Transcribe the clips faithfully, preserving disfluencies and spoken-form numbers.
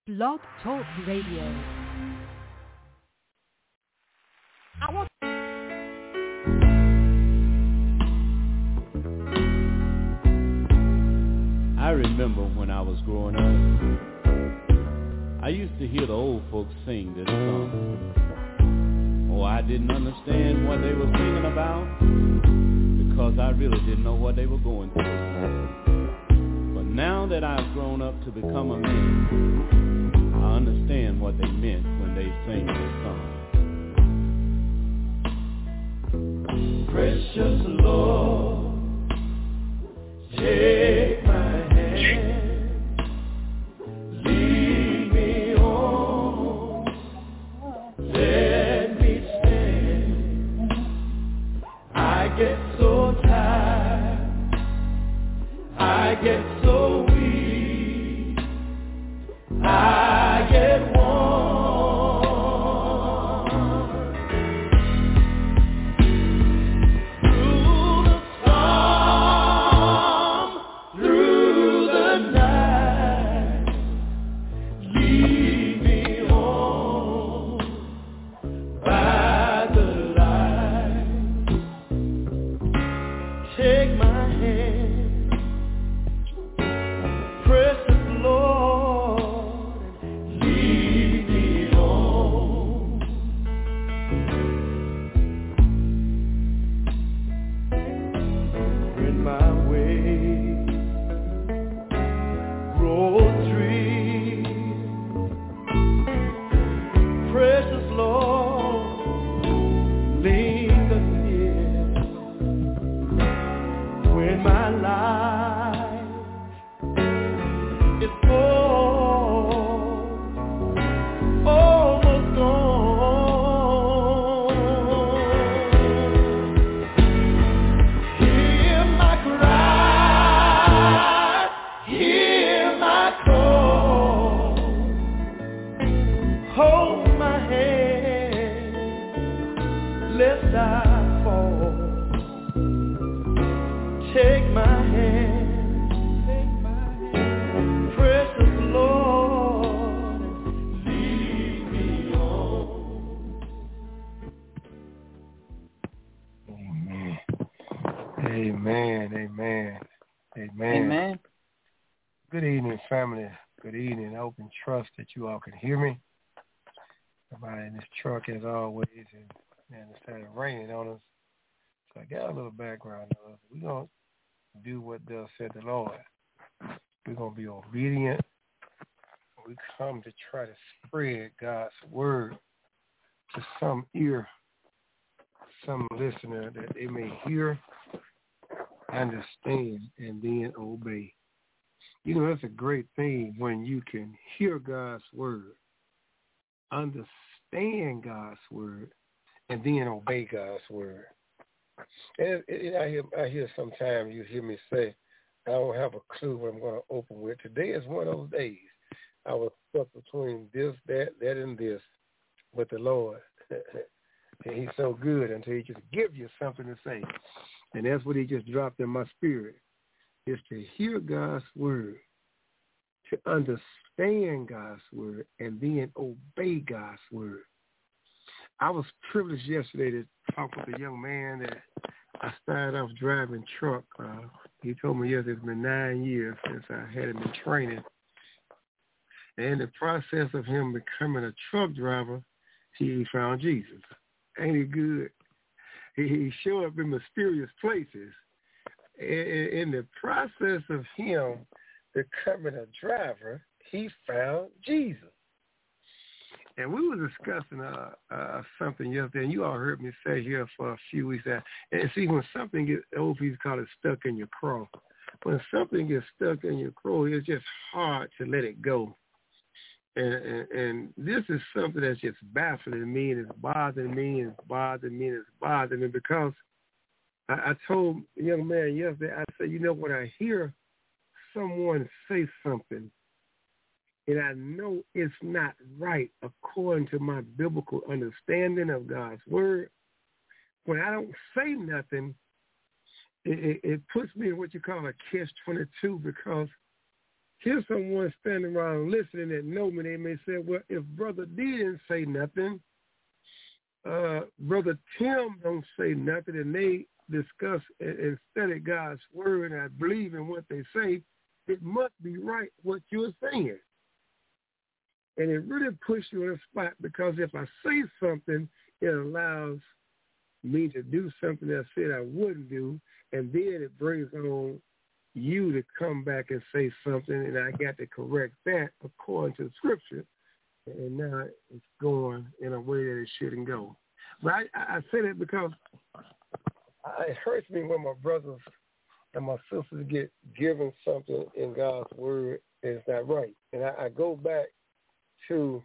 Blog Talk Radio. I want I remember when I was growing up, I used to hear the old folks sing this song. Oh, I didn't understand what they were singing about because I really didn't know what they were going through. But now that I've grown up to become a man, I understand what they meant when they sang this song. Precious Lord, take my hand, lead me on, let me stand. I get so tired, I get so weak, I get trust that you all can hear me. Everybody in this truck as always, and man, it started raining on us, so I got a little background noise. We're going to do what thus said the Lord. We're going to be obedient. We come to try to spread God's word to some ear, some listener, that they may hear, understand, and then obey. You know, that's a great thing when you can hear God's word, understand God's word, and then obey God's word. And, and I hear, I hear sometimes you hear me say, I don't have a clue what I'm going to open with. Today is one of those days. I was stuck between this, that, that, and this with the Lord. And he's so good until he just gives you something to say. And that's what he just dropped in my spirit. Is to hear God's word, to understand God's word, and then obey God's word. I was privileged yesterday to talk with a young man that I started off driving truck. Uh, he told me yesterday it's been nine years since I had him in training. And in the process of him becoming a truck driver, he found Jesus. Ain't he good? He, he showed up in mysterious places. In the process of him becoming a driver, he found Jesus. And we were discussing uh, uh, something yesterday, and you all heard me say here for a few weeks now. And see, when something gets, old people call it stuck in your craw. When something gets stuck in your craw, it's just hard to let it go. And, and, and this is something that's just baffling me, and it's bothering me, and it's bothering me, and it's bothering me because I told a young man yesterday, I said, you know, when I hear someone say something and I know it's not right according to my biblical understanding of God's word, when I don't say nothing, it, it, it puts me in what you call a catch twenty-two because here's someone standing around listening that know me. They may say, well, if Brother D didn't say nothing, uh, Brother Tim don't say nothing, and they discuss and study God's word, and I believe in what they say, it must be right what you're saying. And it really puts you in a spot, because if I say something, it allows me to do something that I said I wouldn't do, and then it brings on you to come back and say something, and I got to correct that according to the scripture, and now it's going in a way that it shouldn't go. But I, I say that because it hurts me when my brothers and my sisters get given something in God's word and it's not right. And I, I go back to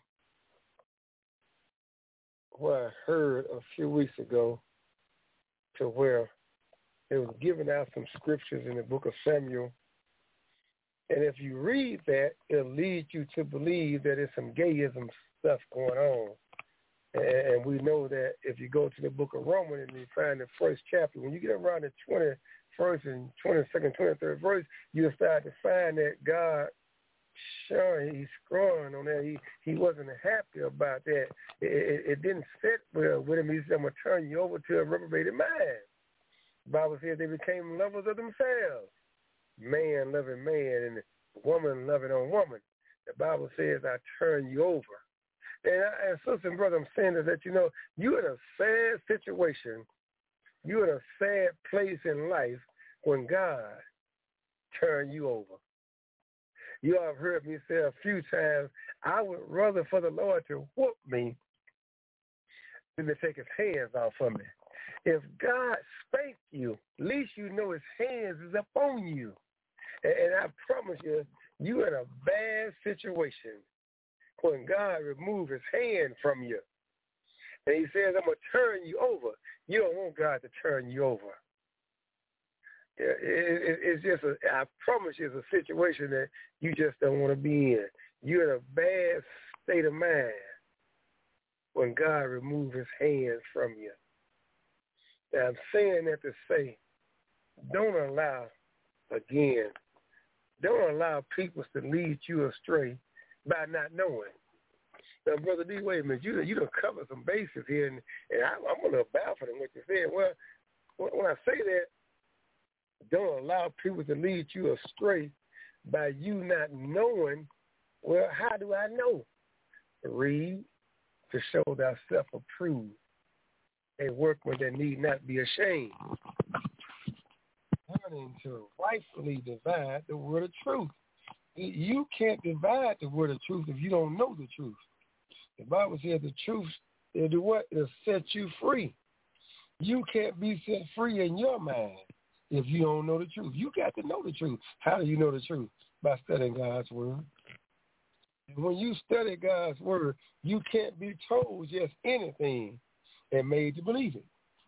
what I heard a few weeks ago, to where it was giving out some scriptures in the book of Samuel. And if you read that, it'll lead you to believe that there's some gayism stuff going on. And we know that if you go to the book of Romans and you find the first chapter, when you get around the twenty-first and twenty-second, twenty-third verse, you'll start to find that God, sure, he's screwing on that. He he wasn't happy about that. It, it, it didn't fit well with him. He said, I'm going to turn you over to a reprobated mind. The Bible says they became lovers of themselves. Man loving man and woman loving on woman. The Bible says, I turn you over. And, I, and sister and brother, I'm saying is that, you know, you're in a sad situation. You're in a sad place in life when God turned you over. You all have heard me say a few times, I would rather for the Lord to whoop me than to take his hands off of me. If God spanked you, at least you know his hands is up on you. And, and I promise you, you're in a bad situation when God removed his hand from you. And he says, I'm going to turn you over. You don't want God to turn you over. It, it, it's just, a, I promise you, it's a situation that you just don't want to be in. You're in a bad state of mind when God removed his hands from you. Now, I'm saying that to say, don't allow, again, don't allow people to lead you astray by not knowing. Now, Brother D, wait a minute, you, you done covered some bases here, and, and I, I'm a little baffled in what you said. Well, when I say that, don't allow people to lead you astray by you not knowing, well, how do I know? Read to show thyself approved, a workman that need not be ashamed. Learning to rightfully divide the word of truth. You can't divide the word of truth if you don't know the truth. The Bible says the truth, it'll do what? It'll set you free. You can't be set free in your mind if you don't know the truth. You got to know the truth. How do you know the truth? By studying God's word. And when you study God's word, you can't be told just anything and made to believe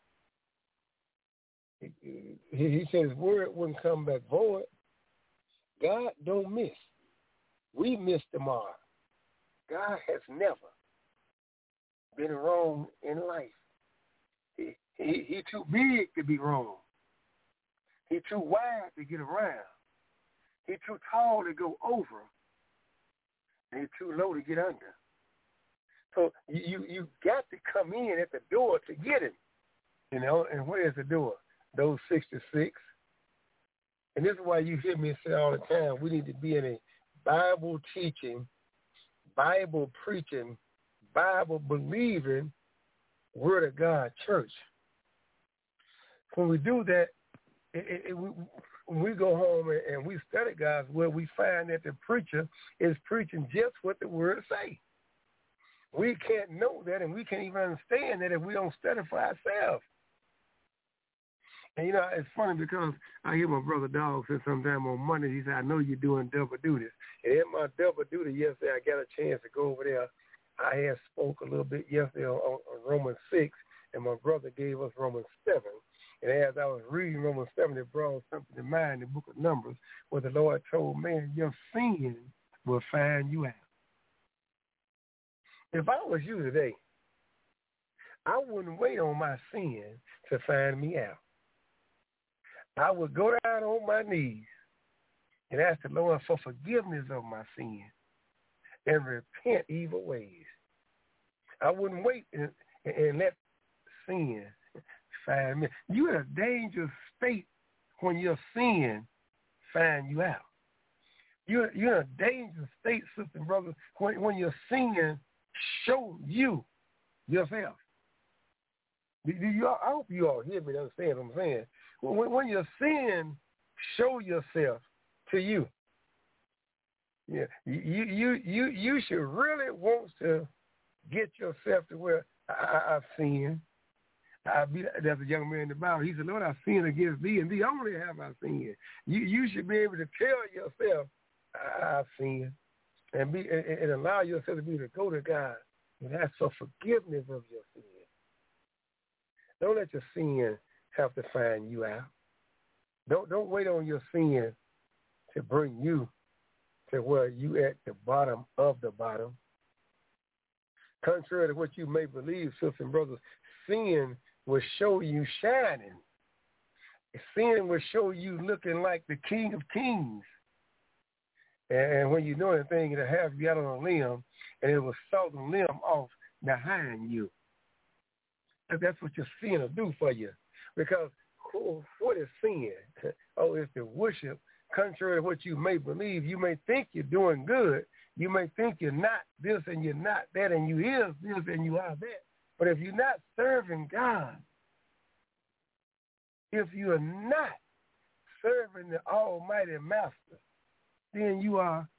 it. He says his word wouldn't come back void. God don't miss. We miss the mark. God has never been wrong in life. He, he, he too big to be wrong. He too wide to get around. He too tall to go over. And he too low to get under. So you you got to come in at the door to get him. You know, and where's the door? Those sixty-six. And this is why you hear me say all the time, we need to be in a Bible teaching, Bible preaching, Bible believing, Word of God church. When we do that, it, it, it, we, when we go home and, and we study God's word, we find that the preacher is preaching just what the word say. We can't know that, and we can't even understand that if we don't study for ourselves. And, you know, it's funny because I hear my brother Dog say sometime on Monday, he said, I know you're doing double duty. And in my double duty yesterday, I got a chance to go over there. I had spoke a little bit yesterday on, on Romans six, and my brother gave us Romans seven. And as I was reading Romans seven, it brought something to mind, the book of Numbers, where the Lord told man, your sin will find you out. If I was you today, I wouldn't wait on my sin to find me out. I would go down on my knees and ask the Lord for forgiveness of my sin and repent evil ways. I wouldn't wait and, and let sin find me. You're in a dangerous state when your sin find you out. You're, you're in a dangerous state, sister and brother, when, when your sin show you yourself. Do you, I hope you all hear me and understand what I'm saying. When, when your sin show yourself to you, yeah, you you you you should really want to get yourself to where I, I, I've sinned. I be there's a young man in the Bible. He said, "Lord, I sinned against thee, and thee only have I sinned." You you should be able to tell yourself, "I, I've sinned," and be and, and allow yourself to be able to go to God and ask for forgiveness of your sin. Don't let your sin have to find you out. Don't don't wait on your sin to bring you to where you at the bottom of the bottom. Contrary to what you may believe, sisters and brothers, sin will show you shining. Sin will show you looking like the King of Kings. And when you know anything, it'll have you out on a limb, and it will saw the limb off behind you. And that's what your sin will do for you. Because what is sin? Oh, it's the worship. Contrary to what you may believe, you may think you're doing good. You may think you're not this and you're not that, and you is this and you are that. But if you're not serving God, if you are not serving the Almighty Master, then you are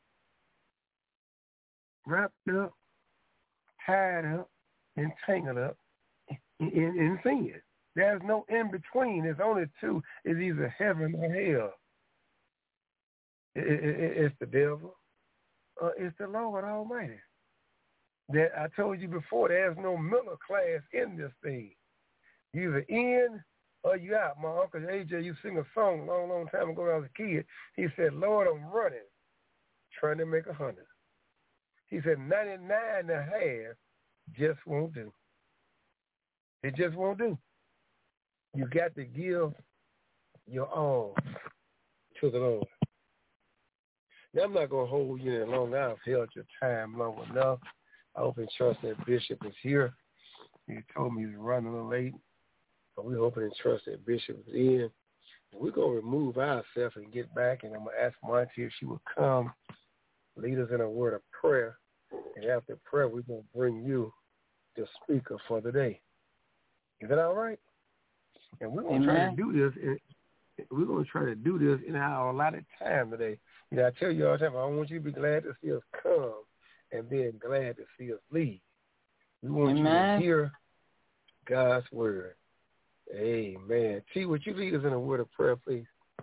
wrapped up, tied up, and tangled up in, in, in sin. There's no in between. There's only two. It's either heaven or hell. It, it, it's the devil or it's the Lord Almighty. That I told you before, there's no middle class in this thing. You're either in or you out. My Uncle A J used to sing a song a long, long time ago when I was a kid. He said, "Lord, I'm running, trying to make a hundred." He said, ninety-nine and a half just won't do. It just won't do. You got to give your all to the Lord. Now, I'm not going to hold you any longer. I've held your time long enough. I hope and trust that Bishop is here. He told me he was running a little late, but we hope and trust that Bishop is in. And we're going to remove ourselves and get back, and I'm going to ask Monty if she will come, lead us in a word of prayer, and after prayer, we're going to bring you the speaker for the day. Is that all right? And we're going to try to do this. In, we're going to try to do this in our allotted time today. You know, I tell you all the time, I want you to be glad to see us come and then glad to see us leave. We want Amen. You to hear God's word. Amen. T, would you lead us in a word of prayer, please?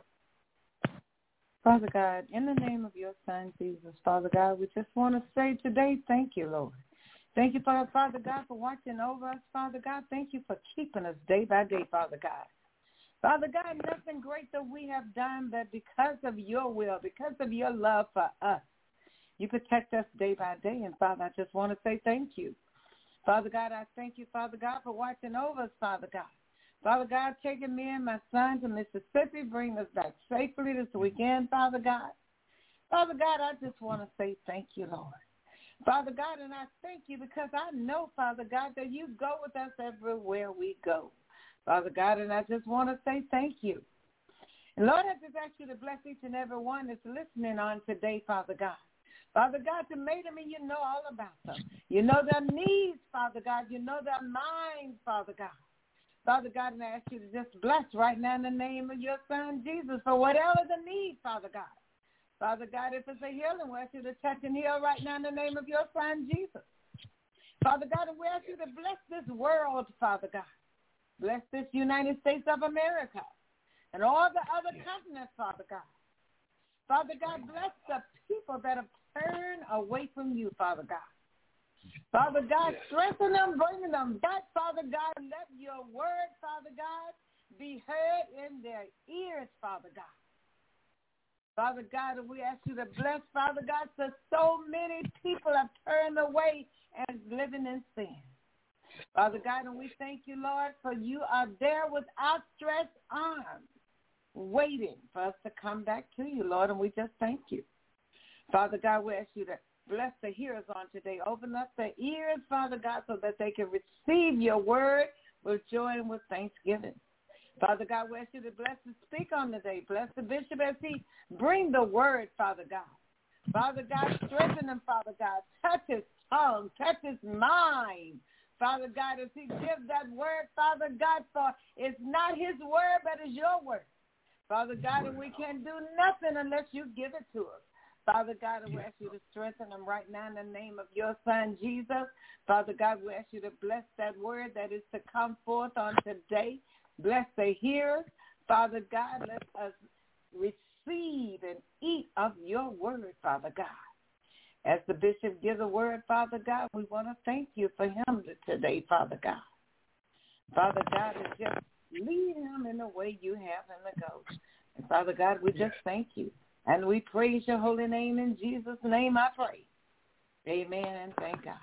Father God, in the name of your Son, Jesus, Father God, we just want to say today, thank you, Lord. Thank you, for, Father God, for watching over us, Father God. Thank you for keeping us day by day, Father God. Father God, nothing great that we have done, but because of your will, because of your love for us, you protect us day by day. And, Father, I just want to say thank you. Father God, I thank you, Father God, for watching over us, Father God. Father God, taking me and my son to Mississippi, bring us back safely this weekend, Father God. Father God, I just want to say thank you, Lord. Father God, and I thank you because I know, Father God, that you go with us everywhere we go. Father God, and I just want to say thank you. And Lord, I just ask you to bless each and every one that's listening on today, Father God. Father God, you made them and you know all about them. You know their needs, Father God. You know their minds, Father God. Father God, and I ask you to just bless right now in the name of your Son, Jesus, for whatever the need, Father God. Father God, if it's a healing, we ask you to touch and heal right now in the name of your Son, Jesus. Father God, and we ask you to bless this world, Father God. Bless this United States of America and all the other continents, Father God. Father God, bless the people that have turned away from you, Father God. Father God, strengthen them, bring them back, Father God. Let your word, Father God, be heard in their ears, Father God. Father God, and we ask you to bless, Father God, so so many people have turned away and living in sin. Father God, and we thank you, Lord, for you are there with outstretched arms. waiting for us to come back to you, Lord, and we just thank you. Father God, we ask you to bless the hearers on today. Open up their ears, Father God, so that they can receive your word with joy and with thanksgiving. Father God, we ask you to bless and speak on the day. Bless the bishop as he bring the word, Father God. Father God, strengthen him, Father God. Touch his tongue, touch his mind. Father God, as he gives that word, Father God, for it's not his word, but it's your word. Father God, and we can't do nothing unless you give it to us. Father God, we ask you to strengthen them right now in the name of your son, Jesus. Father God, we ask you to bless that word that is to come forth on today. Bless the hearers. Father God, let us receive and eat of your word, Father God. As the bishop gives a word, Father God, we want to thank you for him today, Father God. Father God, is just lead him in the way you have him to go. And Father God, we just thank you. And we praise your holy name. In Jesus' name I pray. Amen and thank God.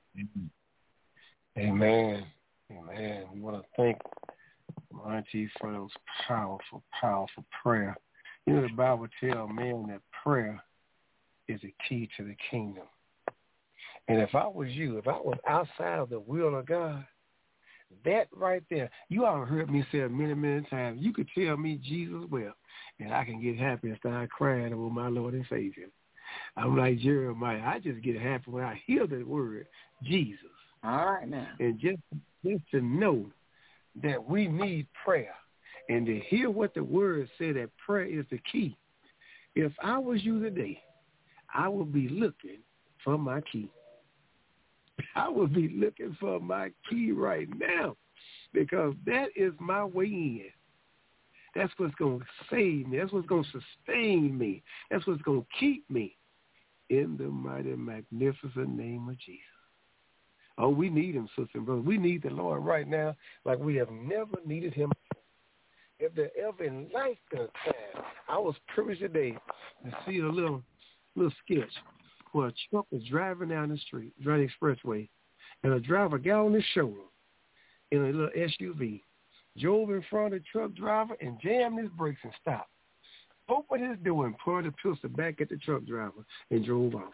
Amen. Amen. We want to thank Auntie for those powerful, powerful prayer. You know, the Bible tells man that prayer is the key to the kingdom. And if I was you, if I was outside of the will of God, that right there, you all heard me say it many, many times, you could tell me Jesus well, and I can get happy and start crying over my Lord and Savior. I'm like Jeremiah. I just get happy when I hear the word Jesus. All right now. And just, just to know that we need prayer and to hear what the word said, that prayer is the key. If I was you today, I would be looking for my key. I would be looking for my key right now because that is my way in. That's what's going to save me. That's what's going to sustain me. That's what's going to keep me in the mighty, magnificent name of Jesus. Oh, we need him, sister and brother. We need the Lord right now like we have never needed him. If there ever in life been a time, I was privileged today to see a little little sketch where a truck was driving down the street, driving the expressway, and a driver got on his shoulder in a little S U V, drove in front of the truck driver and jammed his brakes and stopped. Opened his door and pointed the pistol back at the truck driver and drove off.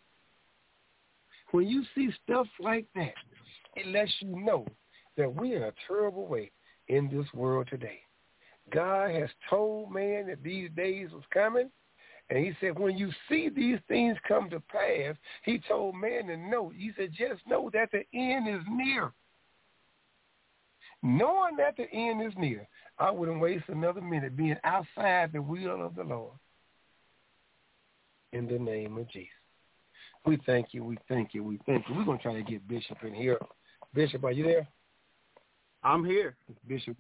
When you see stuff like that, it lets you know that we're in a terrible way in this world today. God has told man that these days was coming, and he said when you see these things come to pass, he told man to know. He said just know that the end is near. Knowing that the end is near, I wouldn't waste another minute being outside the will of the Lord. In the name of Jesus. We thank you, we thank you, we thank you. We're going to try to get Bishop in here. Bishop, are you there? I'm here. Bishop.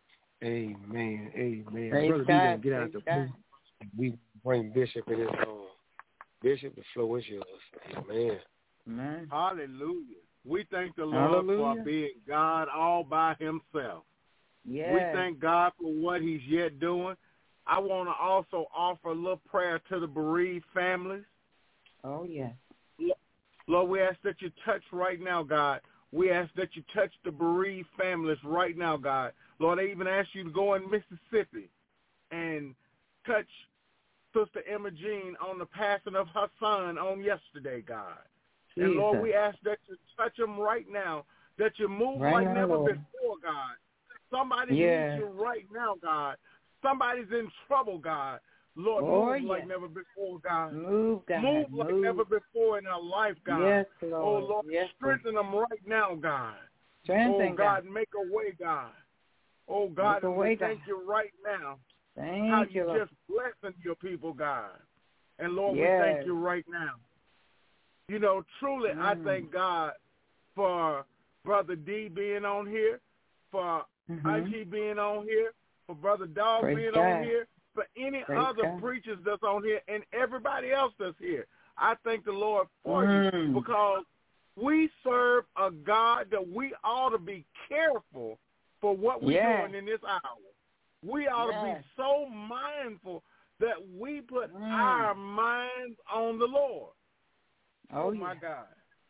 Amen, amen. Praise Brother, God, we going to get out the booth. We bring Bishop in his home. Bishop, the floor is yours. Amen. Amen. Hallelujah. We thank the Lord Hallelujah. for being God all by himself. Yes. We thank God for what he's yet doing. I want to also offer a little prayer to the bereaved families. Oh, yes. Lord, we ask that you touch right now, God. We ask that you touch the bereaved families right now, God. Lord, I even ask you to go in Mississippi and touch Sister Emma Jean on the passing of her son on yesterday, God. Jesus. And, Lord, we ask that you touch them right now, that you move right like now, never Lord. before, God. Somebody yes. needs you right now, God. Somebody's in trouble, God. Lord, oh, move yes. like never before, God. Move, God. Move like move. never before in our life, God. Yes, Lord. Oh, Lord, yes, strengthen Lord. them right now, God. Strengthen, oh, God, God, make a way, God. Oh, God, and way, we thank God. you right now. Thank how you, you Lord. just blessing your people, God. And, Lord, yes. we thank you right now. You know, truly, mm. I thank God for Brother D being on here, for mm-hmm. Auntie being on here, for Brother Dog Praise being God. on here, for any Praise other God. preachers that's on here, and everybody else that's here. I thank the Lord for mm. you because we serve a God that we ought to be careful for what we're yes. doing in this hour. We ought yes. to be so mindful that we put mm. our minds on the Lord. Oh, oh my yeah. God.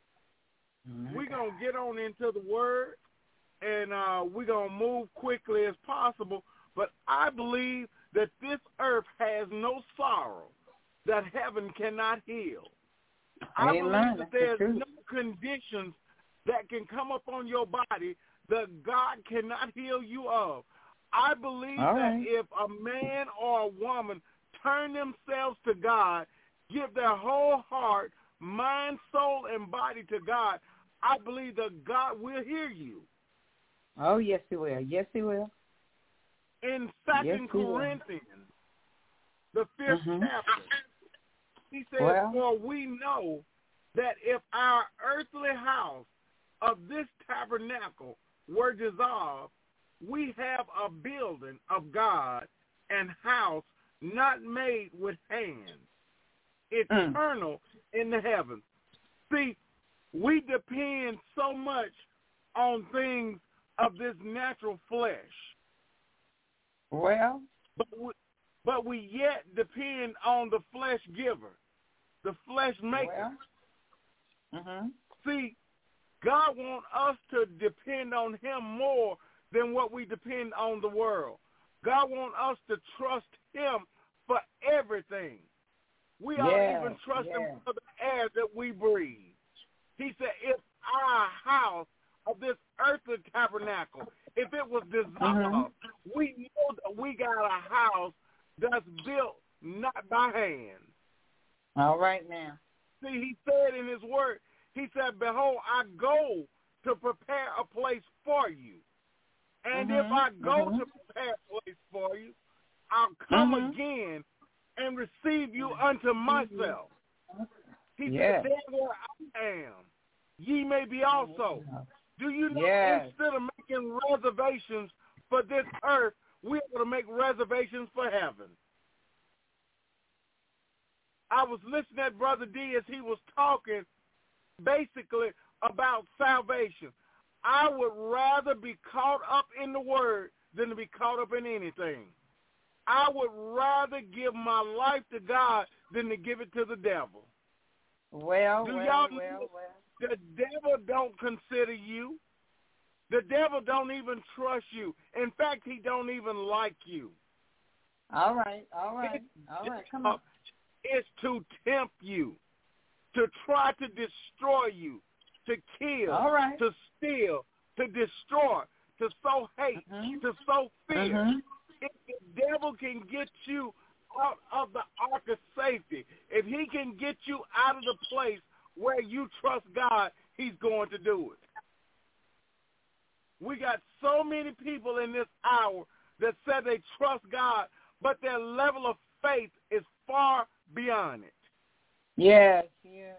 Oh we're God. going to get on into the Word, and uh, we're going to move quickly as possible. But I believe that this earth has no sorrow that heaven cannot heal. I Amen. believe that That's there's the truth. no conditions that can come upon your body that God cannot heal you of. I believe All that right. if a man or a woman turn themselves to God, give their whole heart, mind, soul, and body to God, I believe that God will hear you. Oh, yes, he will. Yes, he will. In Yes, Second he will. Corinthians, the fifth Mhm. chapter, he says, Well. for we know that if our earthly house of this tabernacle were dissolved, we have a building of God and house not made with hands, eternal mm. in the heavens. See, we depend so much on things of this natural flesh. Well. But we, but we yet depend on the flesh giver, the flesh maker. Well. Mm-hmm. See, God wants us to depend on him more than what we depend on the world. God wants us to trust him for everything. We yes, ought even trust yes. him for the air that we breathe. He said, if our house of this earthly tabernacle, if it was dissolved, mm-hmm. we know that we got a house that's built not by hands. All right now. See, he said in his word, he said, behold, I go to prepare a place for you. And mm-hmm. if I go mm-hmm. to prepare a place for you, I'll come mm-hmm. again and receive you unto myself. He yes. said, there where I am, ye may be also. Do you know yes. instead of making reservations for this earth, we're going to make reservations for heaven? I was listening at Brother D as he was talking basically about salvation. I would rather be caught up in the word than to be caught up in anything. I would rather give my life to God than to give it to the devil. Well, Do well, y'all well, know well. The devil don't consider you. The devil don't even trust you. In fact, he don't even like you. All right, all right, all right, come on. It's to tempt you, to try to destroy you, to kill, all right. to steal, to destroy, to sow hate, mm-hmm. to sow fear. Mm-hmm. If the devil can get you out of the ark of safety, if he can get you out of the place where you trust God, he's going to do it. We got so many people in this hour that said they trust God, but their level of faith is far beyond it. Yes, yes.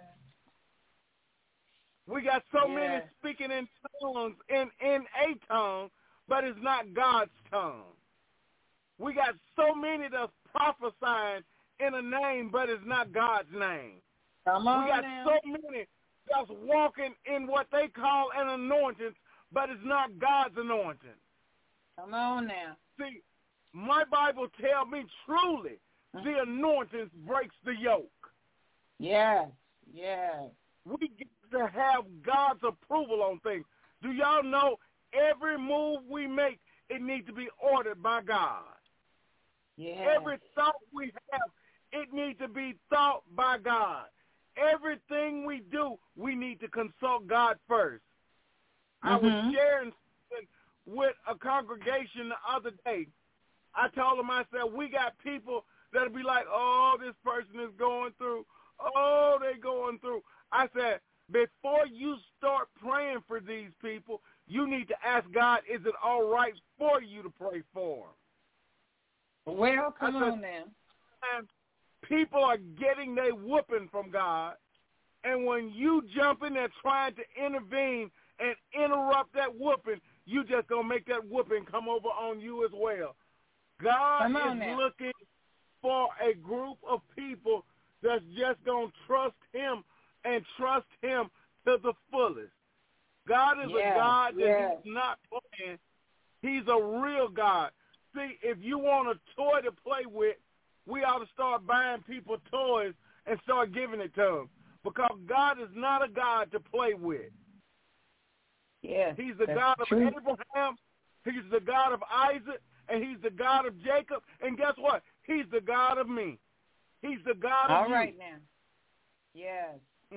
We got so yes. many speaking in tongues, in, in a tongue, but it's not God's tongue. We got so many that's prophesying in a name, but it's not God's name. Come on we got now. so many that's walking in what they call an anointing, but it's not God's anointing. Come on now. See, my Bible tells me truly the anointing breaks the yoke. Yes, yes. We get to have God's approval on things. Do y'all know every move we make, it needs to be ordered by God? Yes. Every thought we have, it needs to be thought by God. Everything we do, we need to consult God first. Mm-hmm. I was sharing something with a congregation the other day. I told them, I said, we got people that'll be like, oh, this person is going through. Oh, they're going through. I said, before you start praying for these people, you need to ask God, is it all right for you to pray for them? Well, come I said, on now. And people are getting their whooping from God, and when you jump in there trying to intervene and interrupt that whooping, you just going to make that whooping come over on you as well. God Come on is now. looking for a group of people that's just going to trust him and trust him to the fullest. God is yes, a God that yes. he's not playing. He's a real God. See, if you want a toy to play with, we ought to start buying people toys and start giving it to them, because God is not a God to play with. Yes, He's the that's God of true. Abraham. He's the God of Isaac, and he's the God of Jacob, and guess what? He's the God of me. He's the God All of you. right now. Yes.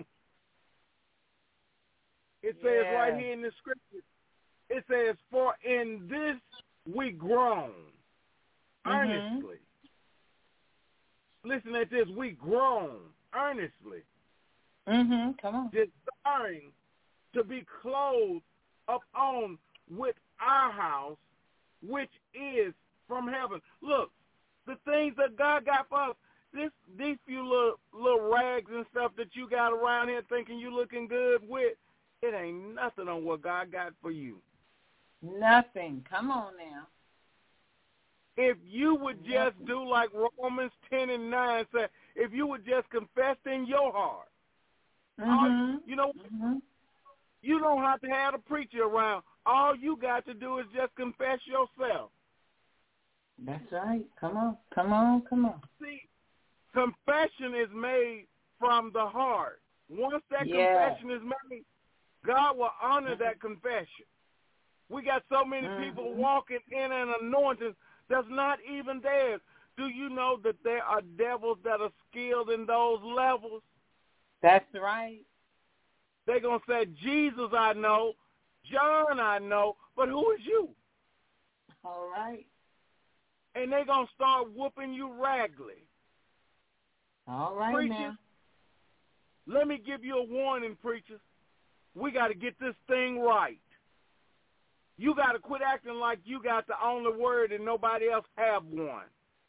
It says yes. right here in the scripture, it says, for in this we groan mm-hmm. earnestly. Listen at this, we groan earnestly. Mm-hmm. Come on. Desiring to be clothed upon with our house, which is from heaven. Look, the things that God got for us, this, these few little, little rags and stuff that you got around here thinking you looking good with, it ain't nothing on what God got for you. Nothing. Come on now. If you would just Nothing. do like Romans ten and nine said, if you would just confess in your heart, Mm-hmm. all, you know, mm-hmm. you don't have to have a preacher around. All you got to do is just confess yourself. That's right. Come on. Come on. Come on. See, confession is made from the heart. Once that yeah. confession is made, God will honor mm-hmm. that confession. We got so many mm-hmm. people walking in an anointing that's not even theirs. Do you know that there are devils that are skilled in those levels? That's right. They're going to say, Jesus I know, John I know, but who is you? All right. And they're going to start whooping you raggedly. All right preachers, now. Let me give you a warning, preachers. We got to get this thing right. You got to quit acting like you got the only word and nobody else have one.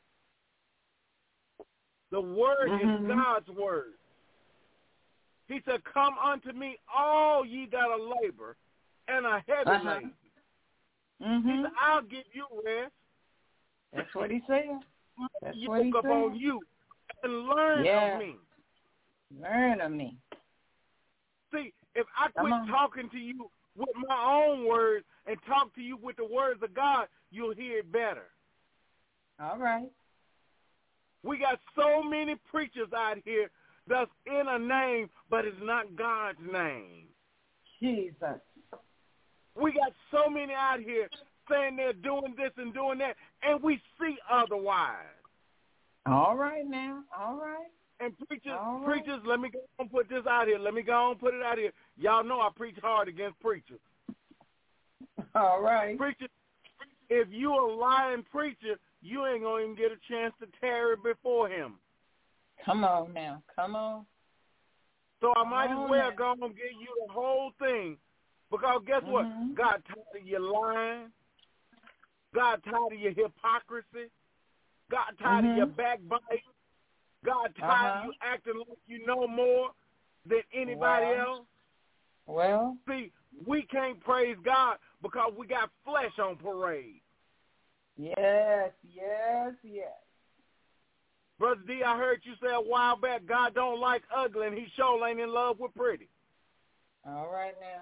The word mm-hmm. is God's word. He said, come unto me, all ye that are labor and are heavy uh-huh. laden. Mm-hmm. He said, I'll give you rest. That's what he said. That's you what he look said. upon you and learn yeah. of me. Learn of me. See, if I quit talking to you with my own words and talk to you with the words of God, you'll hear it better. All right. We got so many preachers out here that's in a name, but it's not God's name. Jesus. We got so many out here saying they're doing this and doing that, and we see otherwise. All right now. All right. And preachers, All right. preachers, let me go and put this out here. Let me go and put it out here. Y'all know I preach hard against preachers. All right. Preachers, if you a lying preacher, you ain't going to even get a chance to tarry before him. Come on now. Come on. So I might Come as well now. go and give you the whole thing. Because guess mm-hmm. what? God tired of your lying. God tired of your hypocrisy. God tired mm-hmm. of your backbiting. God tired uh-huh. of you acting like you know more than anybody well, else. Well. See, we can't praise God because we got flesh on parade. Yes, yes, yes. Brother D, I heard you say a while back, God don't like ugly and he sure ain't in love with pretty. All right now.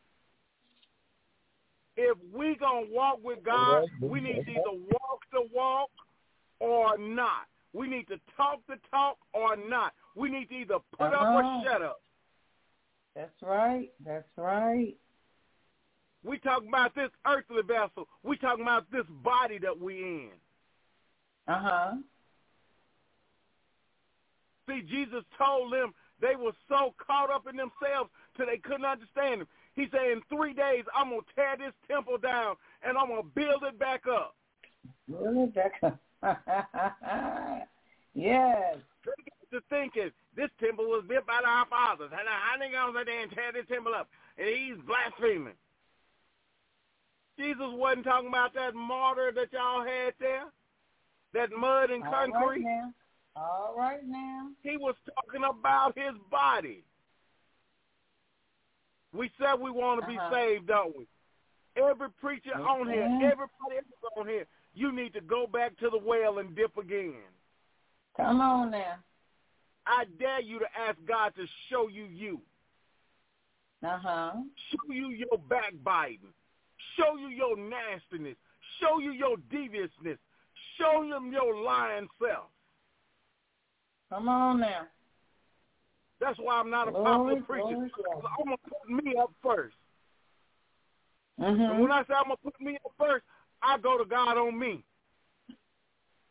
If we going to walk with God, we need to either walk the walk or not. We need to talk the talk or not. We need to either put uh-huh. up or shut up. That's right. That's right. We talking about this earthly vessel. We talking about this body that we in. Uh-huh. See, Jesus told them they were so caught up in themselves till they couldn't understand him. He said, in three days, I'm going to tear this temple down, and I'm going to build it back up. Build it back up. Yes. To thinking this temple was built by our fathers, and how they going to sit there and tear this temple up? And he's blaspheming. Jesus wasn't talking about that mortar that y'all had there, that mud and All concrete. Right now. All right now. He was talking about his body. We said we want to be uh-huh. saved, don't we? Every preacher okay. on here, everybody else on here, you need to go back to the well and dip again. Come on now. I dare you to ask God to show you you. Uh-huh. Show you your backbiting. Show you your nastiness. Show you your deviousness. Show him your lying self. Come on now. That's why I'm not a Glory, popular preacher. glory, glory. I'm going to put me up first. Mm-hmm. And when I say I'm going to put me up first, I go to God on me.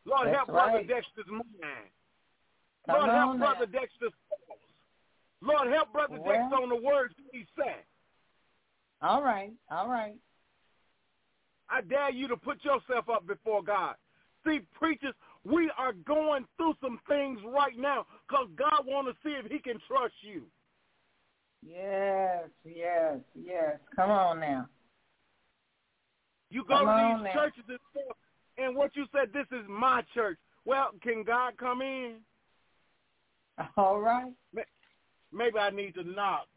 Lord, That's help right. Brother Dexter's mind. Come Lord, help on Brother now. Dexter's thoughts. Lord, help Brother Well. Dexter on the words he said. All right, all right. I dare you to put yourself up before God. See, preachers, we are going through some things right now because God wants to see if he can trust you. Yes, yes, yes. Come on now. You go Come to on these now. churches and stuff, and what you said, this is my church. Well, can God come in? All right. Maybe I need to knock.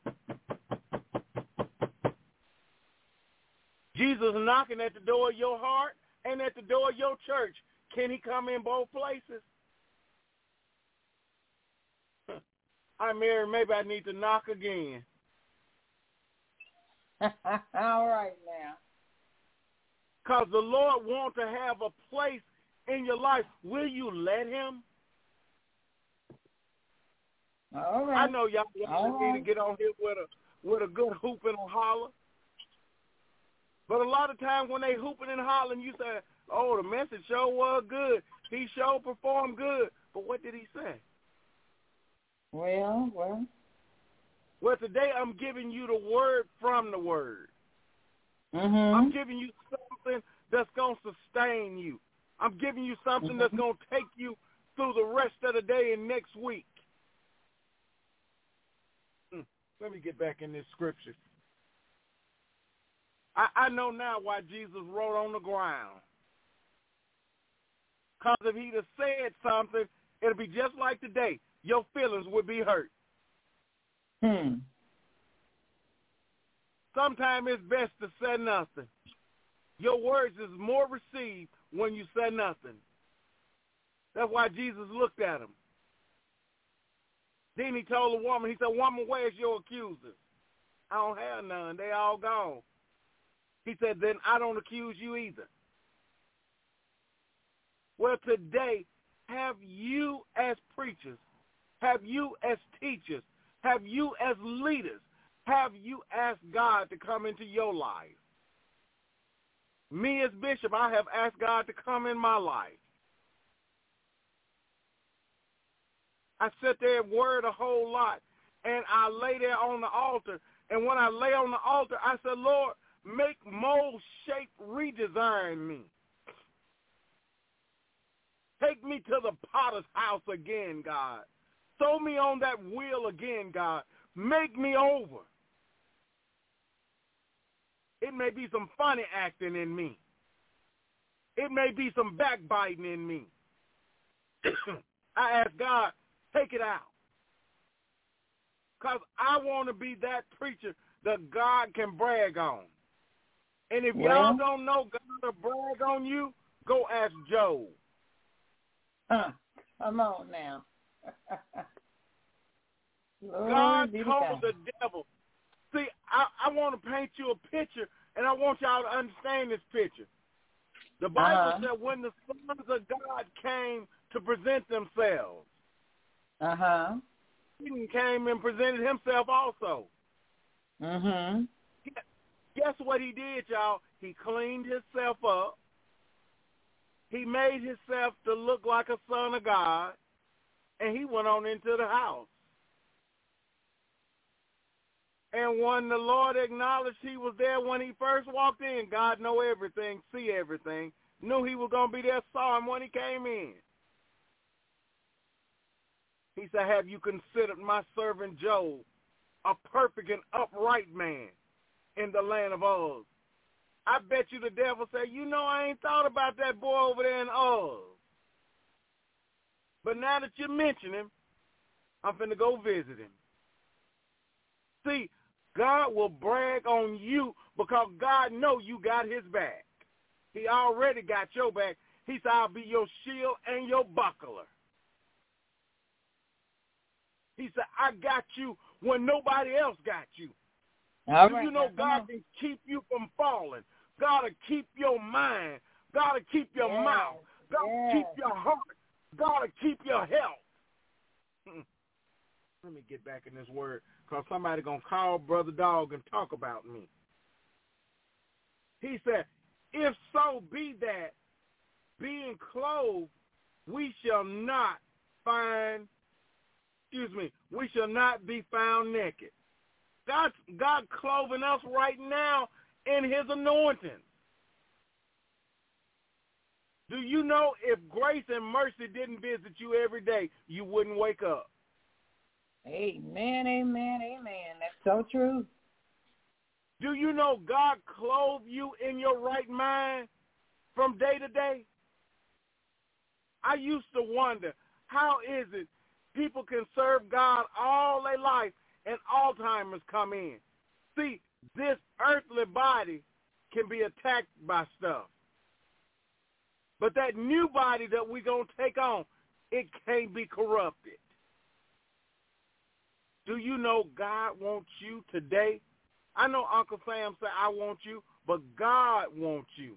Jesus is knocking at the door of your heart and at the door of your church. Can he come in both places? I'm married. Maybe I need to knock again. All right now. Because the Lord wants to have a place in your life. Will you let him? All right. I know y'all, y'all All need right. to get on here with a with a good hooping and holler. But a lot of times when they hooping and hollering, you say, oh, the message show was good. He sure performed good. But what did he say? Well, well. Well, today I'm giving you the word from the word. Mm-hmm. I'm giving you something that's going to sustain you. I'm giving you something Mm-hmm. that's going to take you through the rest of the day and next week. Hmm. Let me get back in this scripture. I, I know now why Jesus wrote on the ground. Because if he'd have said something, it'll be just like today. Your feelings would be hurt. Hmm. Sometimes it's best to say nothing. Your words is more received when you say nothing. That's why Jesus looked at him. Then he told the woman, he said, woman, where's your accusers? I don't have none. They all gone. He said, then I don't accuse you either. Well, today, have you as preachers, have you as teachers, have you as leaders, have you asked God to come into your life? Me as bishop, I have asked God to come in my life. I sit there and word a whole lot, and I lay there on the altar. And when I lay on the altar, I said, Lord, make, mold, shape, redesign me. Take me to the potter's house again, God. Throw me on that wheel again, God. Make me over. It may be some funny acting in me. It may be some backbiting in me. I ask God, take it out. Because I want to be that preacher that God can brag on. And if Well, y'all don't know God to brag on you, go ask Job. Huh. Come on now. God be to told God. the devil, see, I, I want to paint you a picture, and I want y'all to understand this picture. The Bible Uh-huh. said when the sons of God came to present themselves, Uh-huh. Satan came and presented himself also. Mm-hmm. Guess what he did, y'all? He cleaned himself up. He made himself to look like a son of God, and he went on into the house. And when the Lord acknowledged he was there when he first walked in, God know everything, see everything, knew he was going to be there, saw him when he came in. He said, have you considered my servant Job, a perfect and upright man in the land of Uz? I bet you the devil said, you know, I ain't thought about that boy over there in Uz. But now that you mention him, I'm finna go visit him. See, God will brag on you because God know you got his back. He already got your back. He said, I'll be your shield and your buckler. He said, I got you when nobody else got you. All Do right. you know now, God come can keep you from falling? God will keep your mind. God will keep your Yes, mouth. God will yes. keep your heart. God will keep your health. Let me get back in this word because somebody going to call Brother Dog and talk about me. He said, if so be that being clothed we shall not find, excuse me, we shall not be found naked. God, God clothing us right now in his anointing. Do you know if grace and mercy didn't visit you every day, you wouldn't wake up? Amen, amen, amen. That's so true. Do you know God clothed you in your right mind from day to day? I used to wonder, how is it people can serve God all their life and Alzheimer's come in? See, this earthly body can be attacked by stuff. But that new body that we're going to take on, it can't be corrupted. Do you know God wants you today? I know Uncle Sam said, I want you, but God wants you.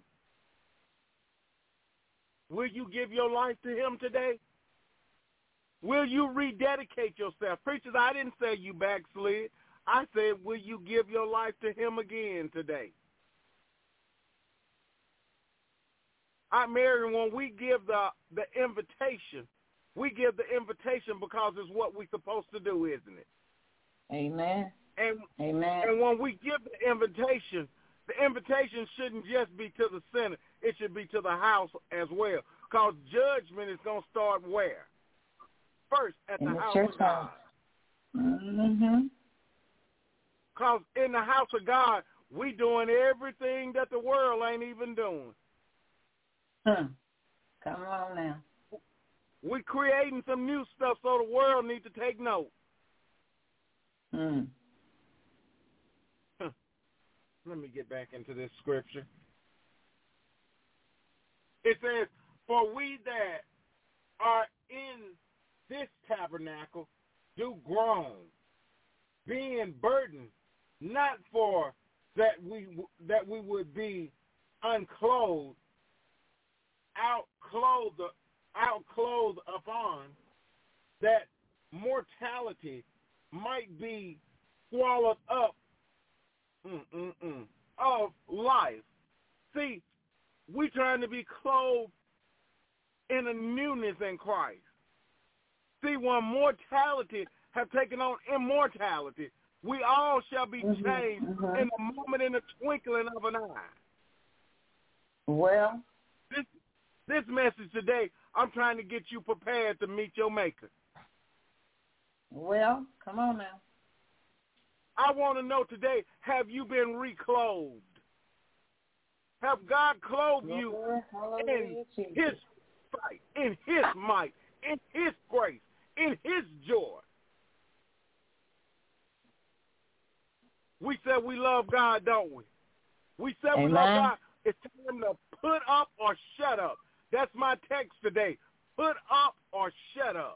Will you give your life to him today? Will you rededicate yourself? Preachers, I didn't say you backslid. I said, will you give your life to him again today? I, Mary, when we give the, the invitation, we give the invitation because it's what we're supposed to do, isn't it? Amen. And, Amen. and when we give the invitation, the invitation shouldn't just be to the sinner. It should be to the house as well. Because judgment is going to start where? First, at in the, the house church of God. Mm-hmm. Because in the house of God, we doing everything that the world ain't even doing. Hmm. Come on now. We creating some new stuff so the world needs to take note. Hmm. Huh. Let me get back into this scripture. It says, for we that are in this tabernacle do groan, being burdened, not for that we that we would be unclothed, outclothed, outclothed upon, that mortality might be swallowed up mm-mm-mm, of life. See, we trying to be clothed in a newness in Christ. See, when mortality have taken on immortality, we all shall be mm-hmm, changed mm-hmm. in a moment, in a twinkling of an eye. Well, this this message today, I'm trying to get you prepared to meet your Maker. Well, come on now. I want to know today, have you been reclothed? Have God clothed you in his sight, in his might, in his grace, in his joy? We said we love God, don't we? We said Amen. we love God. It's time to put up or shut up. That's my text today. Put up or shut up.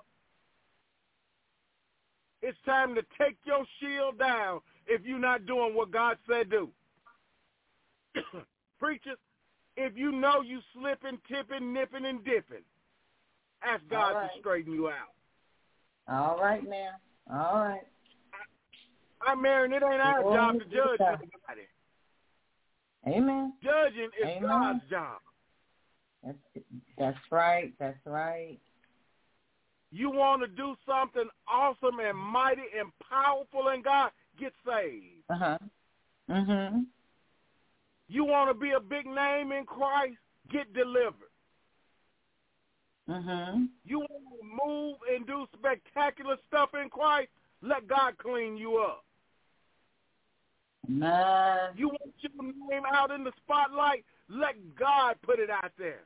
It's time to take your shield down if you're not doing what God said do. Preachers, if you know you slipping, tipping, nipping, and dipping, ask God right. to straighten you out. All right now. All right. I'm marrying. It ain't our Lord, job to judge nobody. Amen. Judging is Amen. God's job. That's, that's right. That's right. You want to do something awesome and mighty and powerful in God, get saved. Uh-huh. Mm-hmm. You want to be a big name in Christ, get delivered. Mm-hmm. You want to move and do spectacular stuff in Christ, let God clean you up. Man. You want your name out in the spotlight, let God put it out there.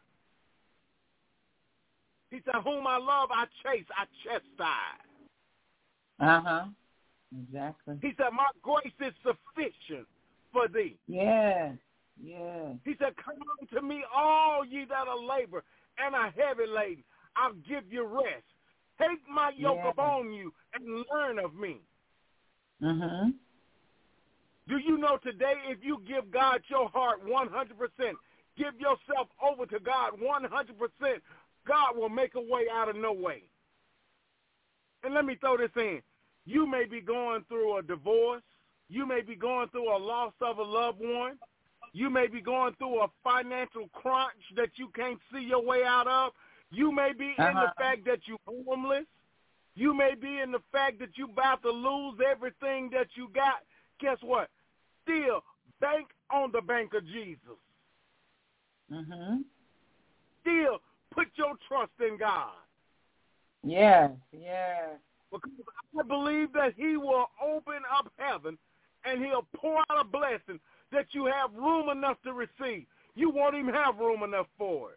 He said, whom I love, I chase, I chastise. Uh-huh. Exactly. He said, my grace is sufficient for thee. Yeah. Yeah. He said, come unto me, all ye that are labor and are heavy laden. I'll give you rest. Take my yoke yeah. upon you and learn of me. Mm-hmm. Do you know today, if you give God your heart one hundred percent, give yourself over to God one hundred percent, God will make a way out of no way. And let me throw this in. You may be going through a divorce. You may be going through a loss of a loved one. You may be going through a financial crunch that you can't see your way out of. You may be uh-huh. in the fact that you're homeless. You may be in the fact that you're about to lose everything that you got. Guess what? Still, bank on the bank of Jesus. Mm-hmm. Still, put your trust in God. Yes, yes. Because I believe that he will open up heaven and he'll pour out a blessing that you have room enough to receive. You won't even have room enough for it.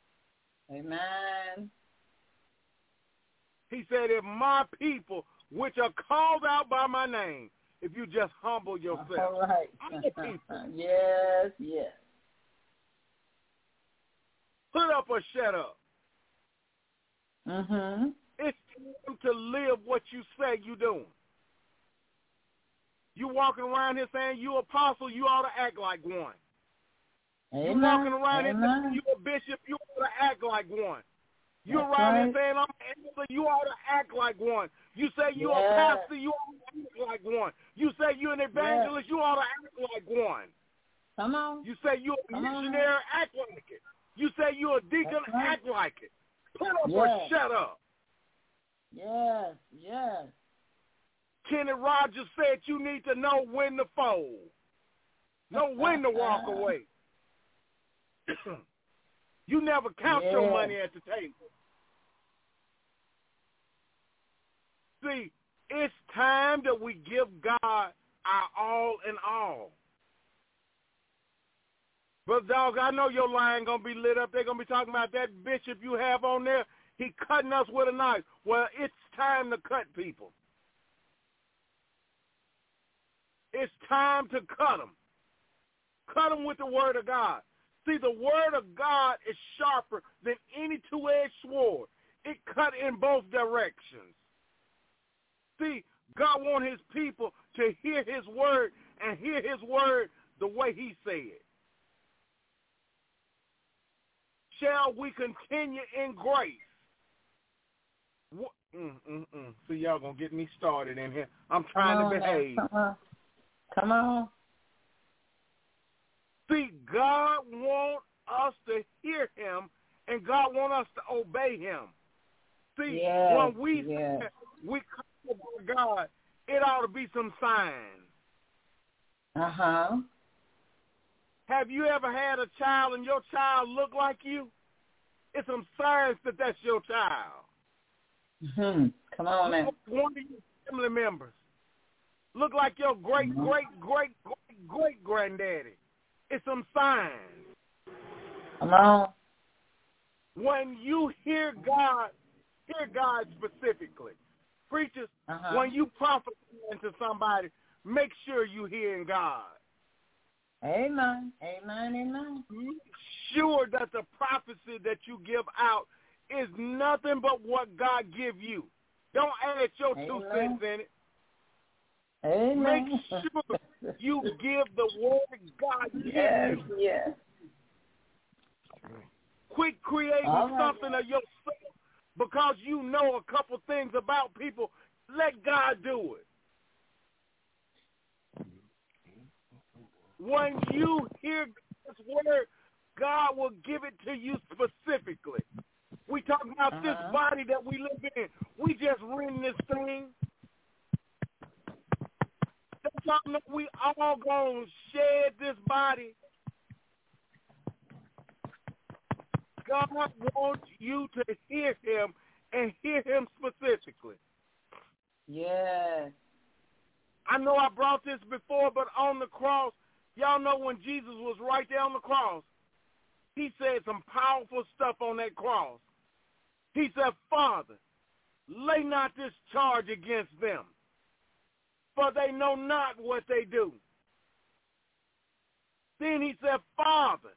Amen. He said, if my people, which are called out by my name, if you just humble yourself. All right. Yes, yes. Put up or shut up. Mm-hmm. It's time to live what you say you doing. You walking around here saying you apostle, you ought to act like one. Amen. You walking around Amen. here saying you a bishop, you ought to act like one. You That's around right. here saying I'm an elder, you ought to act like one. You say you yes. a pastor, you ought to act like one. You say you an evangelist, yes. you ought to act like one. Come on. You say you a Come missionary, on. act like it. You say you a deacon, right. act like it. Put up yes. or shut up. Yes, yes. Kenny Rogers said you need to know when to fold. Know when to walk away. You never count yes. your money at the table. See, it's time that we give God our all in all. But, dog, I know your line going to be lit up. They're going to be talking about that bishop you have on there. He cutting us with a knife. Well, it's time to cut people. It's time to cut them. Cut them with the word of God. See, the word of God is sharper than any two-edged sword. It cut in both directions. See, God wants his people to hear his word and hear his word the way he said. Shall we continue in grace? What? Mm, mm, mm. See, y'all going to get me started in here. I'm trying Come to on behave. Now. Come on. Come on. See, God wants us to hear him, and God wants us to obey him. See, yes. when we yes. we come to God, it ought to be some signs. Uh-huh. Have you ever had a child and your child look like you? It's some signs that that's your child. Mm-hmm. Come on now. One of your family members look like your great, mm-hmm. great, great, great, great granddaddy. It's some signs. Come on. When you hear God, hear God specifically. Preachers, uh-huh. when you prophesy to somebody, make sure you hearing God. Amen. Amen. Amen. Make sure that the prophecy that you give out is nothing but what God give you. Don't add your Amen. two cents in it. Amen. Make sure you give the word God gives yes, you. Yes. Quit creating right. something of yourself because you know a couple things about people. Let God do it. When you hear God's word, God will give it to you specifically. We talking about uh-huh. this body that we live in. We just renting this thing. Don't y'all know we all gonna shed this body? God wants you to hear him and hear him specifically. Yes. I know I brought this before, but on the cross, y'all know when Jesus was right there on the cross, he said some powerful stuff on that cross. He said, Father, lay not this charge against them, for they know not what they do. Then he said, Father,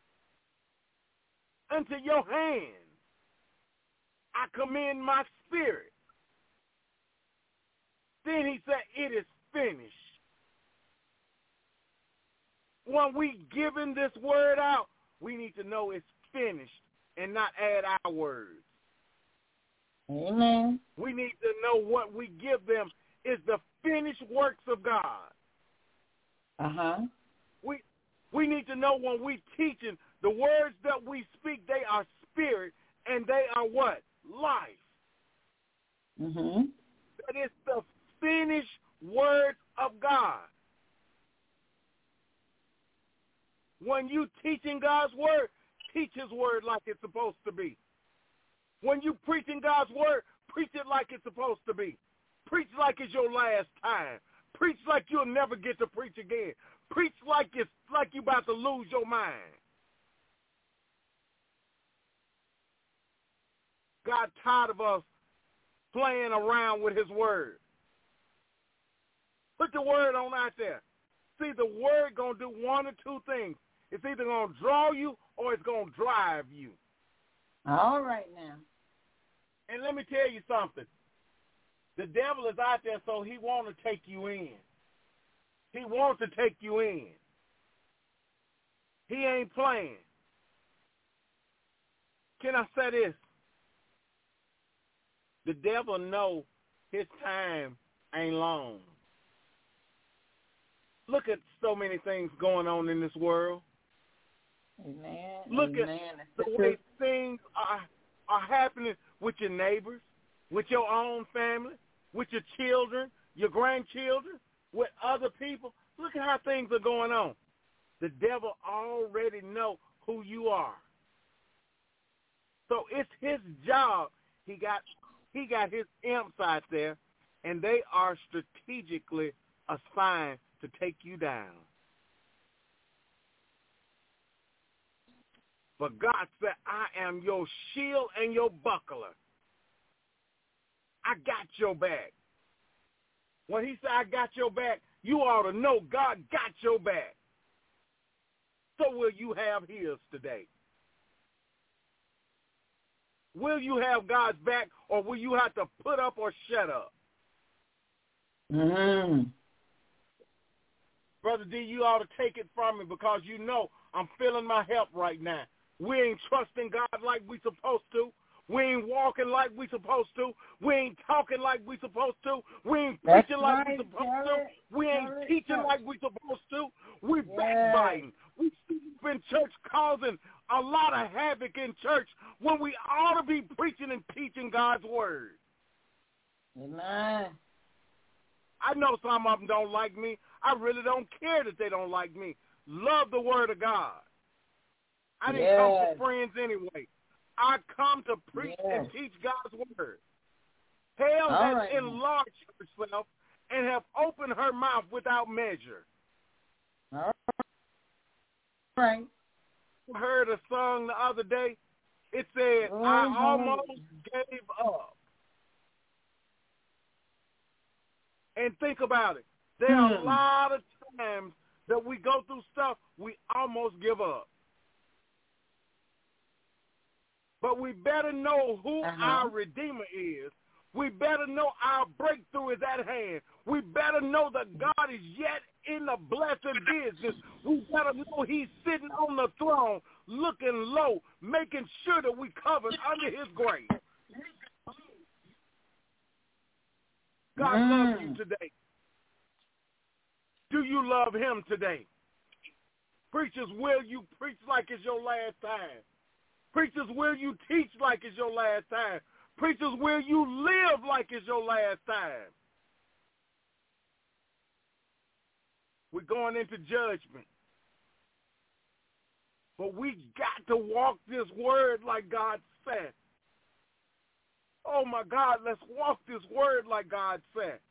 unto your hand I commend my spirit. Then he said, it is finished. When we giving this word out, we need to know it's finished and not add our words. Amen. We need to know what we give them is the finished works of God. Uh-huh. We we need to know when we teaching, the words that we speak, they are spirit and they are what? Life. Mm-hmm. That is the finished word of God. When you teaching God's word, teach his word like it's supposed to be. When you preaching God's word, preach it like it's supposed to be. Preach like it's your last time. Preach like you'll never get to preach again. Preach like it's like you about to lose your mind. God tired of us playing around with his word. Put the word on out there. See, the word going to do one or two things. It's either going to draw you or it's going to drive you. All right now. And let me tell you something. The devil is out there, so he wants to take you in. He wants to take you in. He ain't playing. Can I say this? The devil know his time ain't long. Look at so many things going on in this world. Amen. Look Amen. at the way things are, are happening with your neighbors, with your own family, with your children, your grandchildren, with other people. Look at how things are going on. The devil already know who you are. So it's his job. He got he got his imps out there, and they are strategically assigned to take you down. But God said, I am your shield and your buckler. I got your back. When he said, I got your back, you ought to know God got your back. So will you have his today? Will you have God's back, or will you have to put up or shut up? Mm-hmm. Brother D, you ought to take it from me because you know I'm feeling my help right now. We ain't trusting God like we supposed to. We ain't walking like we supposed to. We ain't talking like we supposed to. We ain't That's preaching like right, we supposed tell to. it, We ain't tell it, teaching tell it. like we supposed to. We Yes. backbiting. We sleep in church causing a lot of havoc in church when we ought to be preaching and teaching God's word. Amen. I know some of them don't like me. I really don't care that they don't like me. Love the word of God. I didn't Yes. come for friends anyway. I come to preach Yes. and teach God's word. Hell All has right. enlarged herself and have opened her mouth without measure. All right. I heard a song the other day. It said, Oh, I boy. almost gave up. And think about it. There are Hmm. a lot of times that we go through stuff, we almost give up. But we better know who Uh-huh. our Redeemer is. We better know our breakthrough is at hand. We better know that God is yet in the blessed business. We better know he's sitting on the throne, looking low, making sure that we covered under his grace. God Mm. loves you today. Do you love him today? Preachers, will you preach like it's your last time? Preachers, will you teach like it's your last time? Preachers, will you live like it's your last time? We're going into judgment. But we got to walk this word like God said. Oh, my God, let's walk this word like God said.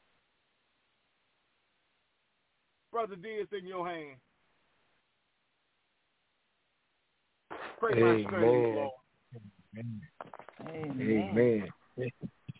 Brother D, it's in your hand. Pray my strength, Lord. Amen. Amen.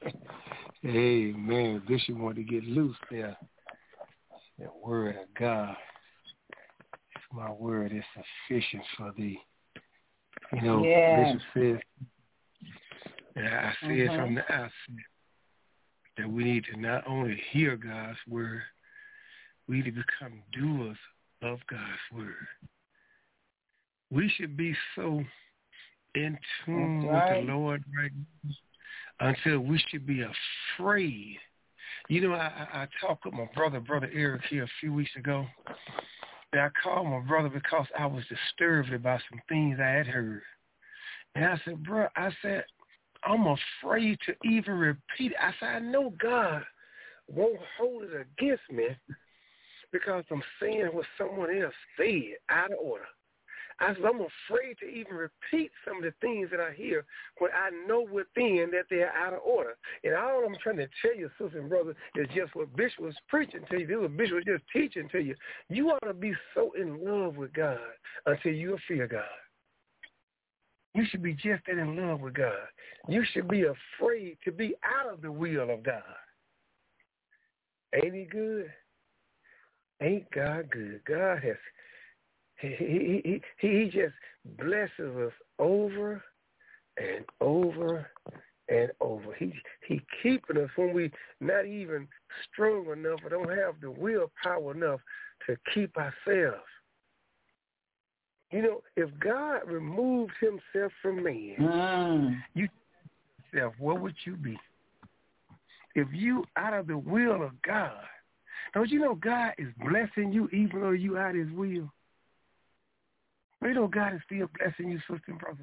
Amen. Bishop wanted to get loose there. The word of God. My word is sufficient for thee. You know, Yeah. Bishop says, and I said Mhm. from the outset, that we need to not only hear God's word, we need to become doers of God's word. We should be so in tune That's right. with the Lord right now until we should be afraid. You know, I, I, I talked with my brother, Brother Eric, here a few weeks ago. And I called my brother because I was disturbed about some things I had heard. And I said, bro, I said, I'm afraid to even repeat it. I said, I know God won't hold it against me because I'm saying what someone else said out of order. I said, I'm afraid to even repeat some of the things that I hear when I know within that they're out of order. And all I'm trying to tell you, sisters and brothers, is just what Bishop was preaching to you. This is what Bishop was just teaching to you. You ought to be so in love with God until you fear God. You should be just that in love with God. You should be afraid to be out of the will of God. Ain't he good? Ain't God good? God has, he, he, he, he, he just blesses us over and over and over. He he keeping us when we not even strong enough or don't have the willpower enough to keep ourselves. You know, if God removed himself from man, mm. you yourself, what would you be? If you out of the will of God, don't you know God is blessing you even though you out of his will? You know God is still blessing you, sisters and brothers.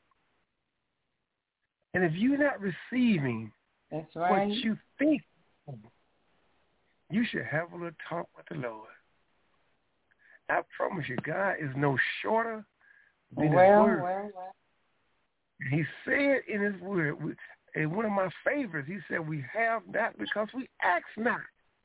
And if you're not receiving That's right. what you think, you should have a little talk with the Lord. I promise you, God is no shorter than well, his word. Well, well. He said in his word, and one of my favorites, he said, we have not because we ask not.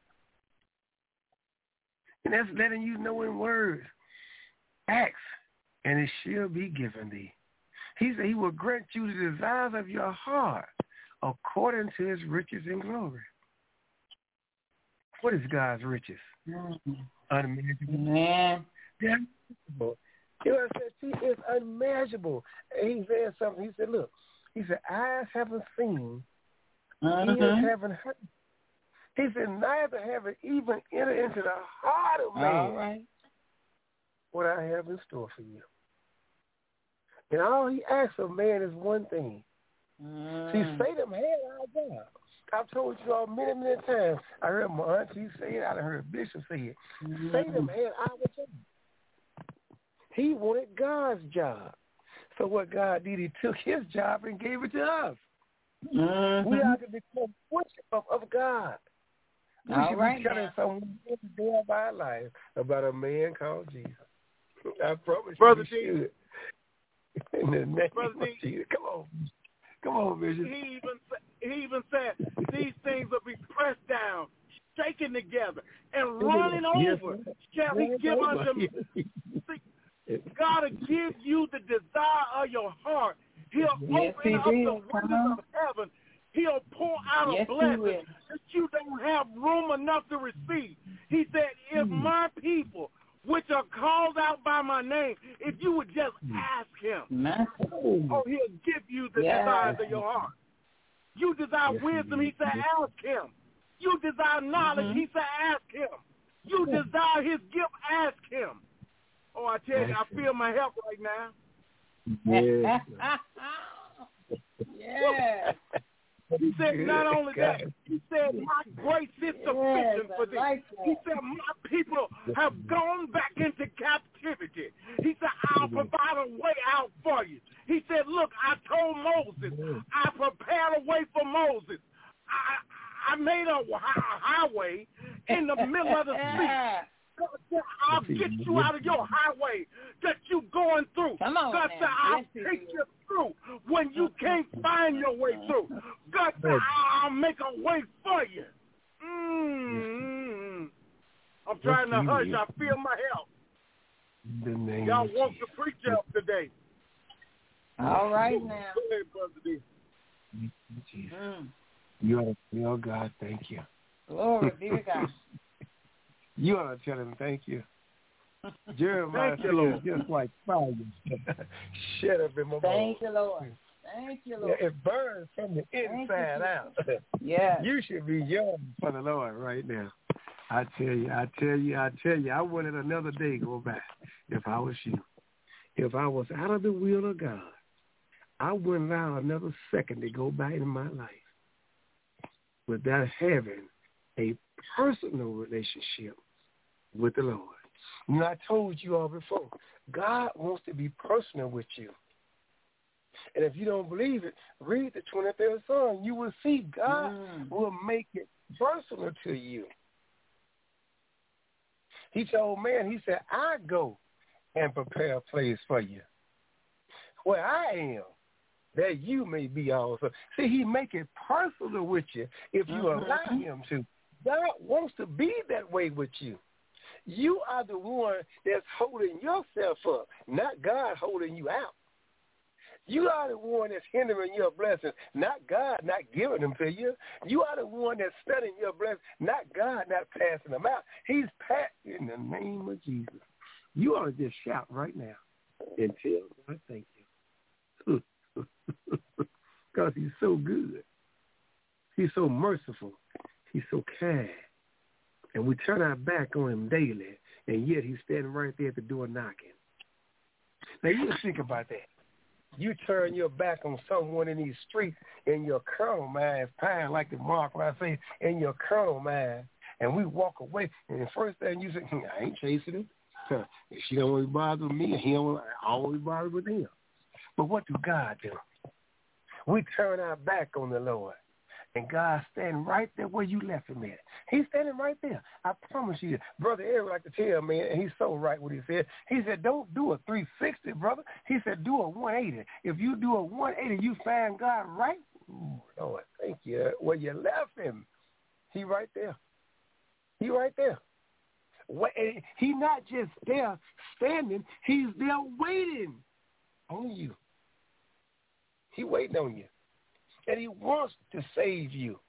And that's letting you know in words. Ask, and it shall be given thee. He said he will grant you the desires of your heart according to his riches and glory. What is God's riches? Mm-hmm. Unmeasurable. Man. Yeah. You know what I said? See, it's unmeasurable. And he said something. He said, look, he said, eyes haven't seen, uh-huh. ears haven't heard. He said, neither have it even entered into the heart of man all right. what I have in store for you. And all he asks of man is one thing. Mm. See, Satan had our job. I've told you all many, many times. I heard my auntie say it. I heard Bishop say it. Mm-hmm. Satan had our job. He wanted God's job. So what God did, he took his job and gave it to us. Mm-hmm. We are to become worshipers of God. We all should right be telling now. someone every day of our life about a man called Jesus. I promise Brother you, we should. In the name Brother of D. Jesus. Come on. Come on, Bishop. He even he even said these things will be pressed down, shaken together, and running yes, over. Yes, Shall he give over. unto me? God will give you the desire of your heart. He'll yes, open he up did. the windows uh-huh. of heaven. He'll pour out yes, a blessing that you don't have room enough to receive. He said, if mm. my people, which are called out by my name, if you would just ask him, oh, he'll give you the yes. desires of your heart. You desire yes, wisdom, he said, ask him. You desire knowledge, mm-hmm. he said, ask him. You desire his gift, ask him. Oh, I tell you, I feel my help right now. Yes. yes. He said not only that, he said my grace is sufficient yes, for thee. like he said my people have gone back into captivity. He said I'll provide a way out for you. He said, look, I told Moses, I prepared a way for Moses. I, I made a, a highway in the middle of the sea. God said, I'll get you out of your highway that you going through. Come on God now. said, I'll yes, take you through when you can't find your way through. God said, I'll make a way for you. Mm-hmm. I'm trying to hush. I feel my help. Y'all want to preach up today. All right now. Go ahead, Brother D. Mm. You ought to tell God thank you. Glory be to God. You ought to tell him thank you. Jeremiah thank you, Lord. Just like fire. Shut up in my mouth. Thank you, Lord. Thank you, Lord. Yeah, it burns from the inside out. Yeah. You should be young for the Lord right now. I tell you, I tell you, I tell you, I wouldn't another day go by if I was you. If I was out of the will of God, I wouldn't allow another second to go by in my life without having a personal relationship with the Lord. You know, I told you all before, God wants to be personal with you. And if you don't believe it, read the twenty-third Psalm. You will see God mm. will make it personal to you. He told man, he said, I go and prepare a place for you where I am, that you may be also. See, he make it personal with you if you mm-hmm. allow him to. God wants to be that way with you. You are the one that's holding yourself up, not God holding you out. You are the one that's hindering your blessings, not God not giving them to you. You are the one that's studying your blessings, not God not passing them out. He's passed in the name of Jesus. You ought to just shout right now and tell God thank you. Because he's so good. He's so merciful. He's so kind. And we turn our back on him daily, and yet he's standing right there at the door knocking. Now, you just think about that. You turn your back on someone in these streets, and your carnal mind is pine like the mark when I say, in your carnal mind, and we walk away, and the first thing you say, I ain't chasing him. If she don't want to be bothered with me, he don't always bother with him. But what do God do? We turn our back on the Lord. And God's standing right there where you left him at. He's standing right there. I promise you. Brother Eric like to tell me, and he's so right what he said. He said, don't do a three sixty, brother. He said, do a one eighty. If you do a one eighty, you find God right. Ooh, Lord, thank you. Where you left him, he right there. He right there. He not just there standing. He's there waiting on you. He waiting on you. And he wants to save you.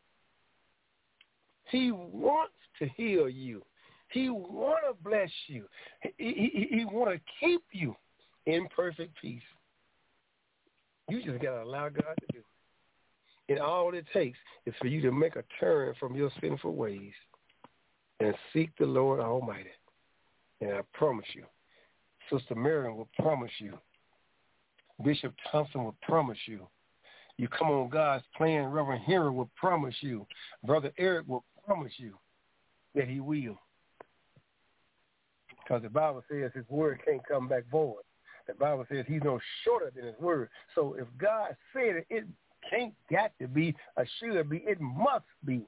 He wants to heal you. He want to bless you. He, he, he want to keep you in perfect peace. You just got to allow God to do it. And all it takes is for you to make a turn from your sinful ways and seek the Lord Almighty. And I promise you, Sister Miriam will promise you, Bishop Thompson will promise you, you come on God's plan, Reverend Henry will promise you, Brother Eric will promise you that he will. Because the Bible says his word can't come back void. The Bible says he's no shorter than his word. So if God said it, it can't got to be, or should be, it must be.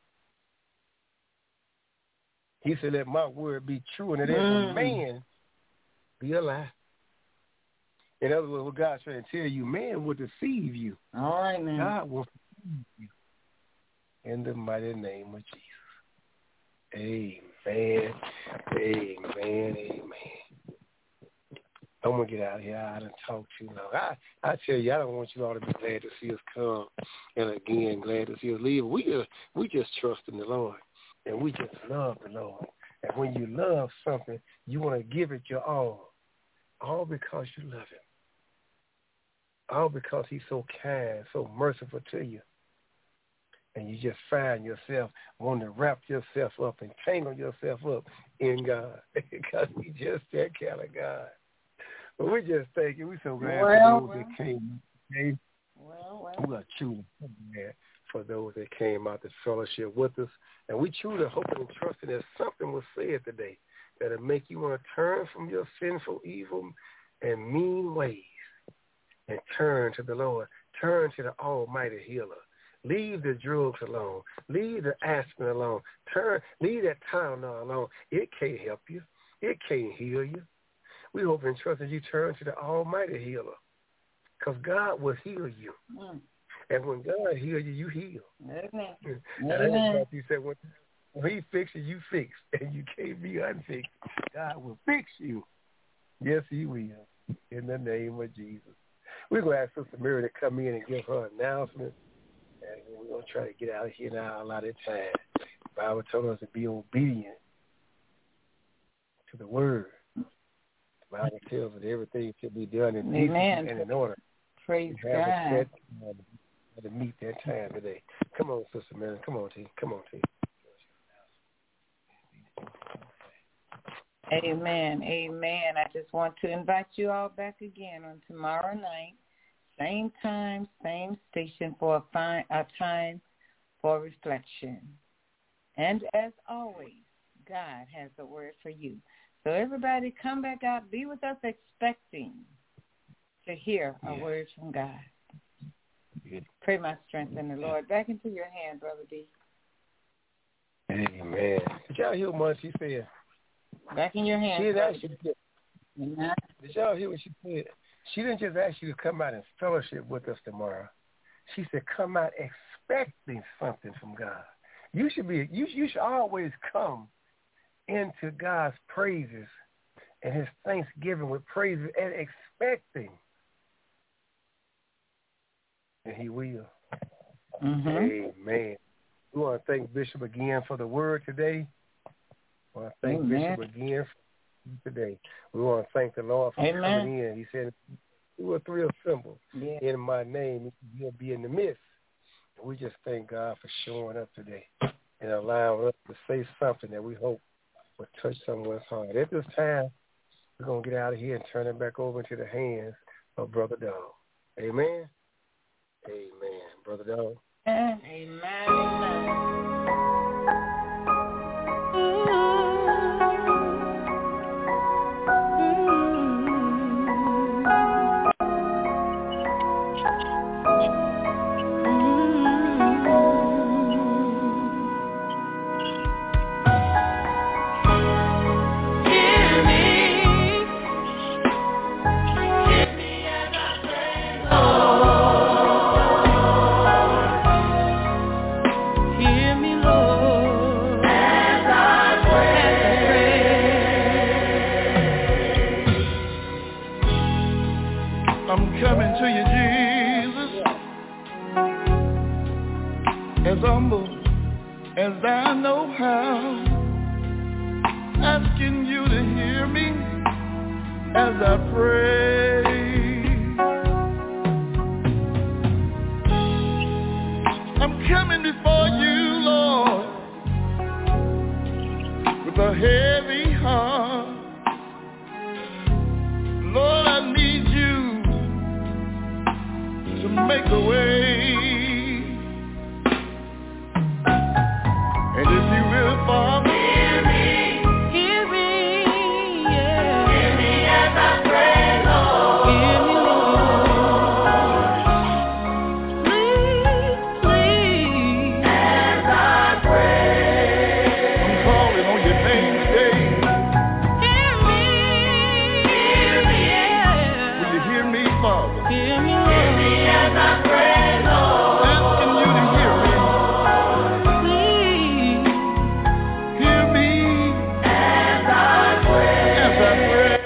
He said, let my word be true, and that mm. every man be a lie. In other words, what God's trying to tell you, man will deceive you. All right, man. God will deceive you. In the mighty name of Jesus. Amen. Amen. Amen. I'm going to get out of here. I done talked too long. I, I tell you, I don't want you all to be glad to see us come. And again, glad to see us leave. We just, we just trust in the Lord. And we just love the Lord. And when you love something, you want to give it your all. All because you love him. All because he's so kind, so merciful to you. And you just find yourself wanting to wrap yourself up and tangle yourself up in God. Because he's just that kind of God. But we just thank you. We're so glad well, for those well. that came. Okay? Well, well. We are truly glad for those that came out to fellowship with us. And we truly hope and trust that something was said today that'll make you want to turn from your sinful, evil, and mean ways and turn to the Lord. Turn to the Almighty Healer. Leave the drugs alone. Leave the aspirin alone. Turn, leave that Tylenol alone. It can't help you. It can't heal you. We hope and trust that you turn to the Almighty Healer, because God will heal you. Mm. And when God heals you, you heal. Amen. And Amen. Like you said, when, when he fixes you, fix, and you can't be unfixed. God will fix you. Yes, he will. In the name of Jesus. We're going to ask Sister Mary to come in and give her announcement. And we're going to try to get out of here now a lot of time. The Bible told us to be obedient to the word. The Bible tells us that everything should be done in decency and in order. Praise we have God. A set time to meet that time today. Come on, Sister Mary. Come on, T. Come on, T. Amen. Amen. I just want to invite you all back again on tomorrow night, same time, same station for a, fine, a time for reflection. And as always, God has a word for you. So everybody come back out, be with us expecting to hear a Yeah. word from God. Good. Pray my strength in the Lord. Back into your hand, Brother D. Amen. Did y'all hear what she said? Back in your hand. She didn't Brother ask you D. to, Amen. did y'all hear what she said? She didn't just ask you to come out and fellowship with us tomorrow. She said, come out expecting something from God. You should be. You, you should always come into God's praises and his thanksgiving with praises and expecting. And he will. Mm-hmm. Amen. We want to thank Bishop again for the word today. We want to thank Amen. Bishop again for today. We want to thank the Lord for Amen. coming in. He said, two or three assembled Yeah. in my name, he'll be in the midst. And we just thank God for showing up today and allowing us to say something that we hope will touch someone's heart. At this time, we're going to get out of here and turn it back over into the hands of Brother Dog. Amen. Amen. Brother Dog. Amen. Amen. Coming to you, Jesus, as humble as I know how, asking you to hear me as I pray. I'm coming before you, Lord, with a heavy heart. Lord, I need you to make a way. And if you will, Father, hear me, hear me, yeah. Hear me as I pray, Lord. Hear me, Lord. Please, please, as I pray. I'm calling on your name today. Hear me, hear me, yeah. Will you hear me, Father? Hear me, Lord. Hear me as I pray, Lord. Asking you to hear me. Please, hear me as I pray. As I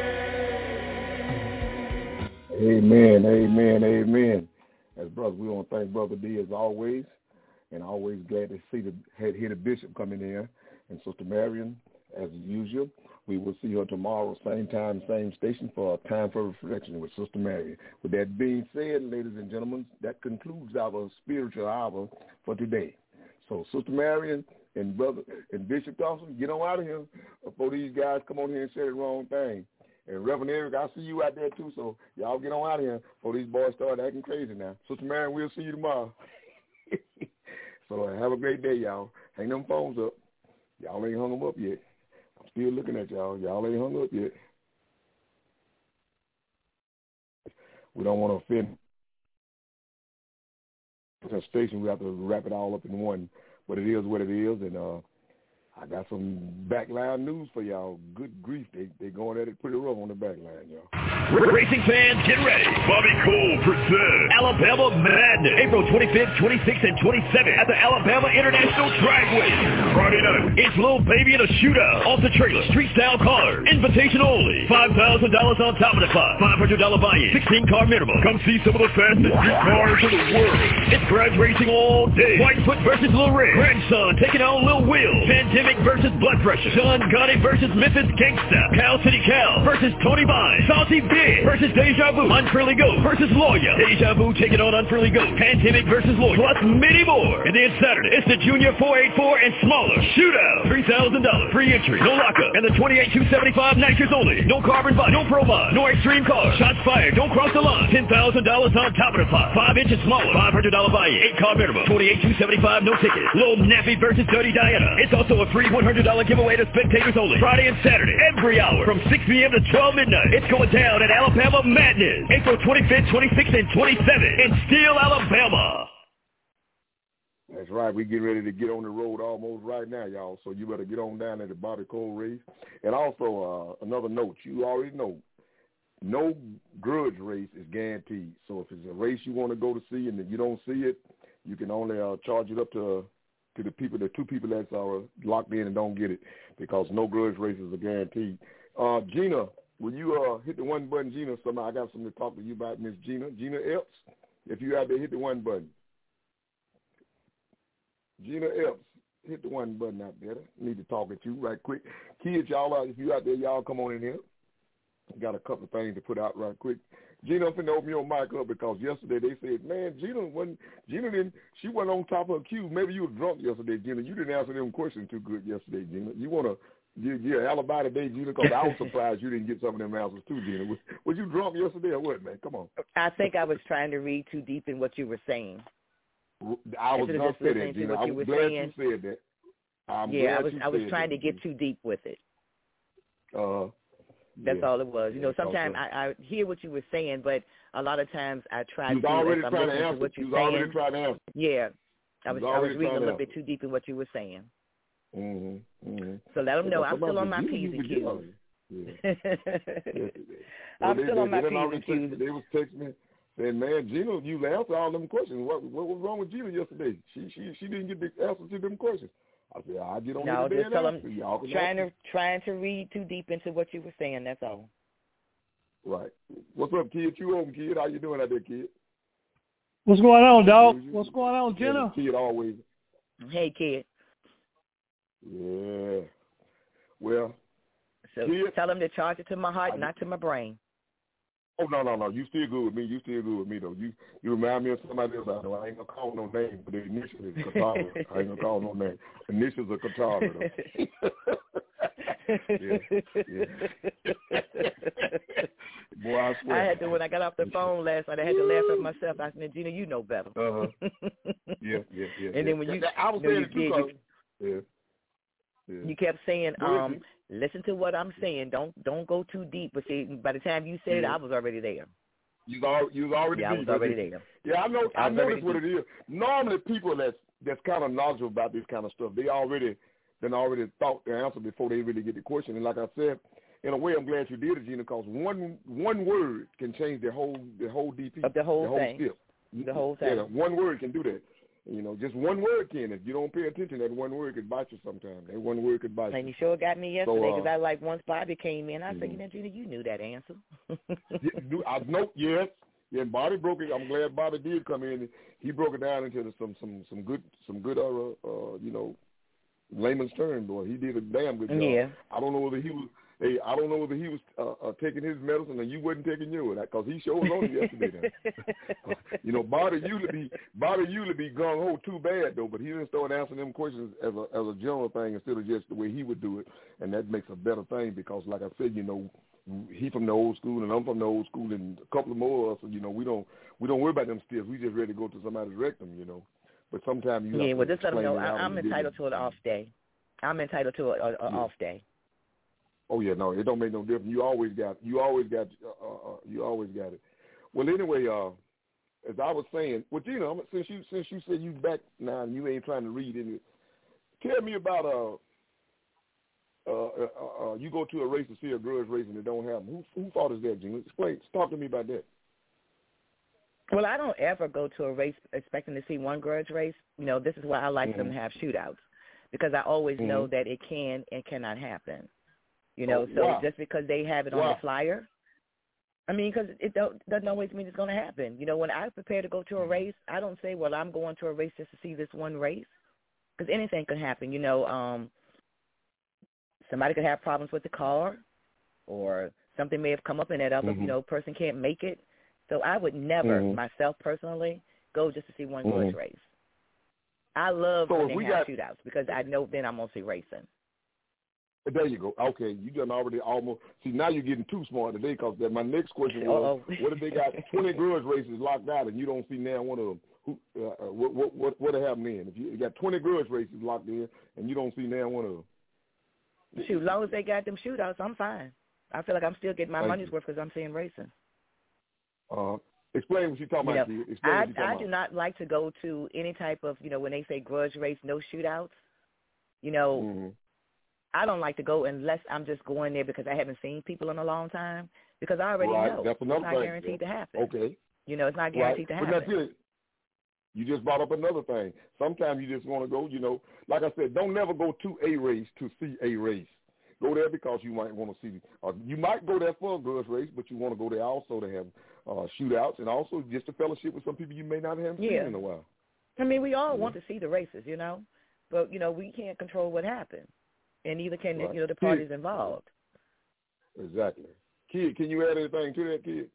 pray. Amen, amen, amen. As brothers, we want to thank Brother D as always, and always glad to see the hear the bishop coming in, and Sister Marion as usual. We will see her tomorrow, same time, same station, for a time for reflection with Sister Marion. With that being said, ladies and gentlemen, that concludes our spiritual hour for today. So, Sister Marion and Brother and Bishop Dawson, get on out of here before these guys come on here and say the wrong thing. And Reverend Eric, I see you out there too, so y'all get on out of here before these boys start acting crazy now. Sister Marion, we'll see you tomorrow. So have a great day, y'all. Hang them phones up. Y'all ain't hung them up yet. I'm still looking at y'all. Y'all ain't hung up yet. We don't want to offend the station. We have to wrap it all up in one. But it is what it is, and uh, I got some backline news for y'all. Good grief, they they going at it pretty rough on the backline, y'all. Racing fans, get ready. Bobby Cole presents Alabama Madness, April twenty-fifth, twenty-sixth, and twenty-seventh at the Alabama International Dragway. Friday night, it's Lil Baby in a shootout off the trailer, street style cars, invitation only, five thousand dollars on top of the pot, five hundred dollars buy-in, sixteen car minimum. Come see some of the fastest street cars in the world. It's garage racing all day. Whitefoot versus Lil Red, Grandson taking on Lil Will, Pandemic versus Blood Pressure, Sean Gotti versus Memphis Gangsta, Cal City Cal versus Tony Vine, Salty Big versus Deja Vu, Unfriendly Ghost versus Lawyer, Deja Vu taking on Unfriendly Ghost, Pandemic versus Lawyer, plus many more. And then Saturday, it's the Junior four eighty-four and smaller shootout, three thousand dollars, free entry, no lockup, and the twenty-eight two seventy-five nitrous only, no carbon body, no pro mod, no extreme car, shots fired, don't cross the line, ten thousand dollars on top of the pot, five inches smaller, five hundred dollars buy-in, eight car minimum, twenty-eight two seventy-five, no ticket, Lil Nappy versus Dirty Diana, it's also a free free one hundred dollars giveaway to spectators only. Friday and Saturday, every hour from six p.m. to twelve midnight. It's going down at Alabama Madness, April twenty-fifth, twenty-sixth, and twenty-seventh in Steele, Alabama. That's right. We get ready to get on the road almost right now, y'all. So you better get on down at the Bobby Cole race. And also, uh, another note, you already know, no grudge race is guaranteed. So if it's a race you want to go to see and you don't see it, you can only uh, charge it up to to the people, the two people that's are locked in and don't get it, because no grudge races are guaranteed. Uh, Gina, will you uh, hit the one button, Gina? Somehow I got something to talk to you about, Miss Gina. Gina Epps, if you out there, hit the one button. Gina Epps, hit the one button out there. Need to talk at you right quick. Kids, y'all, uh, if you out there, y'all come on in here. Got a couple of things to put out right quick. Gina, I'm finna open your mic up because yesterday they said, man, Gina wasn't, Gina didn't, she wasn't on top of her cue. Maybe you were drunk yesterday, Gina. You didn't answer them questions too good yesterday, Gina. You want to give your alibi today, Gina, because I was surprised you didn't get some of them answers too, Gina. Was, was you drunk yesterday or what, man? Come on. I think I was trying to read too deep in what you were saying. I was going to say that, Gina. I'm glad saying. you said that. I'm yeah, glad I was you I was said trying that, to get Gina. too deep with it. Uh, That's yeah. all it was. You know, Yeah, sometimes okay. I, I hear what you were saying, but a lot of times I try You to, was already if I'm trying to listening answer. to what You you're was already saying. trying to answer. Yeah, I was You was I was already reading a trying to little answer. bit too deep in what you were saying. Mm-hmm. Mm-hmm. So let them know I'm still on my You- P's you and forget all Q's. that. Yeah. I'm Well, still they, on my they, P's they and Q's. Text, they was texting me saying, man, Gina, you answered all them questions. What, what was wrong with Gina yesterday? She she she didn't get the answer to them questions. I said, I'll get on No, today just and tell answer. them Y'all can trying answer. to trying to read too deep into what you were saying. That's all. Right. What's up, kid? You open, kid? How you doing out there, kid? What's going on, dog? What's going on, Jenna? Yeah, kid always. Hey, kid. Yeah. Well, So kid, tell them to charge it to my heart, I, not to my brain. Oh no no no! You still good with me. You still good with me though. You you remind me of somebody else. I know I ain't gonna call no name, but the initials is Katara. I ain't gonna call no name. Initials are Katara though. yeah, yeah. Boy, I swear. I had to when I got off the phone last night. I had to laugh at myself. I said, "Gina, you know better." Uh huh. Yeah, yeah, yeah. And yeah. then when you, I was you, know, saying you, it too, did, cause, you, yeah. Yeah. you kept saying, Go ahead, um, G. listen to what I'm saying. Don't don't go too deep. But see, by the time you said Yeah. it, I was already there. You was you was already yeah, I deep, was already you? there. Yeah, I know. I I was know that's what deep. it is. Normally, people that's that's kind of knowledgeable about this kind of stuff, they already then already thought the answer before they really get the question. And like I said, in a way, I'm glad you did it, Gina, because one one word can change the whole the whole D P, Of the whole the whole thing. step. The whole thing. Yeah, one word can do that. You know, just one word can. If you don't pay attention, that one word could bite you sometimes. That one word could bite you. And you sure got me yesterday because So, uh, I like once Bobby came in, I mm-hmm. said, you know, Gina, you knew that answer. Yeah, do- I know, yes. Yeah, and Bobby broke it. I'm glad Bobby did come in. He broke it down into some some some good some good uh, uh you know layman's terms. Boy, he did a damn good job. Yeah. I don't know whether he was. Hey, I don't know whether he was uh, uh, taking his medicine and you wasn't taking yours, because he showed on it yesterday. You know, Bobby usually be Bobby usually be gung ho too bad though, but he didn't start answering them questions as a as a general thing instead of just the way he would do it, and that makes a better thing because, like I said, you know, he from the old school and I'm from the old school, and a couple of more of us, you know, we don't we don't worry about them stiffs. We just ready to go to somebody's rectum, you know. But sometimes you yeah, have well, to just let them explain know it out I, I'm and get entitled it. to an off day. I'm entitled to an Yeah. off day. Oh yeah, no, it don't make no difference. You always got, you always got, uh, uh, you always got it. Well, anyway, uh, as I was saying, well, Gina, I'm, since you since you said you back now and you ain't trying to read any, tell me about uh, uh, uh, uh, you go to a race to see a grudge race and it don't happen. Who who fault is that, Gina? Explain, talk to me about that. Well, I don't ever go to a race expecting to see one grudge race. You know, this is why I like Mm-hmm. them to have shootouts, because I always Mm-hmm. know that it can and cannot happen. You know, Oh, so wow. just because they have it on Wow. the flyer, I mean, because it don't, doesn't always mean it's going to happen. You know, when I prepare to go to a race, I don't say, well, I'm going to a race just to see this one race, because anything could happen. You know, um, somebody could have problems with the car, or something may have come up and that other, Mm-hmm. you know, person can't make it. So I would never, Mm-hmm. myself personally, go just to see one Mm-hmm. grudge race. I love So when if they we have got- shootouts, because I know then I'm going to see racing. There you go. Okay, you done already almost. See, now you're getting too smart today because my next question was, Uh-oh. what if they got twenty grudge races locked out and you don't see now one of them? who, uh, what what what what happened then? If you, you got twenty grudge races locked in and you don't see now one of them. Shoot, as long as they got them shootouts, I'm fine. I feel like I'm still getting my Thank money's you. worth because I'm seeing racing. Uh, explain what you're talking You about, know, kid. Explain I what you're talking I about. do not like to go to any type of, you know, when they say grudge race, no shootouts. You know, Mm-hmm. I don't like to go unless I'm just going there because I haven't seen people in a long time because I already Right. know That's it's another not thing. guaranteed Yeah. to happen. Okay. You know, it's not Right. guaranteed to But happen. that's it. You just brought up another thing. Sometimes you just want to go, you know, like I said, don't never go to a race to see a race. Go there because you might want to see, or you might go there for a grudge race, but you want to go there also to have uh, shootouts and also just to fellowship with some people you may not have Yeah. seen in a while. I mean, we all Yeah. want to see the races, you know, but, you know, we can't control what happens, and neither can, Right. you know, the Kid. parties involved. Exactly. Kid, can you add anything to that, kid?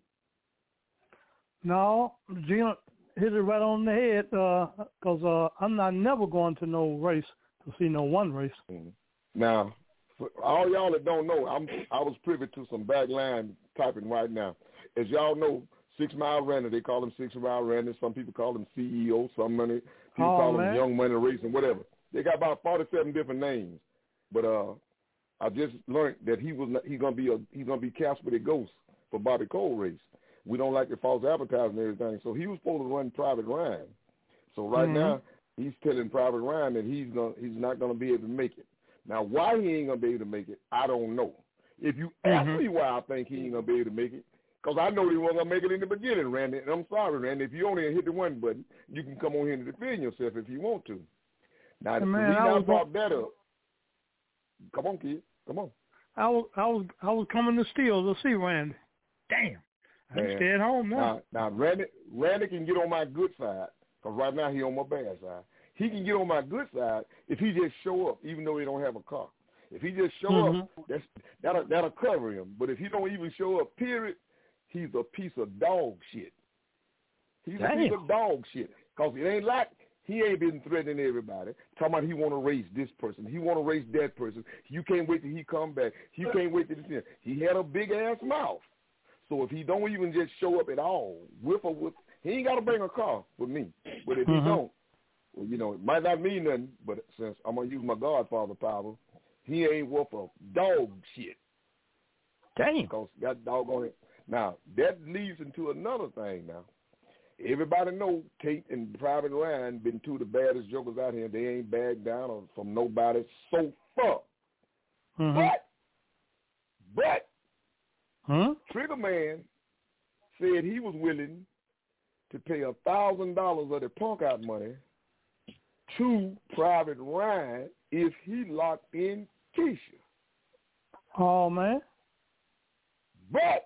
No, Gina hit it right on the head because uh, uh, I'm not never going to no race to see no one race. Mm-hmm. Now, for all y'all that don't know, I'm I was privy to some backline typing right now. As y'all know, Six Mile Randy, they call him Six Mile Randy. Some people call him C E O. Some money people Oh, call man. him Young Money Racing, whatever. They got about forty-seven different names. But uh, I just learned that he was not, he's gonna be a he's gonna be Casper the Ghost for Bobby Cole race. We don't like the false advertising and everything. So he was supposed to run Private Ryan. So right Mhm. now he's telling Private Ryan that he's gonna he's not gonna be able to make it. Now why he ain't gonna be able to make it, I don't know. If you ask Mhm. me why I think he ain't gonna be able to make it, because I know he wasn't gonna make it in the beginning, Randy. And I'm sorry, Randy. If you only hit the one button, you can come on here and defend yourself if you want to. Now Hey, the man, reason I I was brought that up. Come on, kid. Come on. I was I was I was coming to steal to see Randy. Damn, I can Man. stay at home now. Now, now Randy, Randy can get on my good side because right now he on my bad side. He can get on my good side if he just show up, even though he don't have a car. If he just show Mhm. up, that's that'll that'll cover him. But if he don't even show up, period, he's a piece of dog shit. He's Damn. a piece of dog shit because it ain't like he ain't been threatening everybody. Talking about he want to race this person, he want to race that person. You can't wait till he come back. You can't wait till this end. He had a big ass mouth. So if he don't even just show up at all, with or with, he ain't got to bring a car with me. But if Mhm. he don't, well, you know, it might not mean nothing. But since I'm gonna use my Godfather power, he ain't worth a dog shit. Damn. Because that dog on it. Now that leads into another thing. Now everybody know Tate and Private Ryan been two of the baddest jokers out here. They ain't bagged down from nobody so far. Mhm. But, but. Huh? Trigger Man said he was willing to pay a thousand dollars of the punk out money to Private Ryan if he locked in Keisha. Oh man. But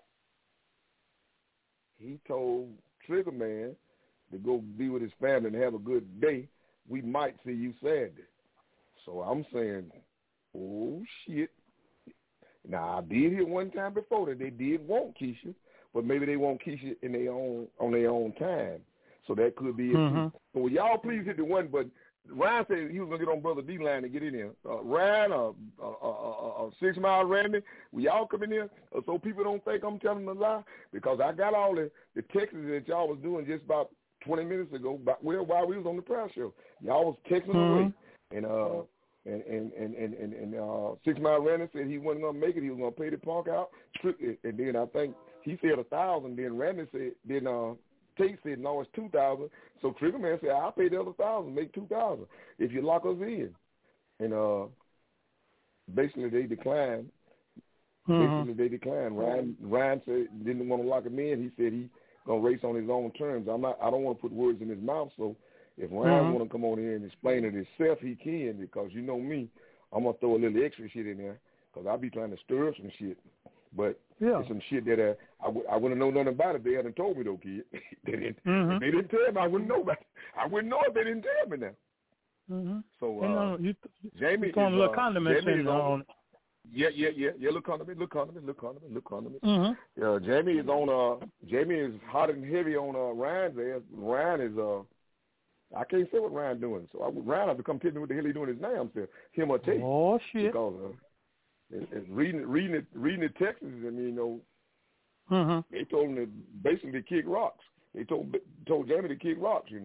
he told Trigger Man to go be with his family and have a good day. We might see you Saturday. So I'm saying, oh shit. Now I did hear one time before that they did want Keisha, but maybe they want Keisha in their own on their own time. So that could be it Mhm. too. So y'all please hit the one button. Ryan said he was gonna get on Brother D line to get in there. Uh, Ryan, uh, uh, uh, uh, Six Mile Randy, will y'all come in there uh, so people don't think I'm telling a lie? Because I got all the the texts that y'all was doing just about twenty minutes ago. But well, while we was on the prayer show, y'all was texting Mhm. away, and uh. And and and and, and, and uh, Six Mile Randy said he wasn't gonna make it. He was gonna pay the punk out. And then I think he said a thousand. Then Randy said, then uh, Tate said no, it's two thousand. So Trigger Man said I'll pay the other thousand, make two thousand if you lock us in. And uh, basically they declined. Mhm. Basically they declined. Ryan Ryan said didn't want to lock him in. He said he gonna race on his own terms. I'm not. I don't want to put words in his mouth. So. If Ryan Mhm. want to come on here and explain it himself, he can, because you know me, I'm going to throw a little extra shit in there because I be trying to stir up some shit. But Yeah. it's some shit that uh, I, w- I wouldn't know nothing about it if they hadn't told me, though, kid. they, didn't, Mhm. if they didn't tell me, I wouldn't know about it. I wouldn't know if they didn't tell me now. Mhm. So You uh, know, you Jamie you throwing is, little uh, condiments Jamie in is on, on it. Yeah, yeah, yeah. Yeah, look condiment, look condiment, look condiment, look condiment. Mhm. Uh, Jamie is on, uh, Jamie is hot and heavy on uh, Ryan's ass. Ryan is, uh, I can't say what Ryan doing. So I, Ryan have to come tell me what the hell he doing his damn self. Him or Tate. Oh shit. Because uh, it, it, reading reading it reading the texts, I mean, you know, Mhm. they told him to basically kick rocks. They told told Jamie to kick rocks, you know.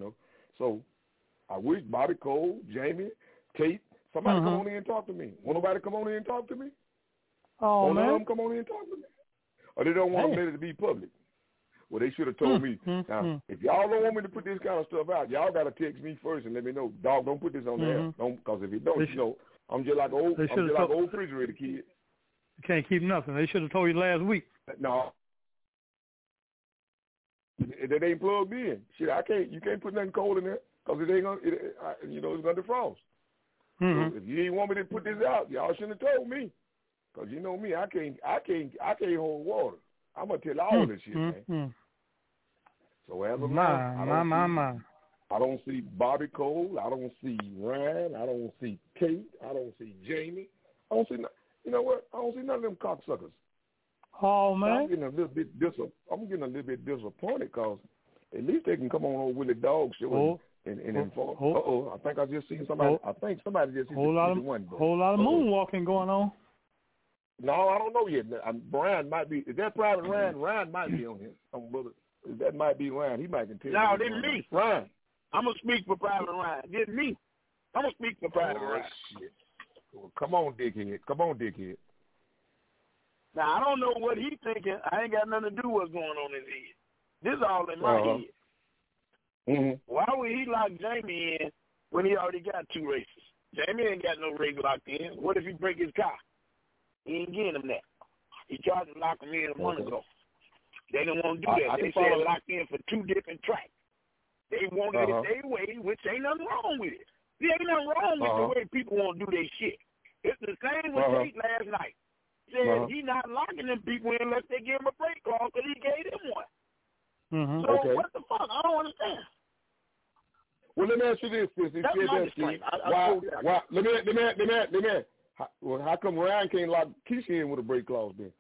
So I wish Bobby Cole, Jamie, Tate, somebody mm-hmm. come on in and talk to me. Want nobody come on in and talk to me? Oh, Want man. them come on in and talk to me? Or they don't want hey. to let it be public? Well, they should have told mm-hmm. me. Now, if y'all don't want me to put this kind of stuff out, y'all got to text me first and let me know. Dog, don't put this on mm-hmm. there. Don't, because if you don't, they you should, know, I'm just like old. I'm just told, like old refrigerator kid. You can't keep nothing. They should have told you last week. No. That ain't plugged in. Shit, I can't. You can't put nothing cold in there because it ain't gonna. It, I, you know, it's gonna defrost. Mm-hmm. So if you didn't want me to put this out, y'all shouldn't have told me. Because you know me, I can't. I can't. I can't hold water. I'm gonna tell all mm-hmm. this shit, man. Mm-hmm. So as of my, now, I my, don't my, see, my. I don't see Bobby Cole. I don't see Ryan. I don't see Kate. I don't see Jamie. I don't see. You know what? I don't see none of them cocksuckers. Oh man, I'm getting a little bit dis. I'm getting a little bit disappointed because at least they can come on over Willie Dog show oh. and, and, and oh. inform. Oh. Uh oh, I think I just seen somebody. Oh. I think somebody just seen whole lot of one. whole lot of Uh-oh. moonwalking going on. No, I don't know yet. I'm, Brian might be. Is that Private Ryan? Ryan might be on here. I'm brother. That might be Ryan. He might can tell. No, this me. Ryan. I'm gonna speak for Private Ryan. This me. I'm gonna speak for Private oh, Ryan. Shit. Well, come on, dickhead. Come on, dickhead. Now I don't know what he's thinking. I ain't got nothing to do with what's going on in his head. This is all in my uh-huh. head. Mm-hmm. Why would he lock Jamie in when he already got two races? Jamie ain't got no race locked in. What if he break his car? He ain't getting him that. He tried to lock him in a month okay. ago. They didn't want to do I, that. I they said locked in for two different tracks. They wanted uh-huh. it their way, which ain't nothing wrong with it. There ain't nothing wrong with uh-huh. the way people want to do their shit. It's the same with uh-huh. Tate last night. He said uh-huh. he not locking them people in unless they give him a break clause because he gave them one. Mm-hmm. So okay. what the fuck? I don't understand. Well, let me ask you this, sis. That's my that, disclaimer. I, I why, told you that. why, let me, let me, let me, let me, how, well, how come Ryan can't lock Keisha in with a break clause then?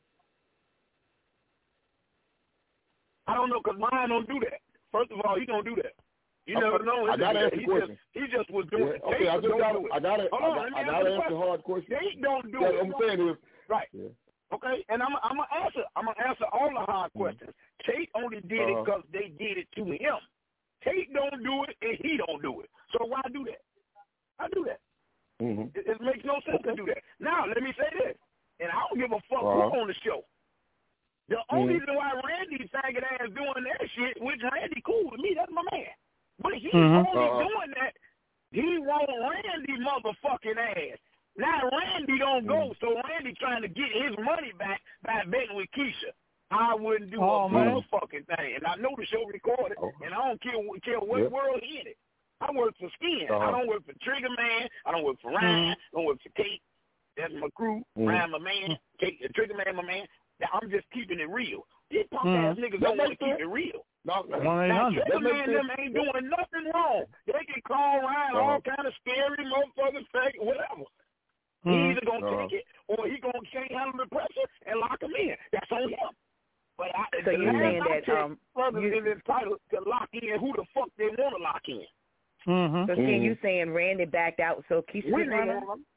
I don't know because Ryan don't do that. First of all, he don't do that. You never know. I gotta ask the he question. Just, he just was doing yeah. it. Okay, I just got do I gotta, Hold I, on, got, I gotta ask the hard question. They don't do yeah, it. I'm saying is right. Yeah. Okay, and I'm, I'm gonna answer. I'm gonna answer all the hard mm-hmm. questions. Tate only did uh-huh. it because they did it to him. Tate don't do it, and he don't do it. So why do that? I do that. Mm-hmm. It, it makes no sense okay. to do that. Now, let me say this, and I don't give a fuck uh-huh. who on the show. The mm-hmm. only reason why Randy faggot ass doing that shit, which Randy cool to me, that's my man. But he's mm-hmm. only uh-huh. doing that, he want Randy motherfucking ass. Now Randy don't go, so Randy trying to get his money back by betting with Keisha. I wouldn't do oh, a man. motherfucking thing. And I know the show recorded, oh. and I don't care, care what yep. world he in it. I work for Skin. Uh-huh. I don't work for Trigger Man. I don't work for Ryan. Mm-hmm. I don't work for Kate. That's my crew. Mm-hmm. Ryan, my man. Kate, Trigger Man, my man. I'm just keeping it real. These punk mm-hmm. ass niggas that don't want to sense. keep it real. No, no. Now, Trigger Man sense. them ain't doing nothing wrong. They can call Ryan uh-huh. all kind of scary motherfuckers, fake, whatever. Mm-hmm. He either going to uh-huh. take it or he going to can't handle the pressure and lock him in. That's on him. But I, So you're saying that um, brothers you, is entitled to lock in who the fuck they want to lock in. Mm-hmm. So, mm-hmm. you saying Randy backed out so Keisha When could they run her? want him.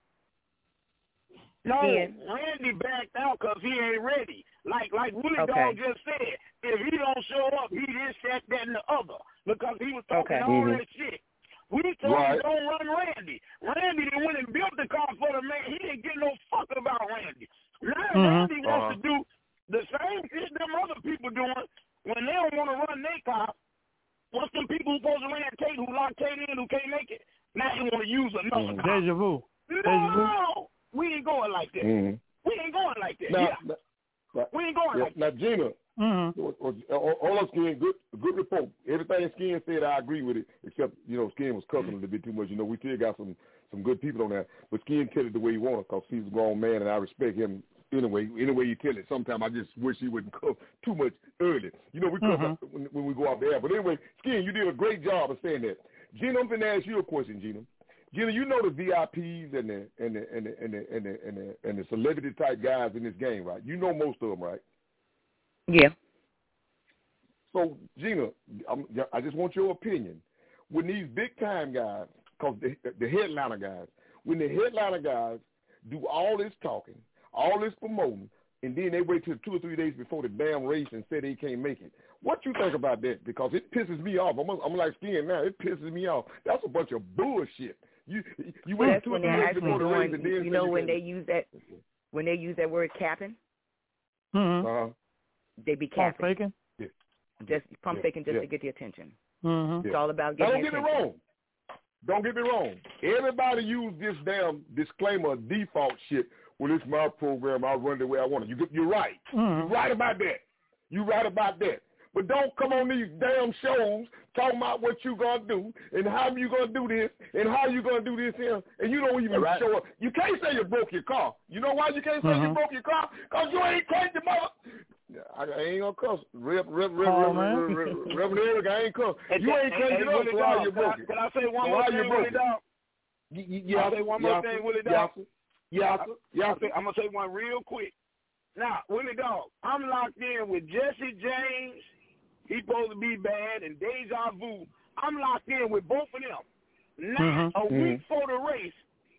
No, Skin. Randy backed out because he ain't ready. Like like Willie Okay. Dog just said, if he don't show up, he this, that, that, and the other. Because he was talking Okay. all mm-hmm. that shit. We told right. him don't run Randy. Randy didn't went and built the car for the man. He didn't get no fuck about Randy. Now Mm-hmm. Randy wants uh-huh. to do the same shit them other people doing when they don't want to run their car. What's them people who supposed to run Tate, who locked Tate in, who can't make it? Now they want to use another mm-hmm. car. Deja vu. No, Deja vu. we ain't going like that. Mm-hmm. We ain't going like that. Now, yeah. now, we ain't going yeah, like now, that. Gina, Mm-hmm. all of Skin, good good report. Everything Skin said, I agree with it, except, you know, Skin was cussing a little bit too much. You know, we still got some, some good people on there, but Skin tell it the way he wanted because he's a grown man, and I respect him anyway. Anyway he tell it. Sometimes I just wish he wouldn't cuss too much early. You know, we cuss Mm-hmm. when, when we go out there. But anyway, Skin, you did a great job of saying that. Gina, I'm going to ask you a question, Gina. Gina, you know the V I Ps and the and the and the and the and the, and the, and the celebrity type guys in this game, right? You know most of them, right? Yeah. So, Gina, I'm, I just want your opinion. When these big time guys, because the, the headliner guys, when the headliner guys do all this talking, all this promoting, and then they wait till two or three days before the damn race and say they can't make it. What you think about that? Because it pisses me off. I'm, I'm like Skin now. It pisses me off. That's a bunch of bullshit. You you wait well, two or three days before the race, and then you know when they use that when they use that word capping, mm-hmm. uh-huh. they be capping. Pump faking. Yeah. Just pump yeah. faking just yeah. to get the attention. Mm-hmm. It's all about getting Don't attention. get me wrong. Don't get me wrong. Everybody use this damn disclaimer default shit. Well, it's my program. I run the way I want it. You, you're right. Mm-hmm. You're right about that. You're right about that. But don't come on these damn shows talking about what you going to do and how you going to do this and how you going to do this here, and you don't even right. show up. You can't say you broke your car. You know why you can't say mm-hmm. you broke your car? Because you ain't cranked your mother. I, I ain't going to cuss. Rep, rep, rep, oh, rep, rep, rep, Reverend Eric, I ain't cuss. You ain't cranked it up, so how you broke it? Can I say one so more thing, Willie Dog? Yeah, I'll say one more thing, Willie Dog. Yeah, yeah. I'm going to say one real quick. Now, Willie Dog, I'm locked in with Jesse James. He's supposed to be bad, and Deja Vu. I'm locked in with both of them. Now, mm-hmm. a week mm-hmm. for the race,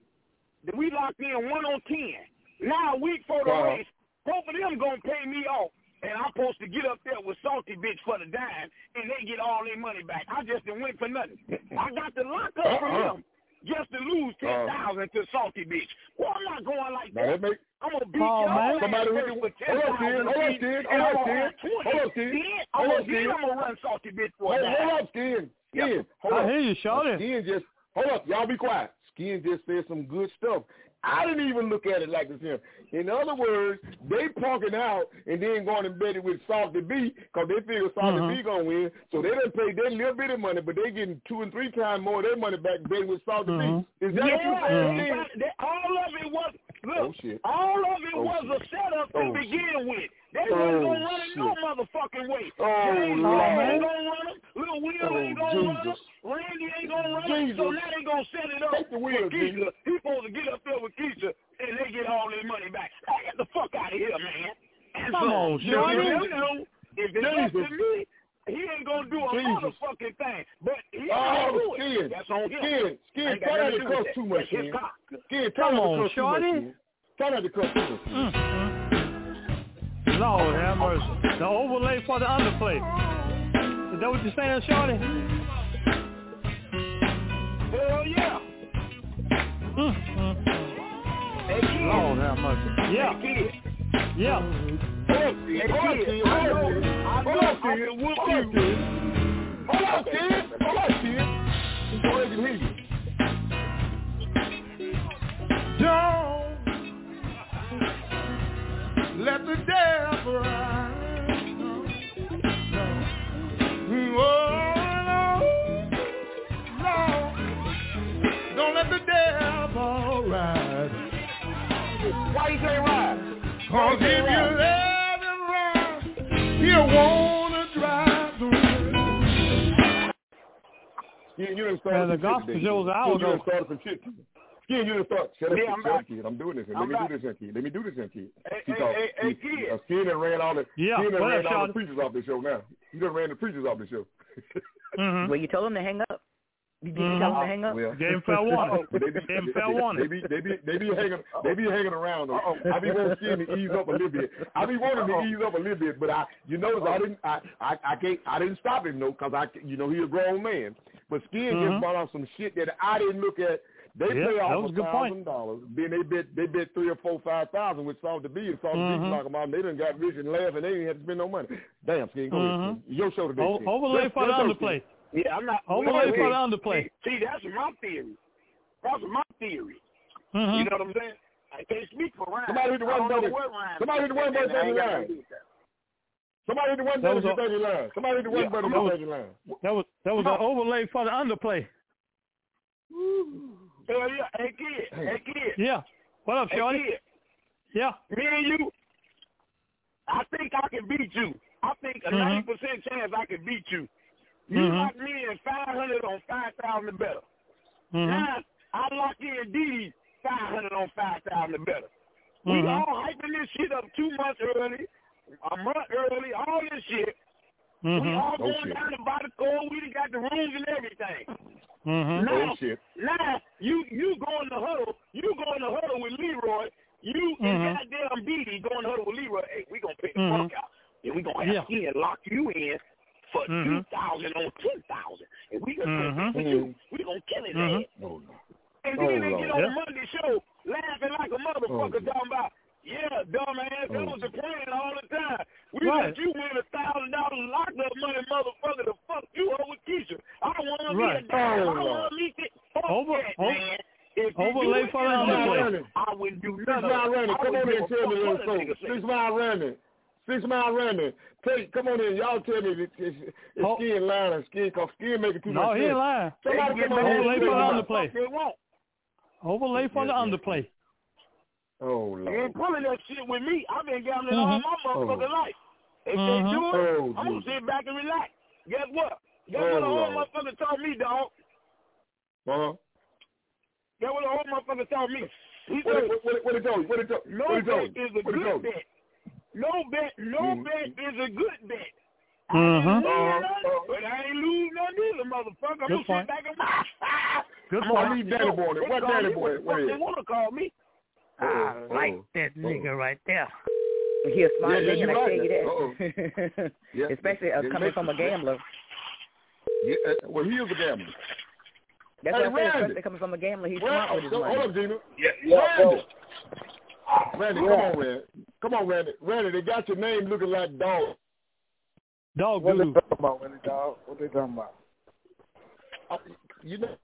we locked in one on ten. Now, a week for the uh-huh. race, both of them going to pay me off, and I'm supposed to get up there with Salty Bitch for the dime, and they get all their money back. I just didn't win for nothing. I got to lock up uh-uh. for them just to lose ten thousand uh-huh. to Salty Bitch. Well, I'm not going like that. Now, that make, I'm going to beat oh, y'all Somebody ass for ten thousand. Hold on, Skin. Hold on, Skin. Hold on, Skin. I'm Hold on, Skin. I'm going to run Salty Bitch for hold, that. hold up, Skin. Skin. Hold I up. hear you, Shorty. Skin just, hold up. Y'all be quiet. Skin just said some good stuff. I didn't even look at it like this here. In other words, they punking out and then going to bet it with Salty B because they figure Salty mm-hmm. B going to win. So they done paid their little bit of money, but they getting two and three times more of their money back betting with Salty mm-hmm. B. Is that yeah, what you're saying? mm-hmm. they, all of it was, look, oh, shit. all of it oh, was shit. a setup to oh, begin shit. with. They oh, wasn't going to run it shit. no motherfucking way. Oh, James Lord. ain't going to run it. Little Will oh, ain't going to run Jesus. it. Randy ain't going to run Jesus. it. So now they going to set it up Take the wheel, with Keisha. Jesus. He's supposed to get up there with Keisha, and they get all their money back. Hey, get the fuck out of here, man. And Come so, on, Shorty. you know, if it's up to me, he ain't going to do a Jesus. motherfucking thing. But he ain't Oh, going to do Skin. it. That's on him. Skin. Skin. Try not to cuss too much, Skin. Skin, try Come not on, to cuss too much, Shorty. Skin. Try not to cuss too much, Skin. Mm-hmm. Lord have mercy. The overlay for the underplay. Is that what you're saying, Shorty? Hell yeah. Mm-hmm. Hey, Lord have mercy. Yeah. Hey, yeah. Hey, kid. Hold on, kid. I know. I know. I can whoop you. Hold on, kid. Hold on, kid. Go ahead and hear you. Don't let the devil ride. Oh, no, no. Don't let the devil ride. Why you say ride? Cause if you let him ride, he'll wanna drive the way. Skin, you done started Man, the some gospel shit shows today. an hour You done ago. started some shit. Skin, you done started. Shut up, Yeah, kid. I'm Shut up, back. kid. I'm doing this here. I'm Let me back. do this here, kid. Let me do this here, kid. Hey, Because hey, hey, hey, Skin, kid. uh, Skin done ran all the, Yeah, Skin done what ran up, all Sean? the preachers off the show now. You done ran the preachers off the show. Mm-hmm. Well, you told them to hang up. Did you Mm-hmm. tell them to hang up? Well, Gave him fair warning. But they be, Gave him they, fair they, warning. they be, they be, they be hanging, they be hanging around. Though. I be wanting Skin to ease up a little bit. I be wanting to ease up a little bit, but I, you notice I didn't, I, I, I can't, I didn't stop him though, cause I, you know, he a grown man. But Skin Mm-hmm. just brought out some shit that I didn't look at. They Yeah, pay that off was a a good point. thousand dollars. Then they bet, they bet three or four, five thousand with Salty B, and Salty Mm-hmm. B knock them out. And they done got rich and laugh, and they didn't have to spend no money. Damn, Skin, go Mm-hmm. ahead. Skin. Your show today. O- Skin. overlay Let's- for the let's go, underplay. Skin. Yeah, I'm not. Overlay wait, for wait. the underplay. See, see, that's my theory. That's my theory. Mm-hmm. You know what I'm saying? I can't speak for Ryan. Somebody hit the one button. Somebody hit the one button thirty line. Somebody hit the one That was button a- thirty line. Somebody hit the one Yeah, button that was- thirty line. That was that was an overlay for the underplay. Hell yeah. Hey, kid. Hey, kid. Yeah. What up, Hey, Shorty? kid. Yeah. Me and you, I think I can beat you. I think a Mhm. ninety percent chance I can beat you. You Mhm. lock me in five hundred on five thousand better. Mm-hmm. Now, I lock in Didi five hundred on five thousand better. We Mhm. all hyping this shit up two months early, a month early, all this shit. We Mm-hmm. all Oh, going shit. down to buy the code. We done got the rooms and everything. Mm-hmm. Now, Oh, shit. now you you go in the huddle. You go in the huddle with Leroy. You Mm-hmm. and goddamn B D going to huddle with Leroy. Hey, we gonna pay the Mm-hmm. fuck out, and we gonna have Yeah. Skin lock you in for Mm-hmm. two thousand on ten thousand, and we gonna Mm-hmm. for you. We gonna kill his Mm-hmm. ass. Oh, no. And Oh, then they Lord. get on Yeah. the Monday show laughing like a motherfucker, Oh, talking about, yeah, dumbass, that Oh. was the plan all the time. We Right. let you win a thousand dollars lockup money, motherfucker, to fuck you over Keisha. I don't want to Right. be a dad. I don't Oh, want to meet it. Fuck Over- that, over- man. If you overlay do it for in the a underplay. month, I wouldn't do Six none of Mile it. Randy, I come on wouldn't in give and a tell me fuck a what little a something. nigga say. Six Mile Randy. Six Mile Randy. Take, come on in. Y'all tell me if it's, it's, it's Oh. Skin lying or Skin, because Skin making too No, much he sense. ain't lying. Somebody They come get on mad in Overlay and for tell the me what about underplay. they want. Overlay for Yeah, the yeah. underplay. Oh, They Lord. ain't pulling that shit with me. I've been gambling Mhm. all my motherfucking Oh. life. If Mhm. they do it, Oh, I'm going Jesus. to sit back and relax. Guess what? Guess Oh, what the old Lord. motherfucker told me, dog? Uh-huh. Guess what the old motherfucker told me? He What said, it, what it, what it told you? What it told no what it told bet you? is a What it good told you? bet. No bet, no Mhm. bet is a good bet. I Mhm. didn't win Uh-huh. nothing, but I ain't lose nothing either, motherfucker. I'm Good going to point. sit back and Good I'm point. gonna I need Danny Boy. They What call Danny me Boy? what the What fuck is they it? want to call me. I Uh-oh. like Uh-oh. that nigga right there. He a smart Yeah, yeah, man, you I right. tell you that. Uh-oh. Yeah, Especially yeah, uh, yeah, coming yeah. from a gambler. Yeah, uh, well, he is a gambler. That's Hey, what I said. Randy. Especially coming from a gambler, he's Well, smart with his so, money. hold up, Gina. Yeah, yeah, Randy. Randy, Yeah. come on, Randy. Come on, Randy. Randy, they got your name looking like dog. Dog What they dude. talking about, Willie dog? What they talking about? Uh, you know,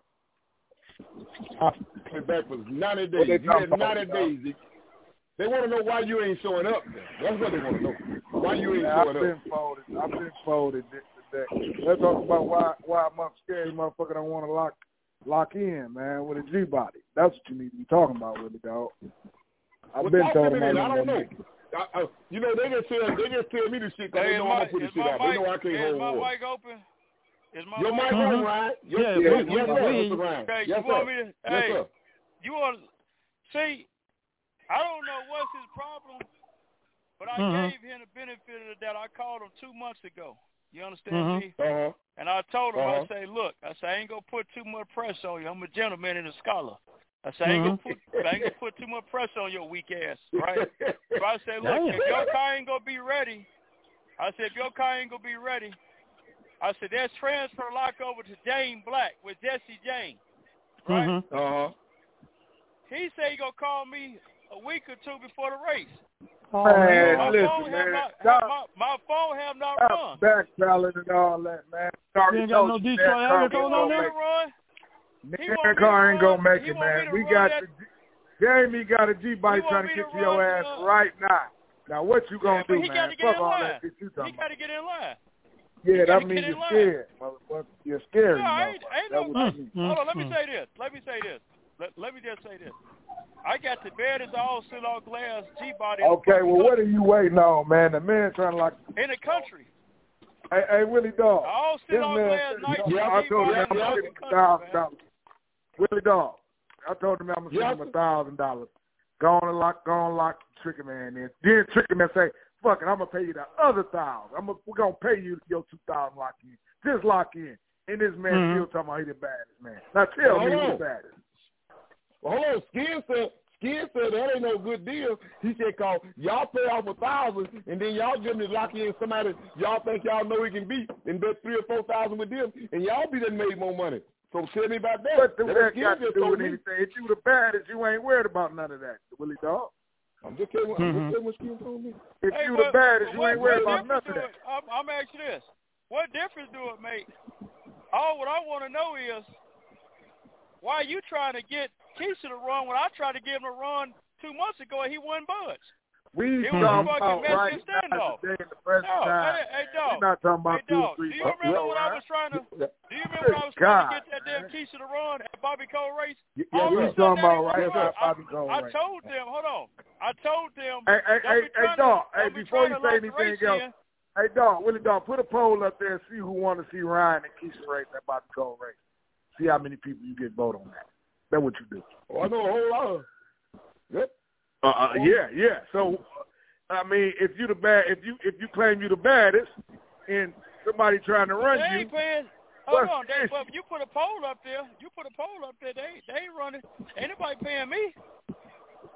I went back for ninety What they days. You talking had about, ninety dog? days. They want to know why you ain't showing up. That's what they want to know. Why you ain't Man, I've showing been up. folded. I've been folded today. Let's talk about why why I'm scary motherfucker don't want to lock lock in, man, with a G body. That's what you need to be talking about, Willie dog. I've Well, been talk to told me him then. I I don't know. make it. I, I, you know, they just tell they just tell me the shit because Hey, they is know my, I'm gonna put the is shit my out. mic, They know I can't is hold my water. mic open? Is my Your mic mic on, open? Ryan? Your, Yeah, yes, we- yes, we- sir, we- Mister Ryan. Okay, Yes, you want sir. me to, Yes, hey, sir. you want, see, I don't know what's his problem, but I Mhm. gave him the benefit of the doubt. I called him two months ago. You understand Mhm. me? Uh-huh. And I told him, Uh-huh. I say, look, I say, I ain't going to put too much pressure on you. I'm a gentleman and a scholar. I say, I ain't Mhm. going to put, I ain't gonna put too much pressure on your weak ass, right? So I said, look, Damn. if your car ain't going to be ready, I said, if your car ain't going to be ready, I said, there's transfer lock over to Jane Black with Jesse Jane, right? Mhm. Uh-huh. He said he going to call me a week or two before the race. Oh, Man, My listen, phone have man. not, Stop. have, my, my phone have not Stop run. backpedaling and all that, man. You ain't got no Detroit Area He code on want me there? to run. He want me That car to ain't run. gonna make He it, want me man. to We run got that. the Jamie got a G body He trying want to me get to to your run, ass uh, right now. Now what you gonna Yeah, but do, he got man? to get Fuck in all line. that shit you He talking got about. to get in line. Yeah, gotta that get means in you're line. scared, motherfucker. You're scary, No, I ain't, motherfucker. ain't That's no. what you mean. Hold on, let me Mm. say this. Let me say this. Let, let me just say this. I got the baddest all sit-off glass G-body Okay, well, what are you waiting on, man? The man trying to like. in the country. Hey, hey, Willie Dog. All This sit-off man, glass night yeah, I told him G-body I'm in gonna the give him a country, thousand man. dollars. Willie Dog. I told him I'm gonna Yeah. send him a thousand dollars. Go on and lock, go on and lock Tricky Man in. Then Tricky Man say, "Fuck it, I'm gonna pay you the other thousand. I'm gonna, we're gonna pay you your two thousand lock in. Just lock in." And this man Mhm. still talking about he the baddest man. Now tell Hold me on. who's the baddest. Well, hold on. Skin said, Skin said that ain't no good deal. He said, cause y'all pay off a thousand, and then y'all give me lock in somebody y'all think y'all know he can beat, and bet three or four thousand with them, and y'all be done made more money. So tell me about that. What do That's that Skin got to just do told with me. anything? If you the baddest, you ain't worried about none of that, Willie Dog. I'm just telling, I'm Mhm. just telling what Skin told me. If Hey, you but- the baddest, but you what- ain't worried what about none difference of do that. it- I'm, I'm asking you this. What difference do it make? All what I want to know is why you trying to get Keisha to run when I tried to give him a run two months ago and he wouldn't budge. We It talking was a fucking about right Mexican now, standoff. today in the present No, time. hey, hey, man. dog. We're not talking about Hey, two or dog, three do you months remember ago, when I right? was trying to? Yeah, Do you remember when I was Good trying God, to get that damn man. Keisha to run at Bobby Cole race? yeah, All we of a talking sudden, about they right won't now, run. I, Bobby Cole I race. told them, hold on. I told them, Hey, hey, don't hey, be hey, trying dog. to, Hey, don't be before trying you to say lock the race anything else, in. hey, dog, Willie Dog, put a poll up there and see who want to see Ryan and Keisha race at Bobby Cole race. See how many people you get vote on that. That's what you do. Oh, I know a whole lot of. Yep. Uh, uh, yeah, yeah. So, I mean, if you the bad, if you if you claim you the baddest, and somebody trying to run They you, ain't paying. Hold what's on, they, this? but you put a poll up there. You put a poll up there. They they ain't running. Ain't nobody paying me.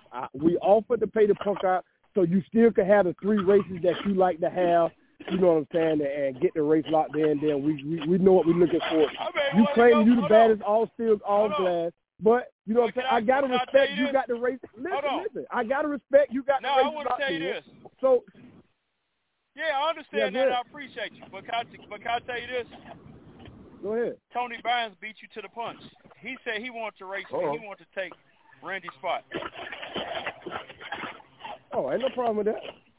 I, we offered to pay the punk out so you still could have the three races that you like to have. You know what I'm saying? And, and get the race locked in. Then we we, we know what we're looking for. I mean, you claim you the hold baddest, on. all steel, all Hold glass. But you know what I'm saying? I, I gotta respect you, you got the race. Listen, Hold on. listen. I gotta respect you got no, the race. No, I want to tell you in. this. So. Yeah, I understand yeah, that. I appreciate you. But can I, but can I tell you this? Go ahead. Tony Bynes beat you to the punch. He said he wanted to race Uh-oh. me. He wanted to take Randy's spot. Oh, ain't no problem with that.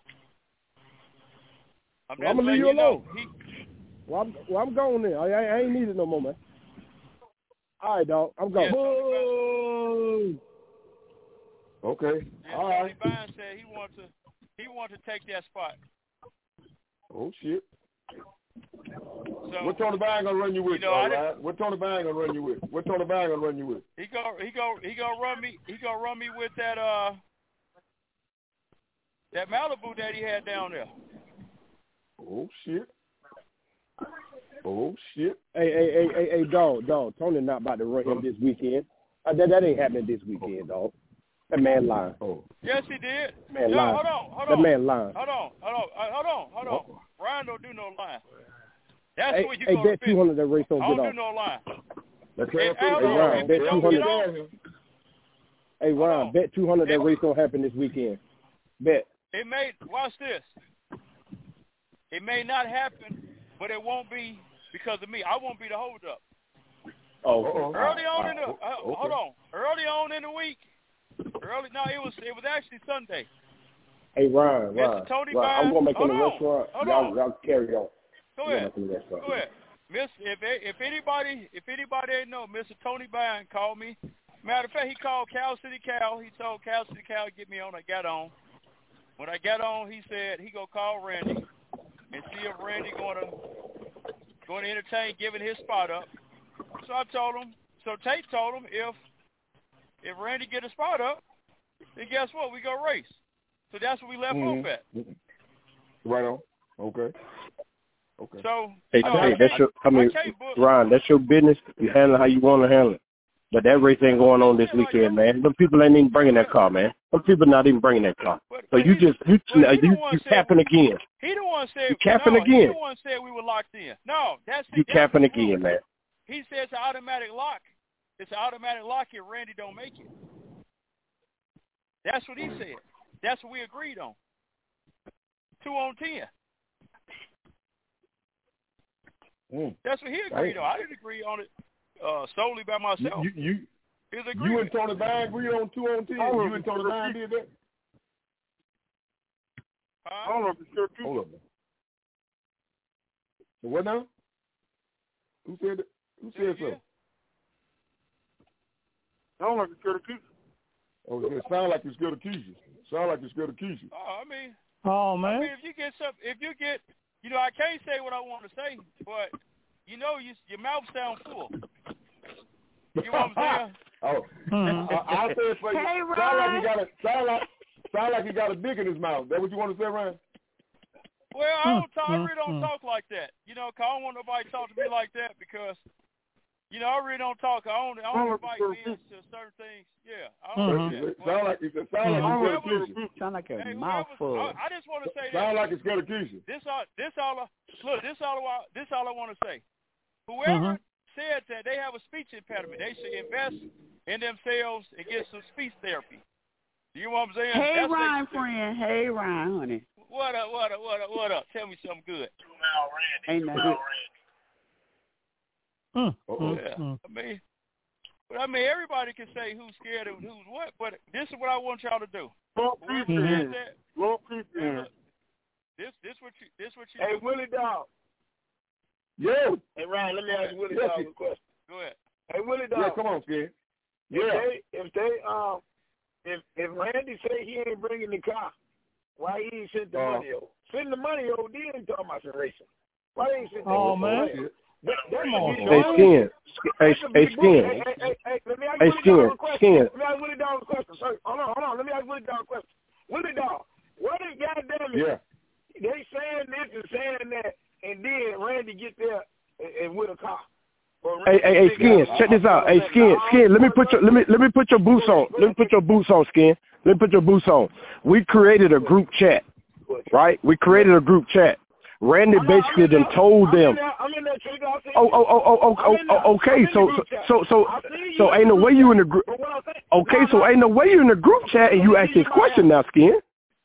I'm, well, I'm gonna leave you, you alone. Know, he, well, I'm, well, I'm going there. I, I, I ain't needed no more, man. All right, dog. I'm going. Yeah, okay. Yeah, All Tony right. Bynes said he wanted to he wanted to take that spot. Oh shit. So, what Tony Bynes gonna run you with? You know, all I right? What Tony Bynes gonna run you with? What Tony Bynes gonna run you with? He go he go he gonna run me he gonna run me with that uh that Malibu that he had down there. Oh shit. Oh shit. Hey, hey, hey, hey, hey, dog, dog. Tony not about to run him this weekend. Uh, that that ain't happening this weekend, dog. That man lying. Oh. Yes, he did. Man no, lying. hold on, hold that on. man lying. Hold on, hold on, uh, hold on, hold on. Ryan don't do no lying. That's Hey, where you hey, go to bet two hundred that race don't I get don't off. do no lying. Let's Hey, hey, hold hey, on. Ryan, If bet it two don't get hundred. off, Hey, Ryan, bet two hundred that race don't happen this weekend. Bet. it may watch this. It may not happen, but it won't be because of me. I won't be the holdup. Oh, okay. Early on in the Uh, uh, okay. hold on. Early on in the week. Early no, it was it was actually Sunday. Hey, Ryan, Mister Ryan, Tony Ryan, I'm Bynes- going back in hold the on, restaurant. hold Y'all, on. y'all carry on. Go I'm ahead. going back in the restaurant. Go ahead. Miss if if anybody if anybody ain't know, Mister Tony Bynes called me. Matter of fact, he called Cal City Cal. He told Cal City Cal to get me on. I got on. When I got on, he said he gonna call Randy and see if Randy gonna going to entertain giving his spot up. So I told him. So Tate told him if if Randy get a spot up, then guess what? We go race. So that's what we left Mhm. off at. Right on. Okay. Okay. So Hey, no, hey, I that's can't- your. I mean, I can't book- Ryan, that's your business. You handle it how you want to handle it. But that race ain't going on this weekend, man. Them people ain't even bringing that car, man. Them people not even bringing that car. So you just you Well, he you the one you said capping we- again. He the one said You capping no, He again. the one said we were locked in. No, that's You that's capping the rule. again, man. He says it's an automatic lock. It's an automatic lock if Randy don't make it. That's what he said. That's what we agreed on. Two on ten. Mm. That's what he agreed on. I didn't agree on it uh, solely by myself. You you His you agreement. and Tony Bynes agree on two on ten. Hold You on, and Tony Bynes did that. Huh? Hold on, sure too. Hold up. So what now? Who said it? Who said so? Hold on, sure too. Oh, it sound like you're scared of Keisha. Sound like you're scared of Keisha. Oh, I mean, Oh I man. mean, if you get some, if you get, you know, I can't say what I want to say, but you know, you, your mouth sound full. You know what I'm saying? Oh, Mhm. I, I'll say it for you. Hey, sound like Ron. he got a sound like sound like he got a dick in his mouth. That what you want to say, Ryan? Well, I don't talk. I really don't Mm, mm, talk like that. You know, 'cause I don't want nobody to talk to me like that because, you know, I really don't talk. I only, I only invite men to certain things. Yeah, I don't do that. Sound like he said. Sound like he's scared of Whoever- Keisha. Sound like a Hey, whoever- mouthful. I, I just want to say Sound that. like he's scared of Keisha. This all, this all, I- look, this all, I, this all I want to say. Whoever Mhm. said that they have a speech impediment, they should invest in themselves and get some speech therapy. You know what I'm saying? Hey, That's what they Ryan, should do. friend. Hey, Ryan, honey. What up? What up? What up? What up? Tell me something good. Ain't nothing. Mm, Uh-oh. mm, Yeah, mm. I mean, but I mean, everybody can say who's scared and who's what. But this is what I want y'all to do. Smoke Whoever people said in. that, Smoke people hey, in. look, this, this what you, this what you. Hey, do. Willie Dog. Yo. Hey, Ryan, let me ask Willie Yes, Dog you- a question. Go ahead. Hey, Willie Dog. Yeah, come on, kid. If Yeah. they, if they, um, if if Randy say he ain't bringing the car, why he ain't sent the Uh, money over? Send the money over, then talking about some racing. Why they ain't sent the Oh money? man. That, that's Come a on, big Hey, deal. Skin. Hey, That's a hey, big Skin. deal. Hey, hey, hey, hey, let me ask Hey, Willie Skin. Dog a question. Skin. Let me ask Willie Dog a question. Sorry, hold on, hold on. Let me ask Willie Dog a question. Willie Dog, what is goddamn it? Yeah. They saying this and saying that, and then Randy get there and, and with a car. Or Hey, hey, hey, Skin, check this out. Hey, Skin, Skin, let me put your let me let me put your boots on. Let me put your boots on, Skin. Let me put your boots on. We created a group chat, right? We created a group chat. Randy basically then told them. I'm in that tree, I'll see Oh, you. oh, oh, oh, oh, I'm in oh, there. oh, okay. I'm in So, the so, group chat. so, so, I see you so, in ain't the no way group you in the chat. group. But what I'm saying- Okay, no, so no. ain't no way you in the group chat and you ask this question now, Skin.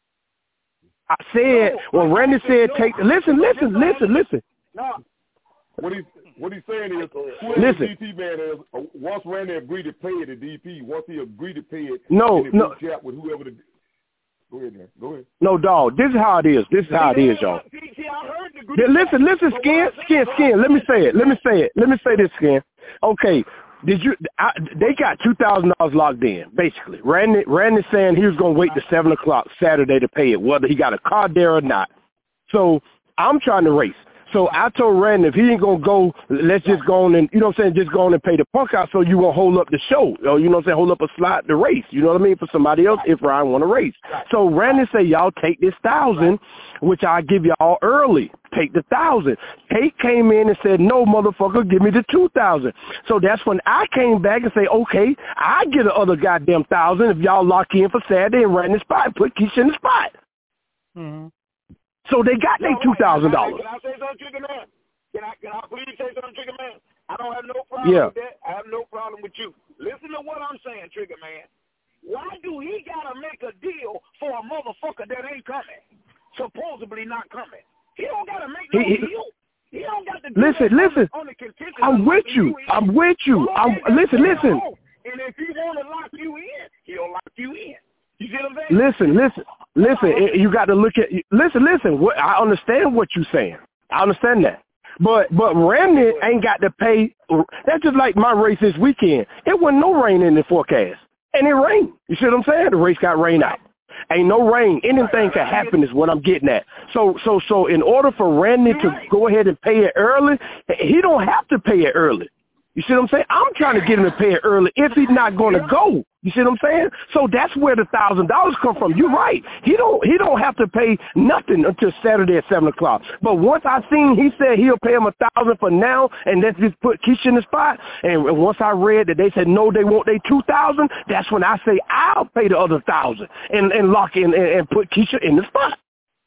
I said No, when I Randy asked said him, take. no, Listen, I- listen, no, listen, listen. No. what he's what he's saying is, whoever Listen. the D P man is, uh, once Randy agreed to pay it, the D P, once he agreed to pay it, No, in the no. group chat with whoever the. Go ahead, man. Go ahead. No, dog. This is how it is. This is how it is, y'all. Th- Listen, listen, Skin, Skin, Skin. Let me say it. Let me say it. Let me say this, Skin. Okay. Did you? I, they got two thousand dollars locked in, basically. Randy, Randy saying he was gonna wait to seven o'clock Saturday to pay it, whether he got a card there or not. So I'm trying to race. So I told Randy if he ain't gonna go, let's just go on and you know what I'm saying, just go on and pay the punk out so you gonna hold up the show. Or you know what I'm saying, hold up a slot the race. You know what I mean? For somebody else if Ryan wanna race. So Randy say, y'all take this thousand, which I give y'all early. Take the thousand. Kate came in and said, no, motherfucker, give me the two thousand. So that's when I came back and say, okay, I get the other goddamn thousand if y'all lock in for Saturday and rent the spot, put Keisha in the spot. Mm-hmm. So they got their two thousand dollars. Can I say something, Trigger Man? Can I, can I please say something, Trigger Man? I don't have no problem Yeah. with that. I have no problem with you. Listen to what I'm saying, Trigger Man. Why do he got to make a deal for a motherfucker that ain't coming? Supposedly not coming. He don't got to make no He- he- deal. He don't got to do Listen, that listen. on the contingent I'm of with locking you. in. I'm with you. I'm listen, listen. And if he want to lock you in, he'll lock you in. You see what I'm saying? Listen, listen, listen. it- You got to look at. Listen, listen. What, I understand what you're saying. I understand that. But but Randy ain't got to pay. That's just like my race this weekend. It wasn't no rain in the forecast, and it rained. You see what I'm saying? The race got rained out. Ain't no rain. Anything can happen is what I'm getting at. So so so in order for Randy to go ahead and pay it early, he don't have to pay it early. You see what I'm saying? I'm trying to get him to pay it early if he's not going to go. You see what I'm saying? So that's where the thousand dollars come from. You're right. He don't he don't have to pay nothing until Saturday at seven o'clock. But once I seen he said he'll pay him a thousand for now, and let's just put Keisha in the spot. And once I read that they said no, they want they two thousand. That's when I say I'll pay the other thousand and and lock in and, and put Keisha in the spot.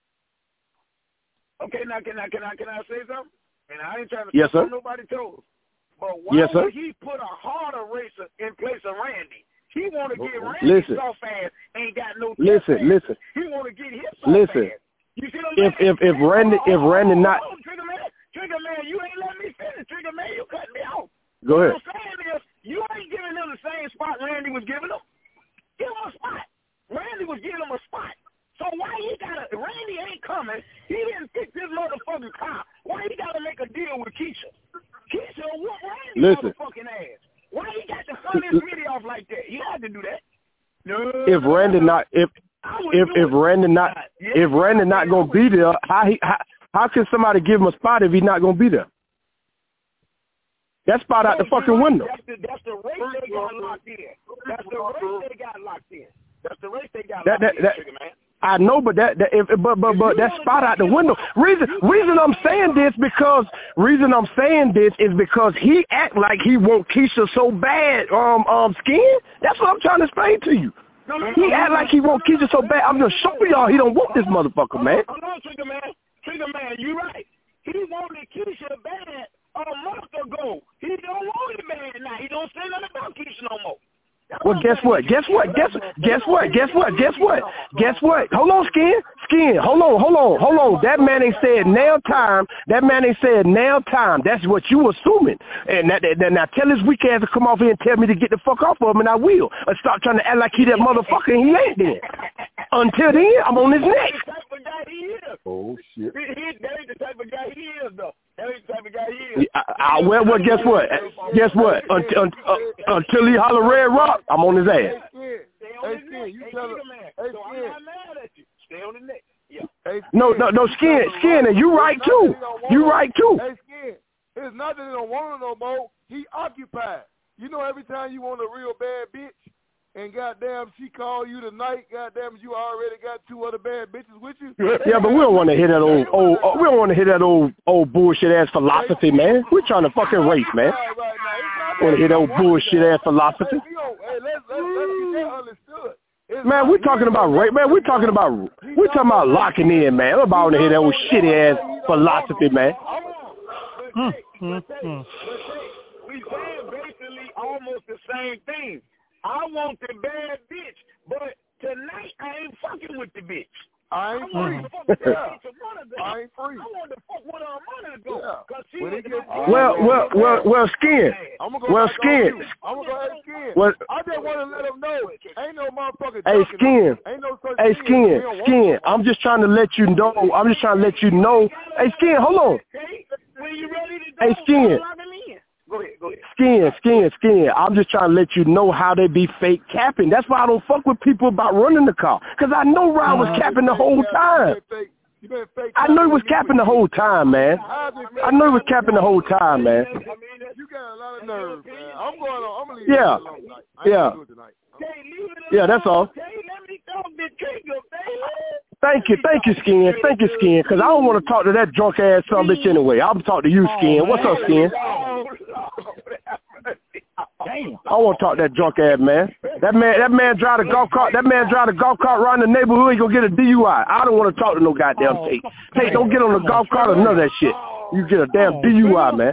Okay, now can I can I can I say something? And I ain't trying to Yes, step sir. on nobody's toes. But why Yes, sir. would he put a harder racer in place of Randy? He want to get Randy Listen. soft ass, ain't got no Listen, test listen, ass. He want to get his soft listen. ass. You see what I'm If saying? if if Randy if Randy not Hold on, Trigger Man, Trigger Man, you ain't letting me finish. Trigger Man, you cut me off. Go ahead. What I'm saying is, you ain't giving him the same spot Randy was giving him. Give him a spot. Randy was giving him a spot. So why he gotta? Randy ain't coming. He didn't fix his motherfucking car. Why he gotta make a deal with Keisha? Keisha will whoop Randy Listen. motherfucking ass. Why he got to cut his video off like that? He had to do that. No. if Randy not if if if Randy not if Randy not gonna be there, how he how, how can somebody give him a spot if he's not gonna be there? That spot out the fucking window. That's the, that's the race they got locked in. That's the race they got locked in. That's the race they got That, locked that, that, in, Trigger Man. I know, but that, that if, but but but that spot out the window. Reason reason I'm saying this because reason I'm saying this is because he act like he want Keisha so bad. Um um Skin. That's what I'm trying to explain to you. He act like he want Keisha so bad. I'm gonna show y'all he don't want this motherfucker, man. Hold on, Trigger Man. Trigger Man, you right. He wanted Keisha bad a month ago. He don't want it bad now. He don't say nothing about Keisha no more. Well, guess what? Guess what? Guess guess what? Guess what? Guess what? Guess what? Hold on, Skin. Skin. Hold on. Hold on. Hold on. That man ain't said now time. That man ain't said now time. That's what you assuming. And that, that, now tell his weak ass to come off here and tell me to get the fuck off of him, and I will. Or stop trying to act like he that motherfucker, and he ain't then. Until then, I'm on his neck. That's the type of guy he is. Oh shit. He, he, that ain't the type of guy he is, though. That ain't the type of guy he is. I, I, well, well, guess what? Guess what? Until, uh, until he holler Red Rock, I'm on his ass. Stay on his neck. you Hey, tell Trigger him- Man. hey, So I'm Skin. not mad at you. Stay on the neck. Yeah. Hey, No, no, no, Skin, Skin, and you right too. You right too. Hey, Skin, it's not that he don't want her no more. He occupied. You know, every time you want a real bad bitch, and goddamn, she call you tonight, goddamn, you already got two other bad bitches with you. Yeah, but we don't want to hear that old, old, oh, we don't want to hear that old, old bullshit ass philosophy, man. We're trying to fucking race, man. Want to hear that old bullshit ass philosophy? Hey, let's, let's, let's get that understood. It's Man, not- we're talking about race, man. We're talking about, we're talking about locking in, man. I'm about to hear that old shitty ass philosophy, man. Mm, mm, mm. We saying basically almost the same thing. I want the bad bitch, but tonight I ain't fucking with the bitch. I ain't I want free. to fuck with the bitch of one of I ain't free. I want to fuck with her money to go. Yeah. Cause she When was it gets the- Well, well, well, well, Skin. I'm gonna go Well, back Skin. on you. I'm gonna go ahead and Skin. Well- I just want to let them know, ain't no motherfucker. Hey, ducking Skin. them. Ain't no such Hey, thing as Skin. we don't want Skin. them. I'm just trying to let you know. I'm just trying to let you know. Hey, Skin, hold on. When you ready to go, Hey, Skin. lock them in. Go ahead, go ahead. Skin, skin, skin. I'm just trying to let you know how they be fake capping. That's why I don't fuck with people about running the car. Because I know Ryan was capping the whole time. I know he was capping the whole time, man. I know he was capping the whole time, man. You got a lot of nerve, man. I'm going on. I'm going to leave Yeah. it alone tonight. I ain't Yeah. gonna do it tonight. Yeah, that's all. Thank you, thank you, Skin. Thank you, Skin. Because I don't want to talk to that drunk ass son bitch anyway. I'll talk to you, Skin. What's up, Skin? I want to talk to that drunk ass man. That man, that man drive the golf cart. That man drive the golf cart around the neighborhood. He gonna get a D U I. I don't want to talk to no goddamn Tate. Tate, don't get on the golf cart or none of that shit. You get a damn D U I, man.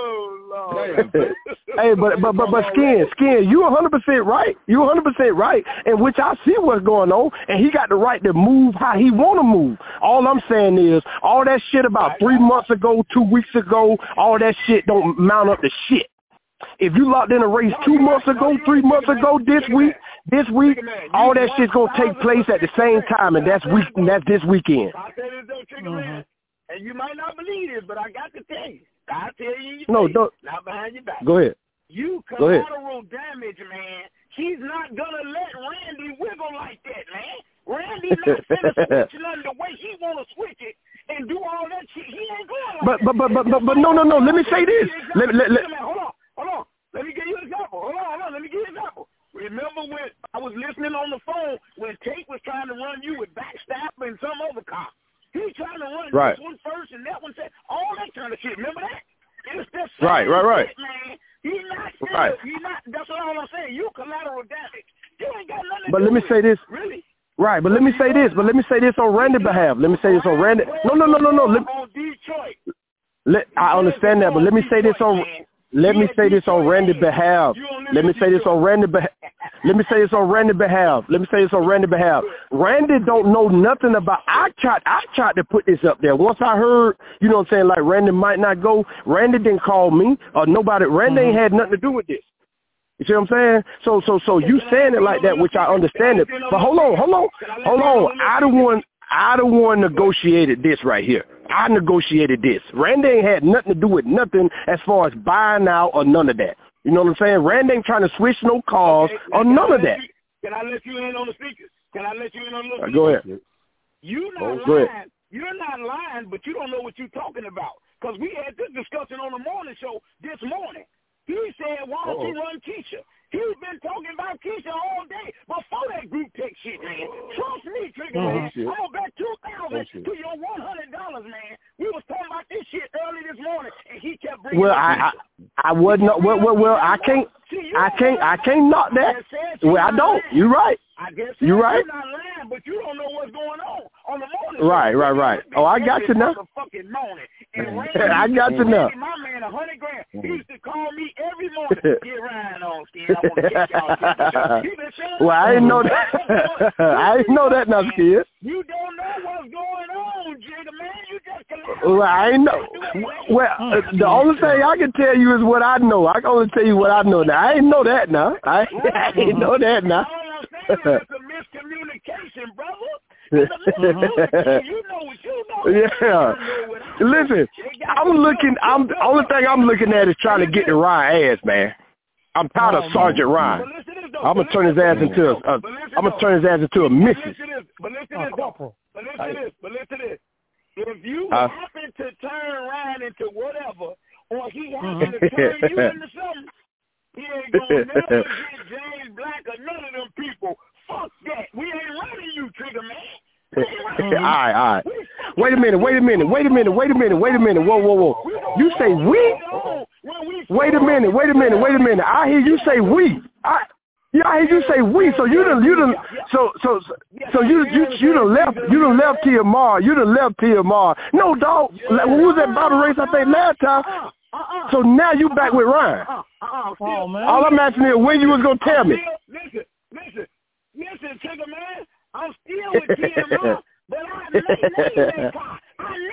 Hey, but but but but Skin, Skin, you one hundred percent right. You one hundred percent right. In which I see what's going on, and he got the right to move how he want to move. All I'm saying is, all that shit about three months ago, two weeks ago, all that shit don't mount up to shit. If you locked in a race two months ago, three months ago, this week, this week, all that shit's gonna take place at the same time, and that's week, and that's this weekend. I said this don't trigger man, and you might not believe this, but I got to tell you. I tell you, you No, say, don't. not behind your back. Go ahead. You Go ahead. collateral damage, man. He's not gonna let Randy wiggle like that, man. Randy not finna switch nothing the way he wanna switch it and do all that shit. He ain't going like But that. but but but but, but no no no. Let me say this. Let me let, let, Hold on, hold on. Let me give you an example. Hold on, hold on. Let me give you an example. Remember when I was listening on the phone when Tate was trying to run you with backstab and some other cop? He was trying to run Right. this one first and that one said all that kind of shit. Remember that? It's the same Right, right, right. shit, man. He not good. Right. He not. That's all I'm saying. You collateral damage. You ain't got nothing to But do let me with say it. this. Really? Right, but let me say this. But let me say this on Randy's behalf. Let me say this on Randy. No no no no no. Let, On Detroit. let I understand that, but let me say this on. Let me say this on Randy's behalf. Let me say this on Randy's behalf. Let me say this on Randy's behalf. Let me say this on Randy's behalf. Randy don't know nothing about. I tried. I tried to put this up there. Once I heard, you know what I'm saying, like Randy might not go. Randy didn't call me or nobody. Randy ain't had nothing to do with this. You see what I'm saying? So so so you saying it like that, which I understand it. But hold on, hold on, hold on. I the one. I the one negotiated this right here. I negotiated this. Randy ain't had nothing to do with nothing as far as buying out or none of that. You know what I'm saying? Randy ain't trying to switch no cars Okay, or can none I of let that. you- Can I let you in on the speakers? Can I let you in on the Uh, speakers? go ahead. You not Oh, lying. go ahead. You're not lying, but you don't know what you're talking about. Because we had this discussion on the morning show this morning. He said, why don't you run Keisha? He's been talking about Keisha all day before that group text shit, man. Trust me, Trigger, Oh, man. shit. I'm going to bet two thousand dollars Oh, shit. to your one hundred dollars, man. We was talking about this shit early this morning, and he kept bringing Well, up I, Keisha. I I wasn't. Well, well, well, I can't. I can't. I can't knock that. Well, I don't. You're right. I guess You're right. You're not lying, but you don't know what's going on on the morning. Right, right, right. Oh, I got you now. Fucking morning. And Randy, I got you now. Randy, my man, a hundred grand. He used to call me every morning. Get Ryan on, Skin. I want to get y'all. He been saying, Well, I didn't know that. I didn't know that now, kid. You don't know what's going on, Jigga, man. You just Well, I ain't know. Well, uh, the only thing I can tell you is what I know. I can only tell you what I know now. I ain't know that now. I, I ain't know that now. It's a miscommunication, brother. It's a miscommunication. You know what you know. Yeah. Listen, I'm looking. I'm the only thing I'm looking at is trying to get the Ryan ass, man. I'm tired of Sergeant Ryan. I'm gonna turn his ass into a. a I'm gonna turn his ass into a missus. But listen to this, though. But listen to this. But listen to this. If you Uh, happen to turn Ryan into whatever, or he happen to turn you into something, he ain't gonna never get James Black or none of them people. Fuck that. We ain't running you, Trigger, man. all right, all right. Wait a minute. Wait a minute. Wait a minute. Wait a minute. Wait a minute. Whoa, whoa, whoa. You say we? Wait a minute. Wait a minute. Wait a minute. I hear you say we. I. Yeah, I hear you say we. So you done, you done, so so so you you you done left, you done left Tia Mar. You done left Tia Mar. No, dog. Like, who was that battle race? I think last time. So now you back with Ryan. Oh, man. All I'm asking is when you was gonna tell me. Listen, listen, listen, Trigger, man. I'm still with T M R, but I named that car. I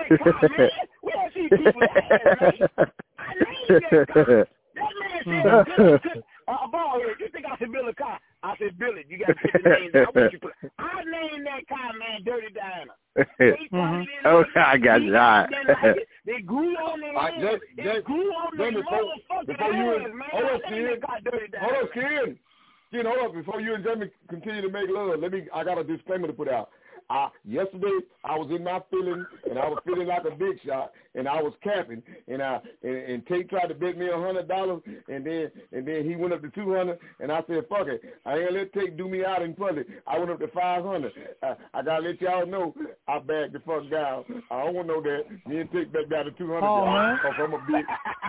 that car, man. We don't see people that, man. I named that car. That man said, Billy, uh, ball here, you think I said Billy car? I said, Billy, you got to put the name down. What you put? I named that car, man, Dirty Diana. mm-hmm. Okay, I got you. All right. They grew on their right, head. They just, grew on their motherfucking before you heads, and, man. hold I on, named that car Dirty Diana. Hold on, Skin. Skin, hold up. Before you and Jamie continue to make love, let me, I got a disclaimer to put out. I, yesterday, I was in my feeling, and I was feeling like a big shot, and I was capping, and I and, and Tate tried to bet me a hundred dollars, and then and then he went up to two hundred, and I said, fuck it, I ain't gonna let Tate do me out in public. I went up to five hundred. I, I gotta let y'all know I bagged the fuck down. I don't want to know that. Me and Tate back down to two hundred. Oh man, cause I'm a bitch.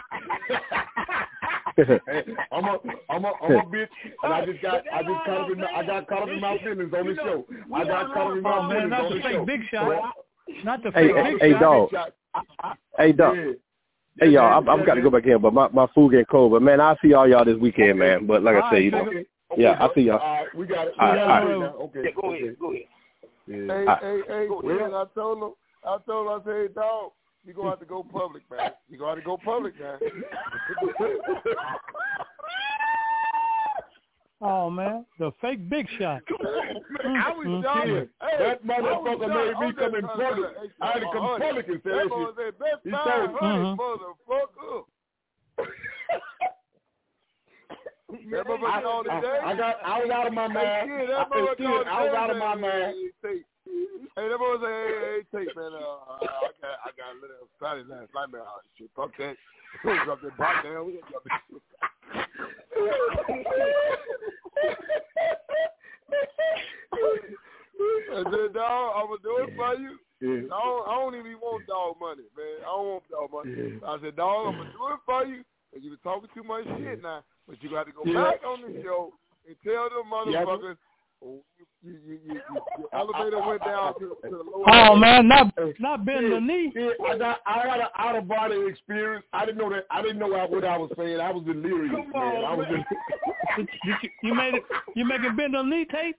I'm a I'm a I'm a bitch, and I just got I just caught up in my, I got caught up in my feelings on the show. I got caught up in my oh, man, not the fake big shot. Not the fake hey, big hey, shot. Dog. Hey, dog. Hey, y'all, I'm, I'm got to go back here, but my, my food getting cold. But, man, I'll see all y'all this weekend, man. But, like I say, you know, okay. yeah, I'll see y'all. All right, we got it. All right, all right. right. Okay, yeah, go okay. ahead, go ahead. Yeah. Hey, right. hey, hey, well, I told him, I told him, I said, hey, dog, you going to have to go public, man. You going to have to go public, man. Oh man, the fake big shot. I was joking. Hey, that motherfucker made me come in public. I had to come public and say that shit. He told me, motherfucker. That motherfucker called today. I got, I was out of my mind. Hey, that motherfucker called I was out of my mind. Hey, that motherfucker said, hey, hey, Tate, man, uh, I got, I got a little Friday last night, man. Oh, shit, fuck that. We gonna drop that bike down. We gonna drop that. I said, dog, I'm gonna do it for you. Yeah. I, don't, I don't even want dog money, man. I don't want dog money. Yeah. I said, dog, I'm gonna do it for you. Cause you been talking too much shit now, but you got to go yeah. back on the show and tell them motherfuckers. Yeah. Oh, you, you, you, you, your elevator went down to, to the lower. Oh man, not not bending the knee. Yeah, I got I had an out of body experience. I didn't know that. I didn't know what I was saying. I was delirious, Come man. On, I was. Man. Did you, you made it. You make it bend the knee, Tate?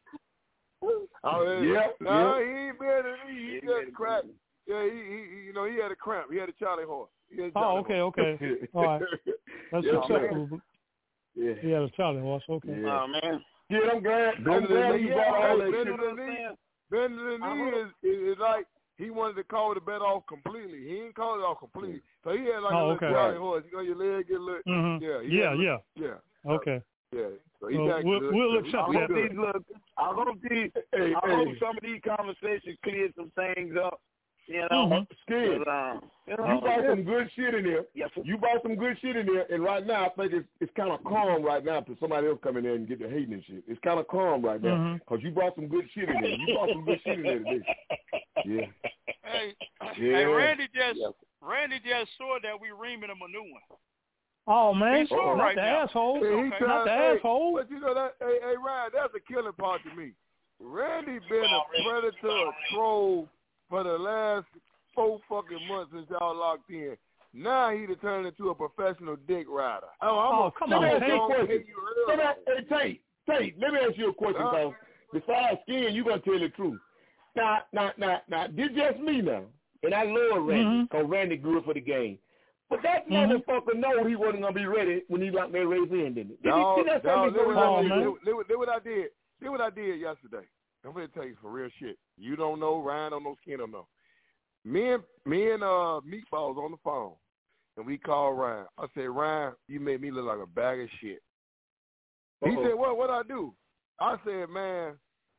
Oh yeah. yeah. No, yeah. he ain't bend the knee. He just cracked. Yeah, he, he, you know, he had a cramp. He had a Charlie horse. Oh, okay, horse. okay. All right. That's yeah, acceptable. Yeah. He had a Charlie horse. Okay. Yeah. Oh man. Yeah, I'm glad. I'm glad you brought all that shit. Bending the knee is, is, is like he wanted to call the bet off completely. He ain't called it off completely. So he had like oh, a little okay. Charlie horse. You know, your leg get a little. Mm-hmm. Yeah. Yeah, yeah. Yeah. Yeah. Okay. Yeah. So he well, we'll, good. we'll accept I that. hope these look, I hope these. Hey, I hey. hope some of these conversations clear some things up. You know, mm-hmm. Skin. Um, you, know, you bought some good shit in there. Yes, you bought some good shit in there, and right now I think it's it's kind of calm right now to somebody else coming in and get the hating and shit. It's kind of calm right now because mm-hmm. you brought some good shit in there. You bought some good shit in there today. Yeah. Hey, yeah. hey, Randy just yeah. Randy just saw that we reaming him a new one. Oh man, He's not right the now. asshole. Hey, okay. Not the hey, asshole. But you know that, hey, hey, Ryan, that's a killing part to me. Randy been a predator, a troll for the last four fucking months since y'all locked in. Now he to turn into a professional dick rider. Oh, I'm oh come on, Tate. Tate. Let me, hey, Tate, Tate, let me ask you a question, uh, cause besides Skin, you gonna tell the truth. Now, now, now, now, this just me now, and I love Randy, because mm-hmm. Randy grew up for the game. But that mm-hmm. motherfucker know he wasn't gonna be ready when he locked that race in, didn't he? Did no, he see that no, something going on? Look what I did. Look what I did yesterday. I'm gonna tell you for real shit. You don't know, Ryan don't know, Skin don't know. Me and me and uh Meatballs on the phone, and we called Ryan. I said, Ryan, you made me look like a bag of shit. Uh-oh. He said, what? What I do? I said, man,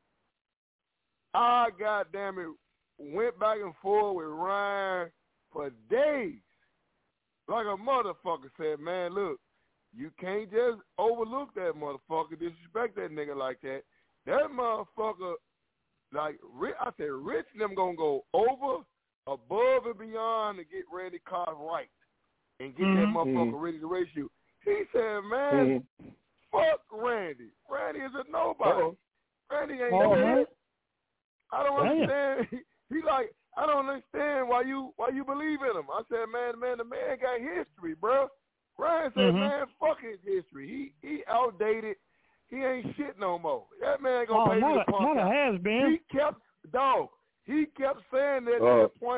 I goddamn it went back and forth with Ryan for days. Like a motherfucker said, man, look, you can't just overlook that motherfucker, disrespect that nigga like that. That motherfucker, like, I said, Rich and them gonna go over, above, and beyond to get Randy Carr right and get mm-hmm. that motherfucker mm-hmm. ready to race you. He said, man, mm-hmm. fuck Randy. Randy is a nobody. Uh-oh. Randy ain't oh, dead. I don't Damn. understand. He, he like, I don't understand why you why you believe in him. I said, man, man, the man got history, bro. Ryan said, mm-hmm. man, fuck his history. He he outdated. He ain't shit no more. That man gonna oh, pay not me a, the punk not out. a has been. He kept dog. He kept saying that uh, at the point we was gonna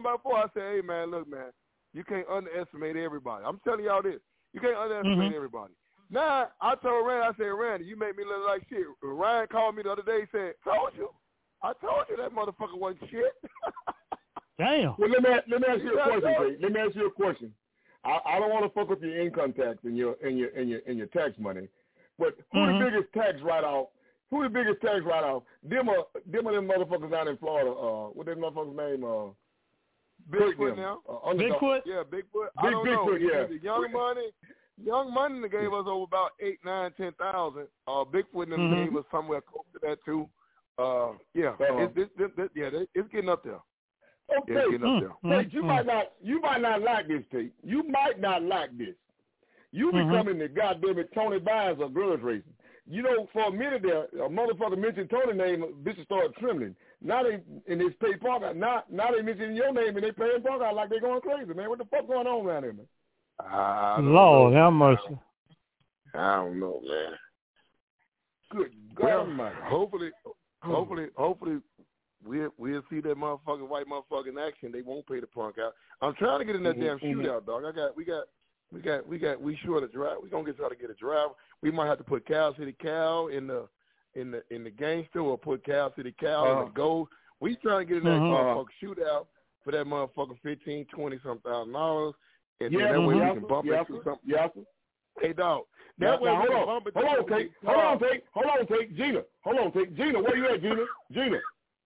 one by four. I said, hey, man, look, man, you can't underestimate everybody. I'm telling y'all this. You can't underestimate mm-hmm. everybody. Now, I told Randy, I said, Randy, you make me look like shit. Ryan called me the other day and said, told you. I told you that motherfucker wasn't shit. Damn. Well, let me, let me ask you a question, Jay. Let me ask you a question. I, I don't want to fuck up your income tax and your and your and your and your tax money, but who mm-hmm. the biggest tax write-off? Who the biggest tax write-off? Them are them are them motherfuckers down in Florida. Uh, what that motherfucker's name? Uh, Bigfoot now. Uh, Bigfoot. Yeah, Bigfoot. Big I don't Bigfoot. know. Yeah. The Young Money. Young Money gave us over about eight, nine, ten thousand. Uh, Bigfoot and them mm-hmm. gave us somewhere close to that too. Uh, yeah, uh-huh. it's, it's, it's, it's, yeah, it's getting up there. Okay, yeah, it's getting up there. Tate, you mm-hmm. might not, you might not like this, Tate. You might not like this. You mm-hmm. becoming the goddamn it Tony Bynes of grudge racing. You know, for a minute there, a motherfucker mentioned Tony's name, bitches started trembling. Now they in this pay park out. Now, now they mentioning your name and they paying park out like they going crazy, man. What the fuck going on around here, man? I Lord have mercy. I don't know, man. Good well, God, man. Hopefully, hopefully, hopefully, we'll we'll see that motherfucking white motherfucker in action. They won't pay the punk out. I'm trying to get in that mm-hmm, damn mm-hmm. shootout, dog. I got, we got, we got, we got, we short a drive. We gonna get try to get a drive. We might have to put Cal City Cal in the in the in the gangster, or put Cal City Cal uh-huh. in the gold. We trying to get in that mm-hmm. motherfucker shootout for that motherfucker fifteen, twenty some thousand dollars, and yeah, then that mm-hmm. way we can bump yeah, into something. Yeah. Hey, dog. That Now, way now, we hold can on, bump into hold on, Tate, hold on, Tate, hold on, Tate, Gina, hold on, Tate, Gina, where you at, Gina? Gina,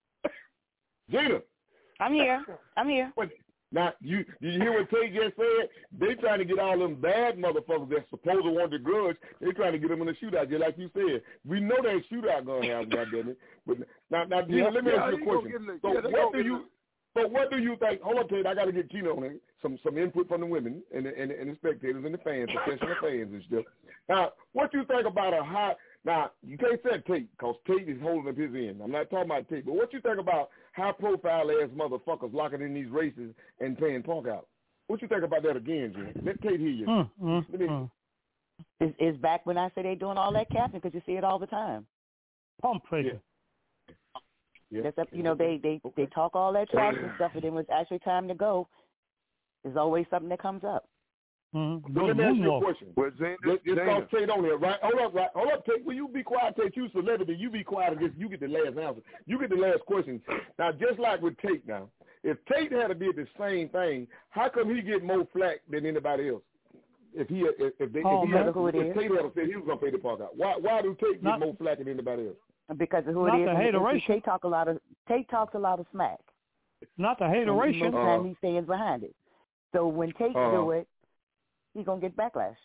Gina. I'm here. I'm here. What? Now, you did you hear what Tate just said? They trying to get all them bad motherfuckers that supposedly want the grudge. They trying to get them in the shootout, just like you said. We know that shootout gonna happen, goddamn it. But now, now, Gina, yeah, let me yeah, ask you a question. The, so yeah, what do you? So what do you think? Hold on, Tate. I got to get Gina on it. Some some input from the women and the, and, the, and the spectators and the fans, professional fans and stuff. Now, what you think about a hot? Now, you can't say Tate because Tate is holding up his end. I'm not talking about Tate, but what you think about high-profile ass motherfuckers locking in these races and paying punk out? What you think about that again, Gina? Let Tate hear you. Mm, mm, Let me, mm. It's, it's back when I say they doing all that capping because you see it all the time. Pump faking. Yeah. Yeah. That's up, you know, they, they, they talk all that trash and stuff, and then when it's actually time to go, there's always something that comes up. Mm-hmm. But let me ask you a question. Well, Zane, Just, just Zane. call Tate on there, right? Hold up, right? Hold up, Tate. Will you be quiet, Tate? You celebrity. You be quiet and just, you get the last answer. You get the last question. Now, just like with Tate now, if Tate had to did the same thing, how come he get more flack than anybody else? If he if, if, they, oh, if, he man. had, who it if is. Tate had said he was gonna pay the park out, why why do Tate Not, get more flack than anybody else? Because of who Not it is. the And hateration. Tate talk a lot of Tate talks a lot of smack. Not the And hateration. most of the time he stands behind it. So when Tate Uh-huh. do it, he's gonna get backlash.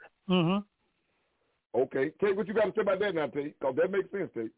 Mm-hmm. Okay, Tate, what you got to say about that now, Tate? Because that makes sense, Tate.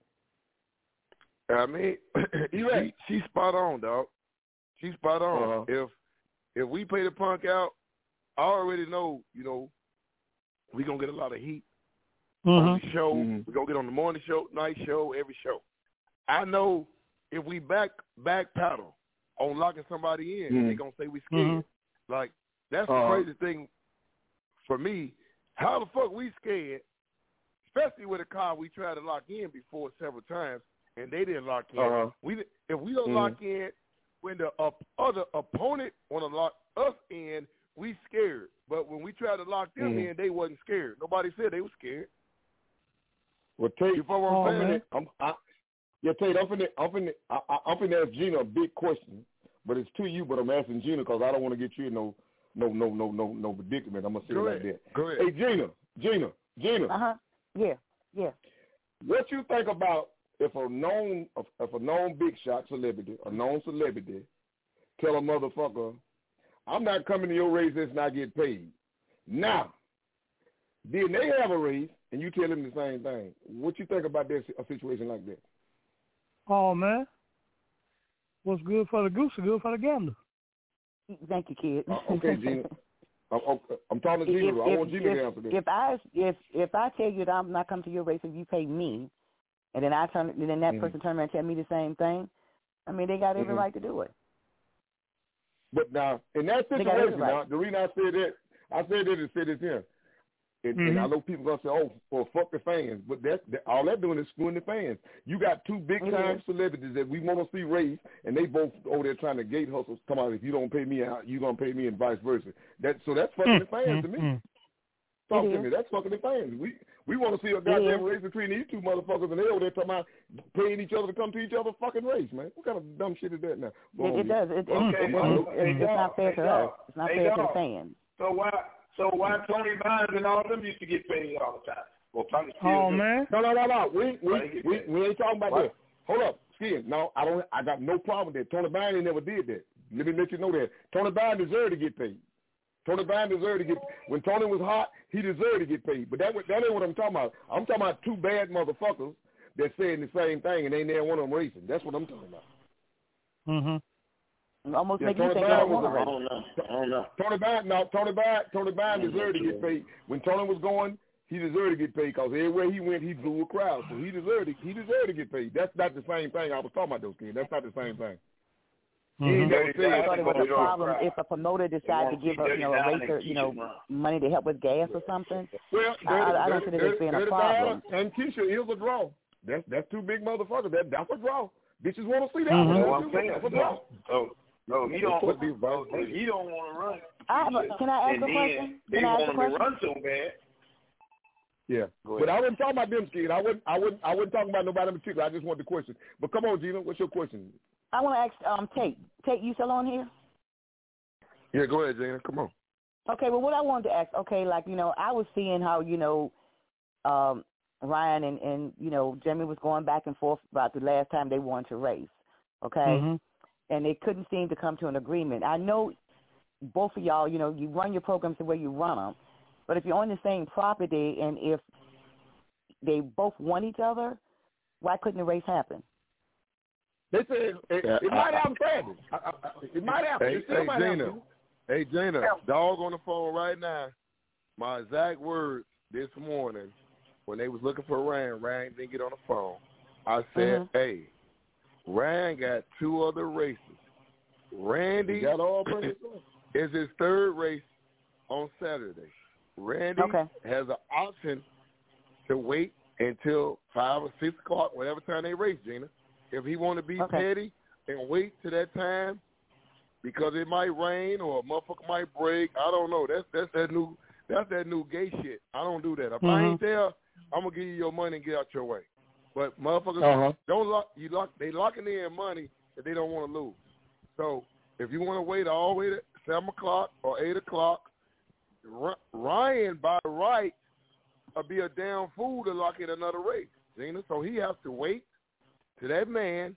I mean, she, she's spot on, dog. She's spot on. Uh-huh. If if we pay the punk out, I already know, you know, we gonna get a lot of heat Mm-hmm. on the show. Mm-hmm. We gonna get on the morning show, night show, every show. I know if we back back paddle on locking somebody in, Mm-hmm. they gonna say we scared. Mm-hmm. Like that's Uh-huh. the crazy thing for me. How the fuck we scared? Especially with a car we tried to lock in before several times, and they didn't lock in. Uh-huh. We if we don't Mhm. lock in when the uh, other opponent want to lock us in, we scared. But when we tried to lock them Mhm. in, they wasn't scared. Nobody said they were scared. Well, Tate, You follow what Oh, I'm saying? man. I'm, I, yeah, Tate, I'm finna, I'm finna, I, I- I'm finna ask Gina a big question, but it's to you. But I'm asking Gina because I don't want to get you in no, no, no, no, no, no predicament. I'm gonna say it Go like ahead. that. Go ahead. Hey, Gina, Gina, Gina, Uh huh. Yeah. Yeah. what you think about if a known, if a known big shot celebrity, a known celebrity, tell a motherfucker, I'm not coming to your race unless I get paid. Now, then they have a race, and you tell them the same thing. What you think about that, a situation like that? Oh, man. What's good for the goose is good for the gander. Thank you, kid. Uh, okay, Gina. I'm, I'm, I'm talking to Gina. If, I if, want Gina to if, answer this. if I if if I tell you that I'm not coming to your race if you pay me, and then I turn and then that Mhm. person turn around and tell me the same thing, I mean they got every Mhm. right to do it. But now, in that They got every situation, right. now, the reason I said that, I said that to say this here. And, mm-hmm. and I know people gonna say, "Oh, well, fuck the fans," but that's that, all they're doing is screwing the fans. You got two big time mm-hmm. celebrities that we want to see race, and they both over there trying to gate hustle. Come on, if you don't pay me out, you gonna pay me, and vice versa. That so that's fucking mm-hmm. the fans to me. Mm-hmm. Talk it to is. me. That's fucking the fans. We we want to see a goddamn race between these two motherfuckers, and they over there talking about paying each other to come to each other's fucking race, man. What kind of dumb shit is that now? It, it does. It, it, okay. it, it, it, it's not fair to us. It's not fair to the fans. So why? So why Tony Vines and all of them used to get paid all the time? Well, Tony oh man, no, no, no, no. We we we, we ain't talking about what? that. Hold up, Skin. No, I don't. I got no problem with that. Tony Vines never did that. Let me let you know that Tony Vines deserved to get paid. Tony Vines deserved to get. When Tony was hot, he deserved to get paid. But that that ain't what I'm talking about. I'm talking about two bad motherfuckers that saying the same thing and ain't there one of them racing. That's what I'm talking about. Mhm. Almost yeah, make Tony you think Vines I was don't know. I don't know. Tony Vines, no, Tony Vines, Tony Vines deserved to get paid. When Tony was going, he deserved to get paid because everywhere he went, he drew a crowd. So he deserved to, he deserved to get paid. That's not the same thing I was talking about, those kids. That's not the same thing. Mm-hmm. I thought it was a problem if a promoter decided to give a, you know, a racer, you know, money to help with gas or something. Well, I, I don't see that there's been a problem. And Keisha is a draw. That's that's two big motherfuckers. That that's a draw. Bitches want to see that. Mm-hmm. One. I'm saying, that's a draw. No, no, he don't. No, he don't want to run. I have a, can I ask and a question? They can I ask want a him question? to run so bad. Yeah, but I wasn't talking about them, Skid. I wouldn't. I wouldn't. I wouldn't talk about nobody in particular. I just wanted the question. But come on, Gina. What's your question? I want to ask um, Tate. Tate, you still on here? Yeah, go ahead, Gina. Come on. Okay, well, what I wanted to ask, okay, like, you know, I was seeing how, you know, um, Ryan and, and, you know, Jimmy was going back and forth about the last time they wanted to race, okay? Mm-hmm. And they couldn't seem to come to an agreement. I know both of y'all, you know, you run your programs the way you run them, but if you're on the same property and if they both want each other, why couldn't the race happen? They said it, it, yeah, it might happen Friday. It might happen. Hey, it still hey might Gina. happen. Hey, Gina, dog on the phone right now. My exact words this morning when they was looking for Ryan, Ryan didn't get on the phone. I said, mm-hmm. hey, Ryan got two other races. Randy got all is his third race on Saturday. Randy okay. has an option to wait until five or six o'clock, whatever time they race, Gina. If he want to be okay. petty and wait to that time because it might rain or a motherfucker might break, I don't know. That's that's that new that's that new gay shit. I don't do that. If mm-hmm. I ain't there, I'm gonna give you your money and get out your way. But motherfuckers uh-huh. don't lock you lock they locking in money that they don't want to lose. So if you want to wait all the way to seven o'clock or eight o'clock, Ryan by right would be a damn fool to lock in another race, Gina. So he has to wait to that man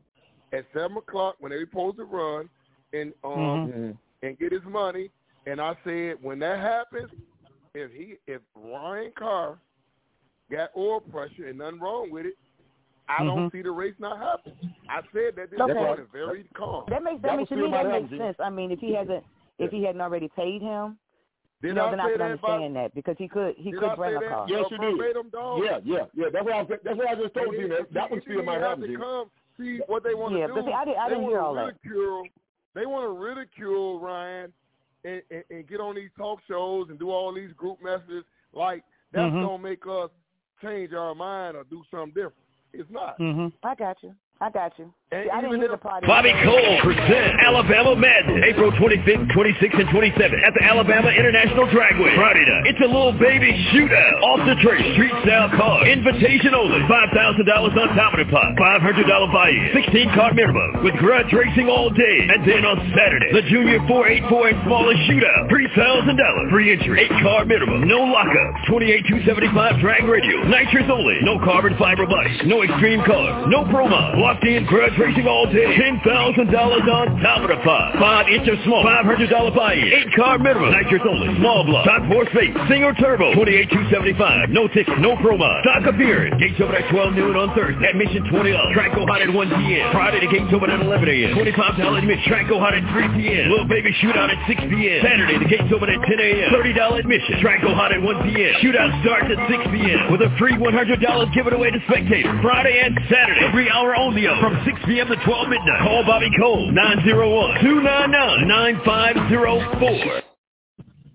at seven o'clock when they're supposed to run and um mm-hmm. and get his money. And I said when that happens, if he if Ryan Carr got oil pressure and nothing wrong with it, I mm-hmm. don't see the race not happen. I said that this okay. morning, very calm. That makes that, that makes to me that makes sense. I mean, if he hasn't if yeah. he hadn't already paid him, Did you know, I then say I can that understand about, that because he could he did could I bring say a that? car. Yes, you did. Verbatim, dog? Yeah, yeah, yeah. That's what I was, that's what I just told you. That that one still might happen. To come see what they want to yeah, do. but see, I, did, I they didn't hear all ridicule, that. They want to ridicule Ryan and, and, and get on these talk shows and do all these group messages like that's mm-hmm. gonna make us change our mind or do something different. It's not. Mm-hmm. I got you. I got you. And See, I didn't even hear the party. Bobby Cole presents Alabama Madness, April twenty-fifth, twenty-sixth, and twenty-seventh at the Alabama International Dragway. Friday night, it's a little baby shootout. Off the track, street style card. Invitation only. five thousand dollars on top of the pot. five hundred dollars buy-in. sixteen card minimum with grudge racing all day. And then on Saturday, the Junior four eighty-four and smaller shootout. three thousand dollars. Free entry. eight card minimum. No lockup. twenty-eight two seventy-five drag radio. Nitrous only. No carbon fiber body. No extreme color. No promo. Locked in grudge racing all day. ten thousand dollars on top of the pot. five inch or small. five hundred dollars buy-in. eight card minimum. Nitrous only. Small block. Top force face. Singer turbo. twenty-eight two seventy-five. No ticket. No promo. Stock appearance. Gates open at twelve noon on Thursday. Admission twenty dollars. Track go hot at one p.m. Friday the gates open at eleven a.m. twenty-five dollars admission. Track go hot at three p.m. Little baby shootout at six p.m. Saturday the gates open at ten a.m. thirty dollars admission. Track go hot at one p.m. Shootout starts at six p.m. with a free one hundred dollars given away to spectators. Friday and Saturday. Every hour only from six p.m. to twelve midnight. Call Bobby Cole, nine oh one, two nine nine, nine five oh four.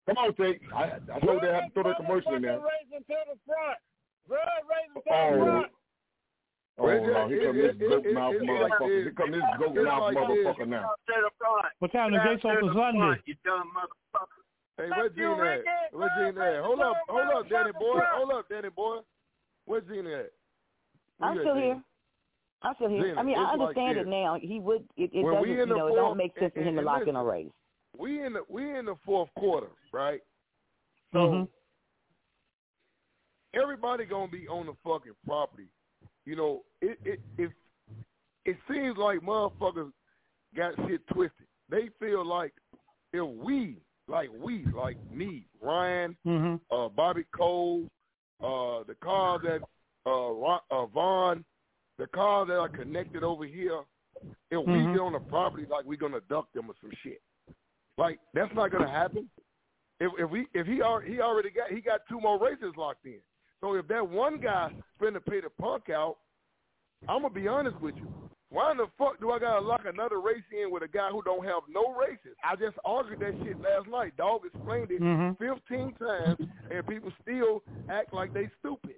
Come on, Tate. I, I told they have to throw the commercial in there. Racing to the front. Blood racing to oh. the front. Oh, no, here come this goat mouth motherfucker. Here come this goat mouth motherfucker now. What time the gates open Sunday? You dumb motherfucker. Hey, where's Gina at? Where's Gina at? Hold up, hold up, Danny boy. Hold up, Danny boy. Where's Gina at? I'm still here. I'm still here. Gina, I mean, I understand like it now. He would. It, it when doesn't. You know, fourth, it don't make sense for him to lock listen, in a race. We in the we in the fourth quarter, right? So mm-hmm. everybody gonna be on the fucking property. You know, it it it, it seems like motherfuckers got shit twisted. They feel like if we, like we, like me, Ryan, mm-hmm. uh, Bobby Cole, uh, the cars that uh, uh, Vaughn, the cars that are connected over here, if mm-hmm. we get on the property, like we're gonna duck them or some shit. Like that's not gonna happen. If if we if he already, he already got he got two more races locked in. So if that one guy finna pay the punk out, I'm gonna be honest with you. Why in the fuck do I gotta lock another race in with a guy who don't have no races? I just argued that shit last night. Dog explained it mm-hmm. fifteen times, and people still act like they stupid.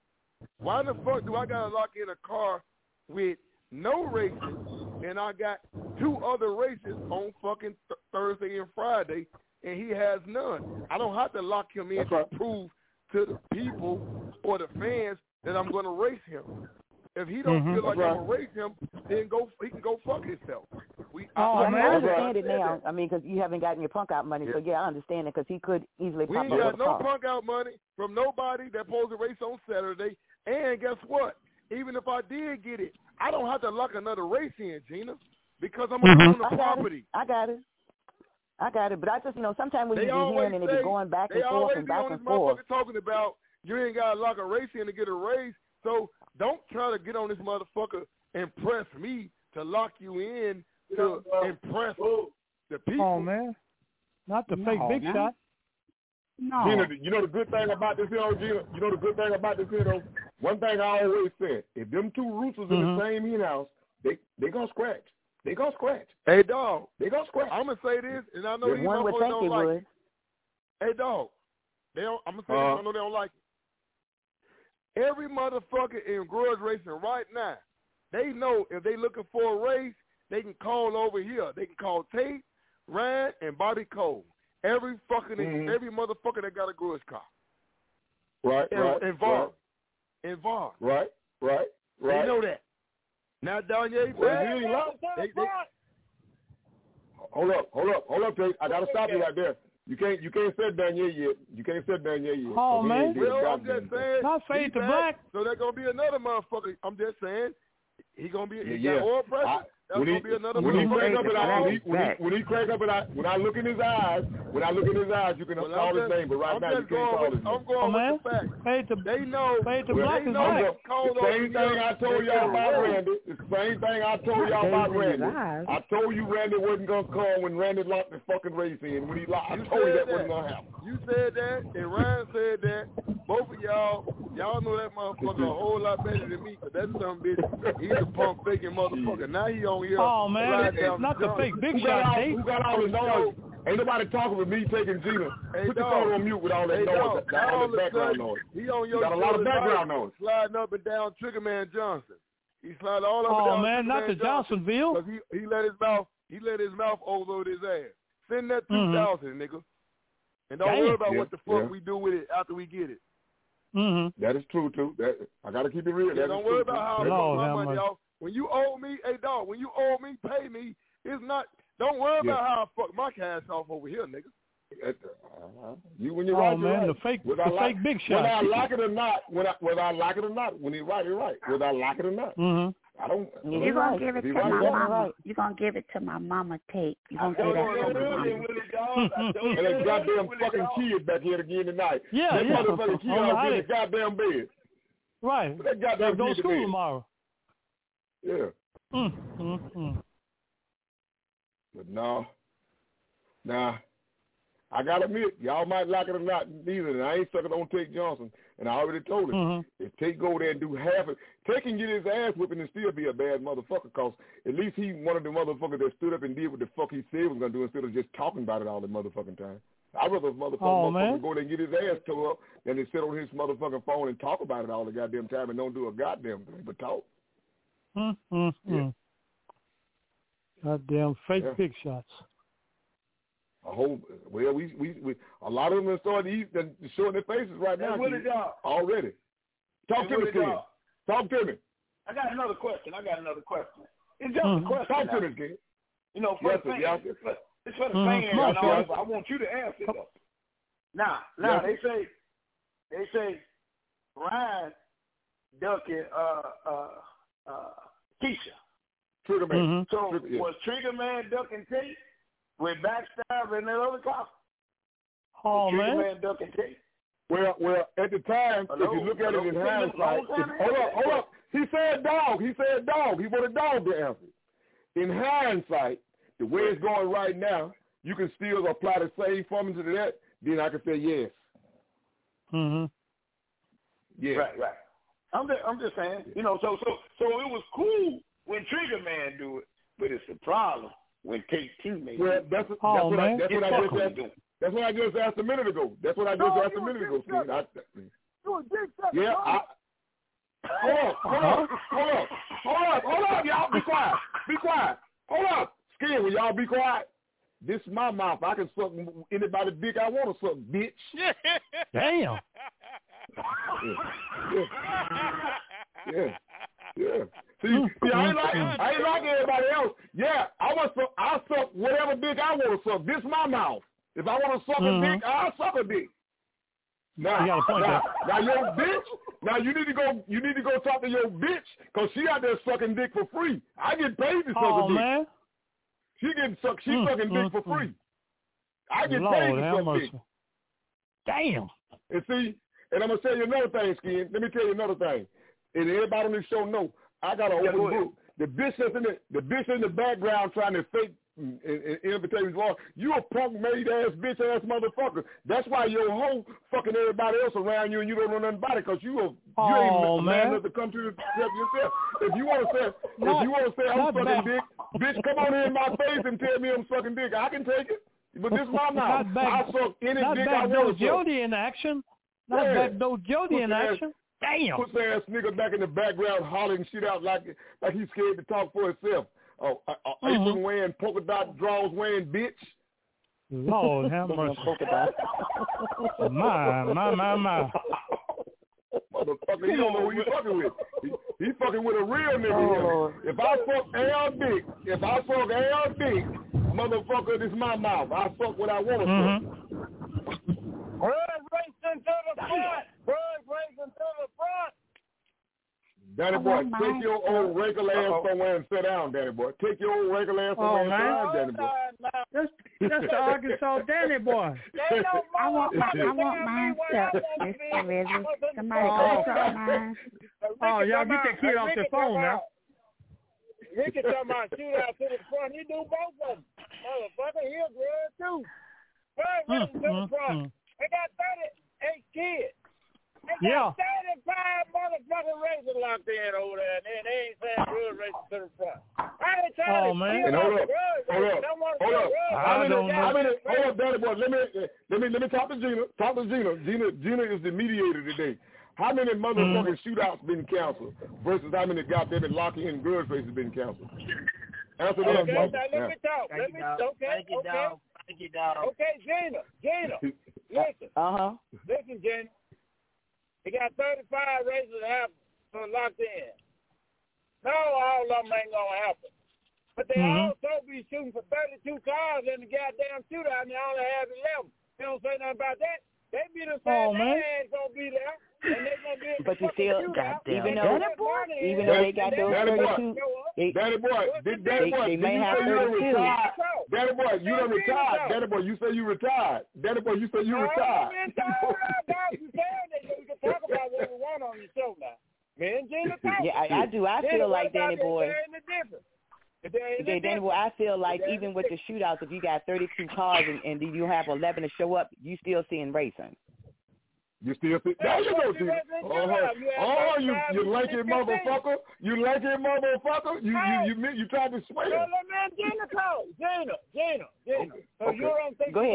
Why the fuck do I gotta lock in a car with no races, and I got two other races on fucking th- Thursday and Friday, and he has none? I don't have to lock him in to prove to the people or the fans that I'm going to race him. If he don't mm-hmm. feel like right. I'm going to race him, then go. He can go fuck himself. We, oh, I, yeah, man. I understand it now. I mean, because you haven't gotten your punk out money, yeah. so yeah, I understand it because he could easily we pop ain't up got with a no car. punk out money from nobody that's supposed to race on Saturday. And guess what? Even if I did get it, I don't have to lock another race in, Gina, because I'm mm-hmm. on the I property. I got it. I got it. But I just, you know, sometimes when they you be hearing and it be going back and forth and back and forth. They always be on this motherfucker talking about you ain't got to lock a race in to get a race. So don't try to get on this motherfucker and press me to lock you in to impress the people. Oh, man. Not the no, fake big no. shot. No. Gina, you know the good thing about this here, Gina? You know the good thing about this here, though? One thing I always said, if them two roosters mm-hmm. in the same hen house, they they gonna scratch. They gonna scratch. Hey, dog. They gonna scratch. I'm gonna say this, and I know yeah, these one would motherfuckers think don't they like would. it. Hey, dog. They don't. I'm gonna say uh, this. I know they don't like it. Every motherfucker in grudge racing right now, they know if they looking for a race, they can call over here. They can call Tate, Ryan, and Bobby Cole. Every fucking mm-hmm. every motherfucker that got a grudge car. Right, and, right, and Vaughn. right. And Vaughn. Right, right, right. They know that. Now, Danye, well, they, they, they, hold up, hold up, hold up, Tate. I gotta stop you right there. You can't, you can't say Daniel yet. You can't say Daniel yet. Oh man, well, I'm just saying. Not fade to black. So there's gonna be another motherfucker. I'm just saying. He gonna be. He yeah, got oil pressure. I, That's when gonna he, be another when he crack up motherfucker. and I, when, he, when, he, when he crack up and I, when I look in his eyes, when I look in his eyes, you can well, call I'm his just, name, but right I'm now you can't call with, his name. I'm going oh, man. with the facts. Fade to, they know. Fade to well, black they is know black. Call the same thing I told y'all about Randy. It's the same thing I told y'all about Randy. I told you Randy wasn't gonna call when Randy locked the fucking race in. When he locked, I told you that, that wasn't gonna happen. You said that, and Ryan said that. Both of y'all, y'all know that motherfucker a whole lot better than me, because that son bitch, he's a pump faking motherfucker. Now he on here. Oh man, it's not the fake big who shot. Got all, Tate. who got all the noise? Ain't nobody talking with me taking Gina. Hey, Put your phone on mute with all that hey, noise, dog. that, all all that background sudden, noise. He on your you got a lot of background night, noise. sliding up and down Triggerman Johnson. He slid all up and Oh down man, not the Johnson Johnsonville. Because he, he let his mouth, he let his mouth overload his ass. Send that two thousand, mm-hmm. nigga. And don't Damn. worry about yeah, what the fuck yeah. we do with it after we get it. Mm-hmm. That is true too. That I gotta keep it real. Yeah, that don't is worry true, about how I no, make my no, money, man. y'all. When you owe me, hey dog, when you owe me, pay me. It's not. Don't worry yeah. about how I fuck my cash off over here, nigga. Uh-huh. You when you're oh right, man, you're right. the fake, whether the I fake like, big shot. Whether I like it or not, whether I, whether I like it or not, when he's right, he's right. Whether I like it or not, mm-hmm. I don't. You're gonna give it to right, my right. mama. You're gonna give it to my mama Tate. You're gonna give that to my mama. And that goddamn fucking kid back here again tonight. Yeah, that yeah. motherfucking kid Oh, out in the goddamn bed. Right. That goddamn go kid to school bed. tomorrow. Yeah. Mm, mm, mm. But no, nah. I gotta admit, y'all might like it or not, neither. And I ain't sucking on Tate Johnson. And I already told him, mm-hmm. if Tate go there and do half it, Tate can get his ass whipping and still be a bad motherfucker, because at least he one of the motherfuckers that stood up and did what the fuck he said was gonna do instead of just talking about it all the motherfucking time. I'd rather motherfucker, Oh, motherfucker man. go there and get his ass tore up than to sit on his motherfucking phone and talk about it all the goddamn time and don't do a goddamn thing but talk. Mm, mm, Yeah. mm. Goddamn fake Yeah. big shots. A whole well, we we, we a lot of them are starting to eat and showing their faces right Hey, now. Willie kid. Dog. Already. Talk Hey, to me, Willie kid. Dog. Talk to me. I got another question. I got another question. It's just Mhm. a question. Talk now. to me, kid. You know, for Yes, the sir. fans. Yes, It's for, it's for the Mhm. fans. Come on, and all Sean. that, but I want you to answer though. Now, now Yes. they say, they say, Ryan ducking uh uh uh Keisha. Trigger man. Mhm. So Trigger, yeah. was Trigger Man ducking Tate with backstab and that other cop? Oh, was Trigger man. Man ducking Tate? Well, well, at the time, Hello? if you look at Hello? it in It's been a hindsight, long time if- to hold answer up, that hold up. He said dog. He said dog. He wanted dog to answer. In hindsight, the way it's going right now, you can still apply the same formula to that. Then I can say yes. Mhm. Yeah. Right, right. I'm just, I'm just saying, you know, so so so it was cool when Trigger Man do it, but it's a problem when Tate teammates. Well, that's that's Oh, what I man. that's what I Fuck just them asked. doing. That's what I just asked a minute ago. That's what I just No, asked a you minute a ago, dick Steve. I, You a dick sucker. yeah, I, hold up, hold up, hold up, hold up, hold up, y'all. Be quiet. Be quiet. Hold up. Skin, will y'all be quiet? This is my mouth. I can suck anybody's dick I want to suck, bitch. Damn. Yeah. Yeah. Yeah. See, see, I ain't like I ain't like everybody else. Yeah, I want to I suck whatever dick I want to suck. This is my mouth. If I want to suck Mhm. a dick, I'll suck a dick. Now, You got a point now, there. now your bitch. Now you need to go. You need to go talk to your bitch because she out there sucking dick for free. I get paid to suck Oh, a dick. man. She getting suck. She Mm, sucking mm, dick for mm. free. I get Lord paid to have suck mercy. dick. Damn. And see, and I'm gonna tell you another thing, Skin. Let me tell you another thing. And everybody on this show know I got an Yeah, open go ahead. book. The bitch that's in the the bitch in the background trying to fake and, and, and imitate law. You a punk made ass bitch ass motherfucker. That's why your whole fucking everybody else around you and you don't know nothing about it because you a, you Oh, ain't a man man. enough to come to the step yourself. If you want to say Not- if you want to say I'm not sucking bad. dick, bitch, come on in my face and tell me I'm sucking dick. I can take it. But this is my mouth. Not back, I suck any not dick I backdoor want to suck. Jody in action. Not Yeah. backdoor Jody in Pussy ass- action. Damn. Pussy ass nigga back in the background hollering shit out like like he's scared to talk for himself. Oh, uh, uh, Mhm. apron wearing, polka dot drawers wearing, bitch. Lord have mercy. My, my, my, my. Motherfucker, you don't know who you fucking with. He, he fucking with a real nigga. Oh. If I fuck Al Dick, if I fuck Al Dick, motherfucker, this is my mouth. I fuck what I want to Mhm. fuck. Bird racing to the front. Bird racing to the front. Danny I boy, want take mine. your old wrinkle ass somewhere and sit down, Danny boy. Take your old wrinkle ass Oh, somewhere and sit man. down, Danny boy. That's, that's the Arkansas Danny boy. I want my, I want mine stuck, Mister Rizzy. Somebody go try mine. Oh, y'all get that kid off the phone now. Ricky talking about shoot out to the front. He do both of them. Motherfucker, he'll grab too. Bird Mm, racing to the mm, front. mm. They got thirty-eight kids. They Yeah. got thirty-five motherfucking racers locked in over there, and then they ain't saying good racing to the front. I ain't trying Oh, to man. kill And hold all up, the good hold racers. up, Don't want to hold kill up. good I How many, don't how know. many, hold up, Danny boy. Let me, let me, let me talk to Gina. Talk to Gina. Gina, Gina, Gina is the mediator today. How many motherfucking shootouts been canceled versus how many goddamn lock-in girls races been canceled? Answer that, Okay, brother. now let me talk. Thank Let you, me, dog. okay, Thank you, okay. dog. Thank you, dog. Okay, Gina, Gina, listen, Uh-huh. listen, Gina. They got thirty-five races have uh, locked in. No, all of them ain't gonna happen. But they Mhm. also be shooting for thirty-two cars in the goddamn shootout, and they only have eleven. They don't say nothing about that. They be the same. Oh, man. Their ass gonna be there, and they gonna be in the But you fucking still, shootout. even And though, they put money in, even though they and got they those Danny boy. thirty-two, they, Danny boy, did Danny They- boy, they did may you have say you thirty-two. retired? Danny boy, you done retired. Danny boy, you say you retired. Danny boy, you say you No, retired. man, dog, dog, you said that we can talk about what we want on the show now. Me and Gina talk. yeah, I, I do. I Gina, feel what like about Danny that? boy. There ain't a difference. There ain't a Okay, Danny boy, difference. I feel like There ain't even a with the shootouts, if you got thirty-two cars and, and you have eleven to show up, you still seeing racing. You still see? There you go, Gina. Oh, oh, you you lanky motherfucker. You lanky motherfucker. You you you you, you tried to So swear. let me Gina talk. Gina, Gina, Gina. So Okay. you don't think Go you ahead. don't see no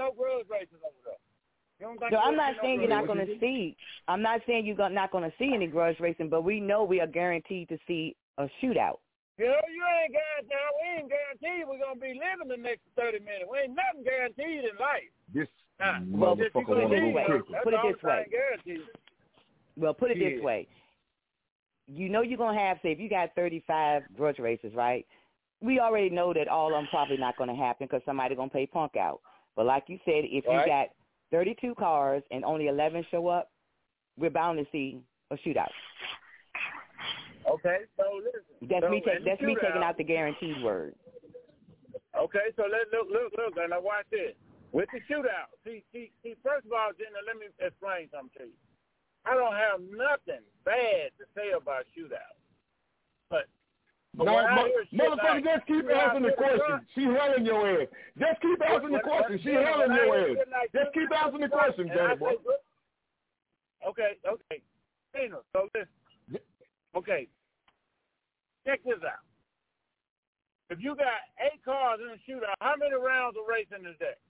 no grudge races over there. You don't think No, I'm there'll not be no saying you're grudge not going to races? see. I'm not saying you're not going to see any grudge racing, but we know we are guaranteed to see a shootout. You know, you ain't guaranteed. We ain't guaranteed we're gonna be living the next thirty minutes. We ain't nothing guaranteed in life. This Nah. Well, If you put it gonna this leave, way. that's Put it all this way. guaranteed. Well, put it Yeah. this way. You know you're going to have, say, if you got thirty-five grudge races, right? We already know that all of them probably not going to happen because somebody going to pay punk out. But like you said, if Right. you got thirty-two cars and only eleven show up, we're bound to see a shootout. Okay, so listen. That's so me. Ta- in the that's me taking shootout- out the guaranteed word. Okay, so let's look, look, look, and now watch this. With the shootout, see, see, see. First of all, Jenna, let me explain something to you. I don't have nothing bad to say about shootout, but. but No, when I mo- hear shit motherfucker, like, just keep shootout answering the to question. front, She helling your ass. Just keep answering the What- question. what- She what- helling when I your hear ass. shit like Just keep shootout answering the to front, question, and I Danny boy. say, look, Okay, okay. Tina, so listen. Okay. Check this out. If you got eight cars in a shootout, how many rounds of racing is there?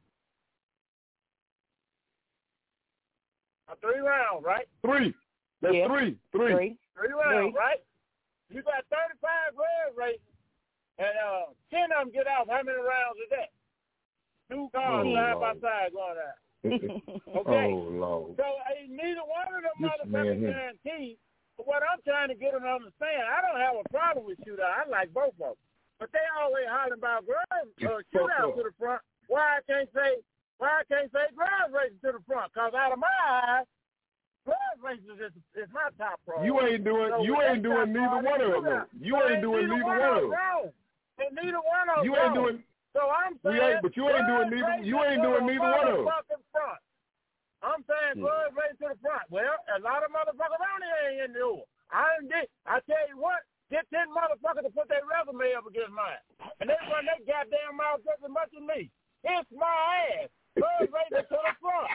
Uh, three rounds, right? Three. That's Yeah. three. Three. Three. Three rounds, Three. right? You got thirty-five road races, and uh, ten of them get out. How many rounds is that? Two cars Oh, side by Lord. side going out. Oh, Okay. Lord. So uh, neither one of them This motherfuckers man here. guaranteed. But what I'm trying to get them to understand, I don't have a problem with shootout. I like both of them. But they always hollering about grudge uh, shootout to the front. Why I can't say why I can't say grudge racing to the front? Because out of my eyes, grudge racing is, is my top priority. You ain't doing. So You with ain't their doing top neither one priority, of them. shootout. You So ain't doing neither one of them. wrong. And neither one of them You ain't wrong. doing. So I'm saying, We ain't. But you ain't doing grudge neither. racing You ain't to doing the neither one of them. motherfucking front. I'm saying Yeah. grudge racing to the front. Well, a lot of motherfuckers around here ain't in the order. I done did. I tell you what, get ten motherfuckers to put their resume up against mine, and they run their goddamn mouth just as much as me. Kiss my ass. Grudge racing to the front.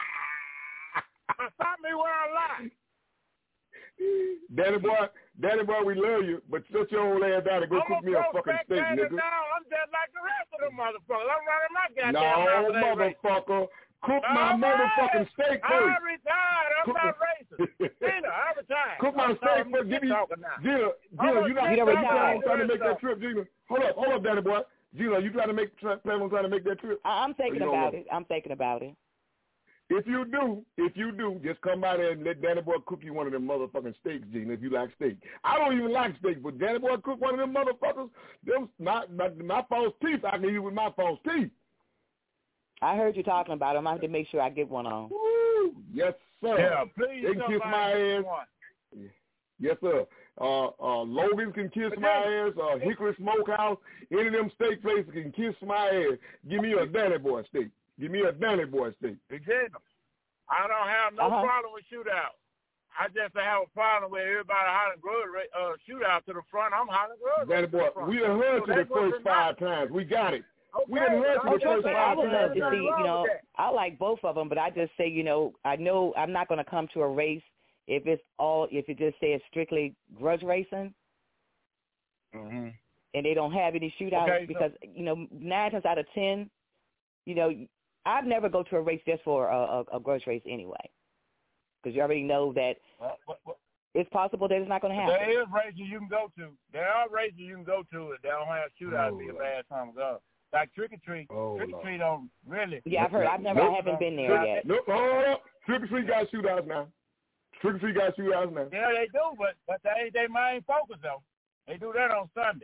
Stop me when I lie. Daddy boy, Daddy boy, we love you, but sit your old ass down and go I'm cook me a pro fucking steak, spectator nigga. now. I'm just like the rest of them motherfuckers. I'm running my goddamn No, mouth with that race. motherfucker. Cook All my right. motherfucking steak I first. retired. I'm Cook not the- racist. Tina, I retired. Cook my I'm steak talking- first. Give me, talking now. Gina, I'm Gina, a you not shit you talker. plan on trying to Good make that stuff. trip, Gina. Hold up, hold up, Daddy boy. Gina, you trying to make try, plan on trying to make that trip? I- I'm thinking Or you don't about know? it. I'm thinking about it. If you do, if you do, just come by there and let Danny Boy cook you one of them motherfucking steaks, Gina, if you like steak. I don't even like steak, but Danny Boy cook one of them motherfuckers, them, my, my, my false teeth, I can eat with my false teeth. I heard you talking about them. I have to make sure I get one on. Woo! Yes, sir. Yeah, please They can kiss my somebody ass. one. Yes, sir. Uh, uh, Logan can kiss my ass. Uh, Hickory Smokehouse, any of them steak places can kiss my ass. Give me a Danny Boy steak. Give me a Danny Boy steak. Exactly. I don't have no Uh-huh. problem with shootout. I just have a problem with everybody hollering grudge ra- uh, shootout to the front. I'm hollering grudge Danny race to Boy, the front. we done heard So you the that's what's first in my- five times. We got it. We Okay, done heard you the okay, first Okay, five I would love times. to see, Danny. you know, I like both of them, but I just say, you know, I know I'm not going to come to a race if it's all, if it just says strictly grudge racing Mm-hmm. and they don't have any shootouts Okay, so- because, you know, nine times out of ten, you know, I'd never go to a race just for a, a, a grudge race anyway because you already know that Well, what, what, it's possible that it's not going to happen. there is races you can go to. There are races you can go to that don't have shootouts. Oh, Be a Lord. bad time to go. Like Trick or Treat. Oh, Trick or Lord. Treat don't really. Yeah, I've heard. I've never, I haven't been there yet. Nope, hold up. Trick or Treat got shootouts now. Trick or Treat got shootouts now. Yeah, they do, but but they ain't their main focus though. They do that on Sunday.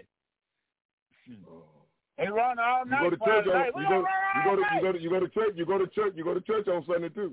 They run all You night. go to Friday church on, night. We you gonna go, run you all go to, night. you go to, you go to church, you go to church, you go to church on Sunday too.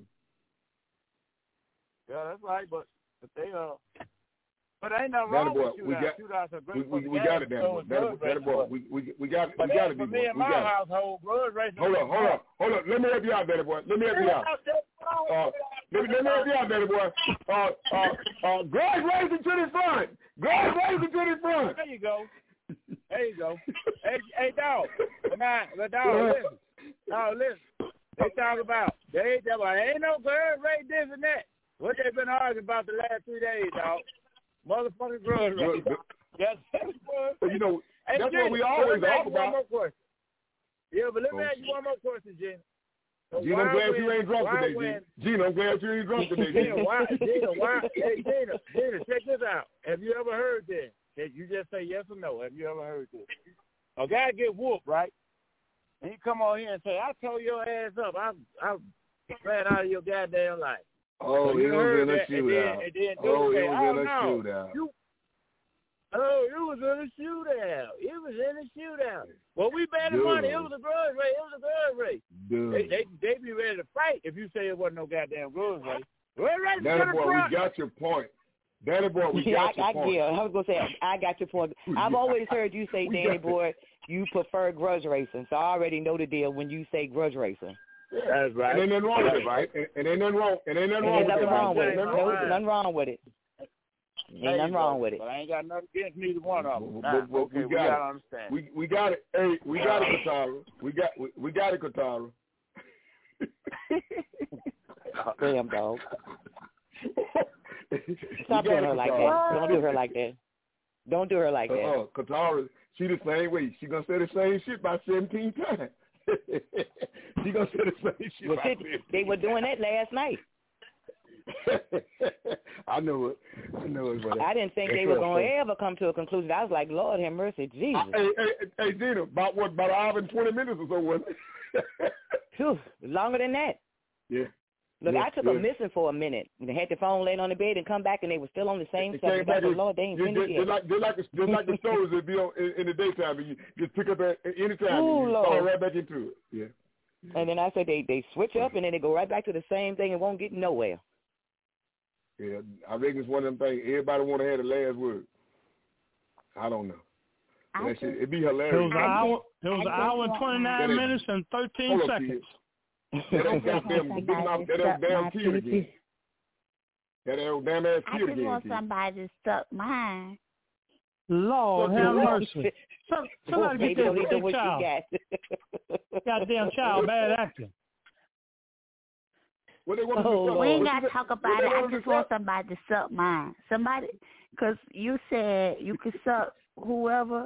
Yeah, that's right, but but they uh, but ain't nothing Danny wrong boy, with we shootouts. got, Shootouts are we, great for we, the we game, got it, Danny so boy. is Danny, grudge Danny racing, boy, but- we, we, we got, But we got then it, for D-boy. me in We my got it. household, grudge racing. Hold up, hold up, hold up. Let me help you out, Danny boy. Let me help you out. Uh, let me, let me help you out, Danny boy. Uh, uh, uh, grudge racing to the front. Grudge racing to the front. There you go. There you go. hey, hey, dog. Now, but dog, listen. Dog, listen. They talk about, they talk about, ain't no grudge race, this and that. What they been arguing about the last three days, dog? Motherfucking grudge race. Yes, But you know, Hey, that's Jenny, what we let always me ask talk you one about. more question. Yeah, but let me Oh, ask you one more question, Jenny. Gina, I'm glad you ain't drunk today, Gina. Gina, I'm glad you ain't drunk today, Gina. Gina, why, Gina, why, hey, Gina, Gina, check this out. Have you ever heard this? You just say yes or no. Have you ever heard this? A guy get whooped, right? And he come on here and say, I tore your ass up. I I ran out of your goddamn life. Oh, so he was in a that, shootout. And then, and then oh, he say, was oh, in a no, shootout. You, oh, it was in a shootout. It was in a shootout. Well, we betting Dude. money. It was a grudge race. It was a grudge race. Dude. They, they they be ready to fight if you say it wasn't no goddamn grudge race. We're ready Danny to the boy, front. we got your point. Danny boy, we yeah, got I, your I, point. Yeah, I was gonna say I got your point. I've always heard you say, Danny boy, you prefer grudge racing. So I already know the deal when you say grudge racing. That's right. And ain't nothing wrong with it, right? And, and ain't nothing wrong. And ain't nothing Ain't wrong nothing with wrong it. with it. Ain't No, nothing wrong with it. Ain't nothing wrong with it. But I ain't got nothing against neither one of them. But, Nah, but okay, we we got gotta it. understand. We we got it. Hey, we got it, Katara. We got we, we got it, Katara. Damn dog. Stop doing her like that. Don't do her like that. Don't do her like that. Uh, uh, Katara, she the same way. She gonna say the same shit by seventeen times. she gonna say the same shit Well, by shit, seventeen. they were doing that last night. I know it. I know it. Brother. I didn't think they were going to ever come to a conclusion. I was like, Lord have mercy, Jesus. Uh, hey, hey, hey, Gina, about what? About an hour and twenty minutes or so, wasn't it? Phew, longer than that. Yeah. Look, yeah, I took yeah. a missing for a minute. They had the phone laying on the bed and come back, and they were still on the same It subject. came I back said, and- Lord, they ain't just, finished just, yet. just like just like the, just like the stories that be on in, in the daytime, and you just pick up at any time Ooh, and you Lord. fall right back into it. Yeah. And then I said they, they switch up, and then they go right back to the same thing and won't get nowhere. Yeah, I reckon it's one of them things. Everybody want to have the last word. I don't know. I That shit, just- it'd be It hilarious. was an hour. It was I an just hour and want twenty my- nine minutes and thirteen Hold up, seconds. That old I just goddamn, want getting off somebody that to old suck damn my kid pee-pee. again. That old damn ass I kid just again. want kid. somebody to suck mine. Lord Suck have your what? mercy. Some, somebody Maybe get don't that even know big what child. you got. Goddamn child, bad acting. What they want to Oh, do? We ain't What got you- to talk what about they it. I want to just do? want somebody to suck mine. Somebody, because you said you could suck whoever.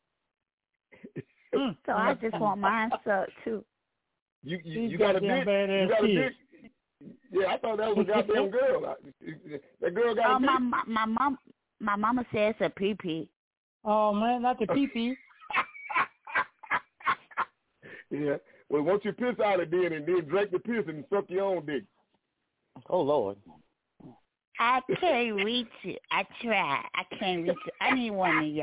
Mm, So I just want mine sucked too. You you, These you got a goddamn dick? badass You got a kids. dick? Yeah, I thought that was a goddamn girl. I- That girl got Oh, a dick. my my my mom, my mama says it's a pee pee. Oh man, not the pee pee. Yeah. Well, once you piss out it then and then drink the piss and suck your own dick. Oh, Lord. I can't reach it. I try. I can't reach it. I need one of y'all.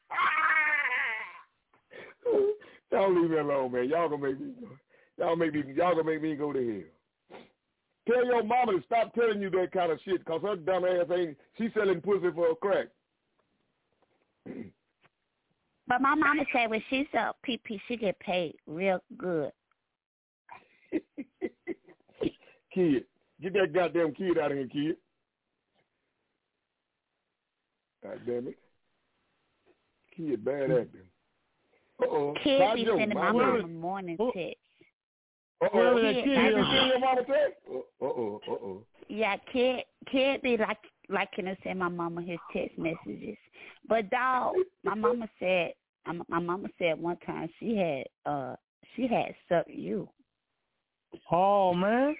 Y'all leave me alone, man. Y'all gonna make me go. Y'all make me. Y'all gonna make me go to hell. Tell your mama to stop telling you that kind of shit, cause her dumb ass ain't. She selling pussy for a crack. But my mama said when she suck pee pee, she get paid real good. Kid, get that goddamn kid out of here, kid. God damn it. Kid, bad acting. Uh-oh. Kid Todd be Jones, sending my my man. mama morning text. Uh-oh. Whoever that Kid, kid Kid be is. sending your mama text? Uh-oh, uh-oh. Yeah, kid, kid be like liking to send my mama his text messages. But dog, my mama said, my my mama said one time she had uh she had sucked you. Oh man.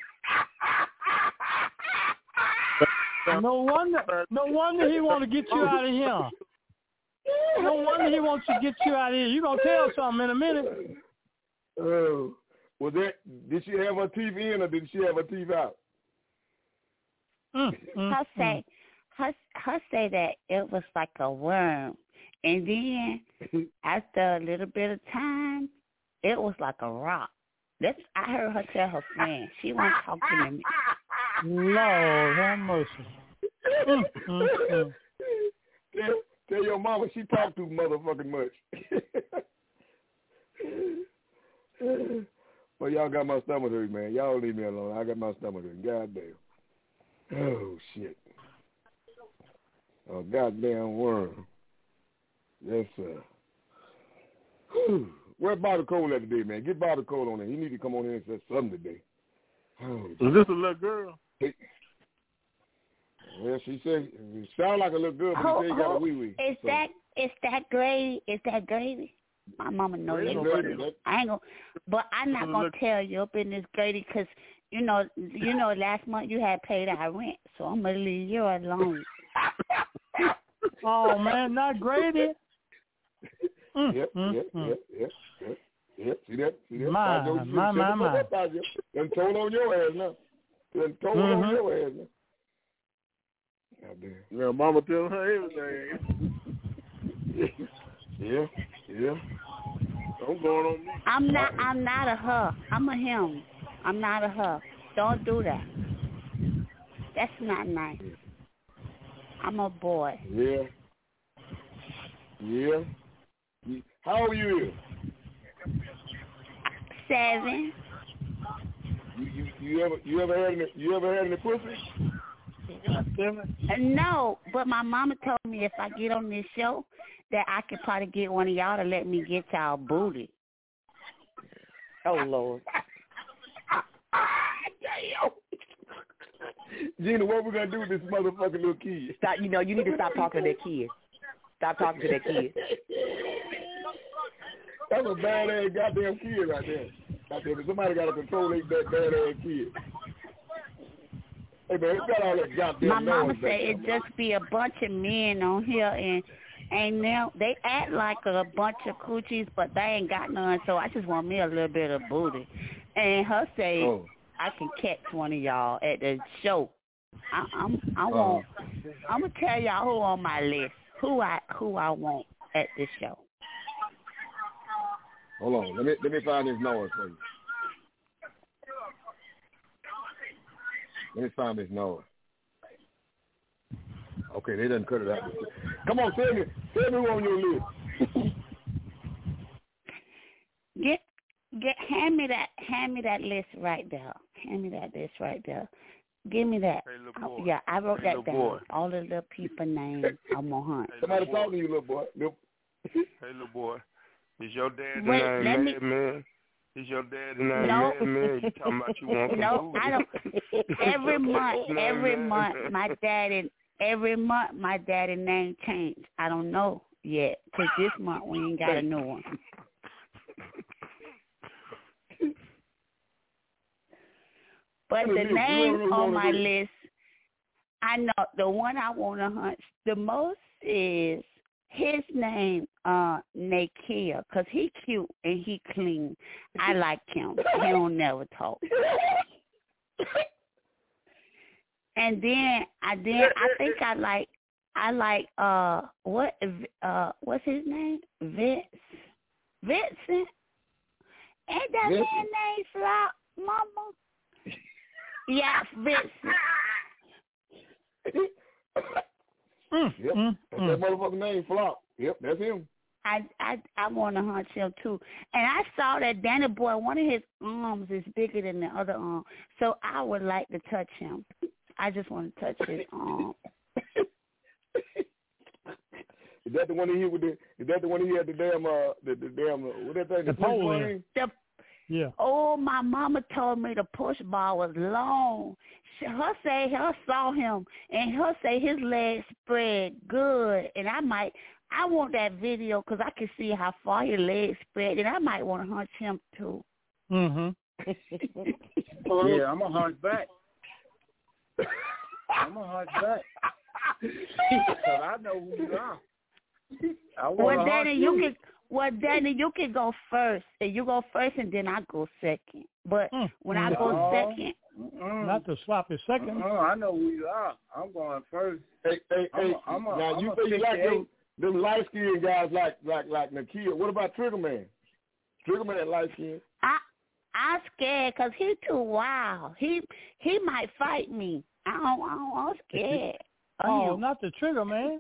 No wonder. No wonder he want to get you out of here. No wonder he wants to get you out of here. You gonna tell something in a minute. Oh, was that? Did she have her teeth in or did she have her teeth out? Mm, mm, Her say, her her say that it was like a worm, and then after a little bit of time, it was like a rock. That's I heard her tell her friend. She wasn't talking to me. Lord have mercy. Mm, mm, mm. Tell, tell your mama she talked too motherfucking much. Well, y'all got my stomach hurt, man. Y'all leave me alone. I got my stomach hurt. Goddamn. Oh, shit. A goddamn worm. Yes, sir. Whew. Where's Bobby Cole at today, man? Get Bobby Cole on there. He need to come on here and say something today. Oh, Is this a little girl? hey. Well, she said, it sound like a little girl, but Who, he said he got a who, wee-wee. is so. that is that gravy? Is that gravy? My mama know Grady, you. Grady, that- I ain't gonna, but I'm not gonna tell you up in this Grady because you know, you know, last month you had paid our rent, so I'm gonna leave you alone. Oh man, not Grady. Mm, Yep, mm, yep, mm. yep, yep, yep, yep. See that? See that? My, I know you my, should my, have my. put that out there. Done told on your ass now. Done told Mhm. on your ass now. Goddamn. Yeah, mama telling her everything. Yeah, yeah. I'm going on me. I'm not. I'm not a her. I'm a him. I'm not a her. Don't do that. That's not nice. I'm a boy. Yeah. Yeah. How old are you? Seven. You, you you ever you ever had any you ever had any pussy? Uh, no, but my mama told me if I get on this show that I could probably get one of y'all to let me get y'all booty. Oh Lord. Damn. Gina, what we gonna do with this motherfucking little kid? Stop. You know, you need to stop talking to that kid. Stop talking to that kid. That's a badass goddamn kid right there. Goddamn, somebody got to control that badass kid. Hey man, it's got all that goddamn My mama noise said back it just be a bunch of men on here and and now they act like a bunch of coochies, but they ain't got none. So I just want me a little bit of booty. And her say oh. I can catch one of y'all at the show. I, I'm I want. Uh-huh. I'm gonna tell y'all who on my list. Who I who I want at this show. Hold on, let me let me find this noise for you. Let me find this noise. Okay, they done cut it out. Come on, tell me, tell me who on your list. Get get hand me that hand me that list right there. Hand me that list right there. Give me that. Hey, little Oh, boy. yeah, I wrote Hey, that little down. boy. All the little people names. I'm gonna hunt. Hey, Somebody little boy. talking to you, little boy. Little... Hey, little boy. Is your daddy Wait, name let me- Madman? Is your daddy name No. Madman? You talking about you want some No, booty? I don't. Every month, No, every man. month, my daddy, every month, my daddy name changed. I don't know yet, cause this month we ain't got a new one. But the name on my list, I know the one I want to hunt the most is his name, uh, Nakia, cause he cute and he clean. I like him. He don't never talk. And then I then I think I like I like uh what uh what's his name? Vince Vincent. Ain't that Vincent. man name Flop, Mama? Yeah, Vincent. Mm, Yep, mm, that's mm. that motherfucking name, Flop. Yep, that's him. I I I want to hunt him too. And I saw that Danny Boy, one of his arms is bigger than the other arm, so I would like to touch him. I just want to touch his arm. Is that the one he hit with the? Is that the one he had the damn uh the, the damn uh, what that thing? The push pole button? in. The Yeah. Oh, my mama told me the push ball was long. She, her say her saw him, and her say his legs spread good. And I might, I want that video because I can see how far his legs spread, and I might want to hunt him too. Mhm. Yeah, I'm gonna hunt back. I'm gonna hunt back. Cause I know who you are. I Well, wanna Danny, hunt you you. can. Well, Danny, you can go first, and you go first, and then I go second. But Mm. when I go No. second, Mm-mm. Not the sloppy second. Uh-uh, I know who you are. I'm going first. Hey, hey, I'm hey. a- I'm a- now I'm you a say you like them, fifty-eight. them light skinned guys like like like Nakia. What about Trigger Man? Trigger Man light skinned. I I'm scared because he too wild. He he might fight me. I don't. I don't I'm scared. of Oh, him. not the trigger, man.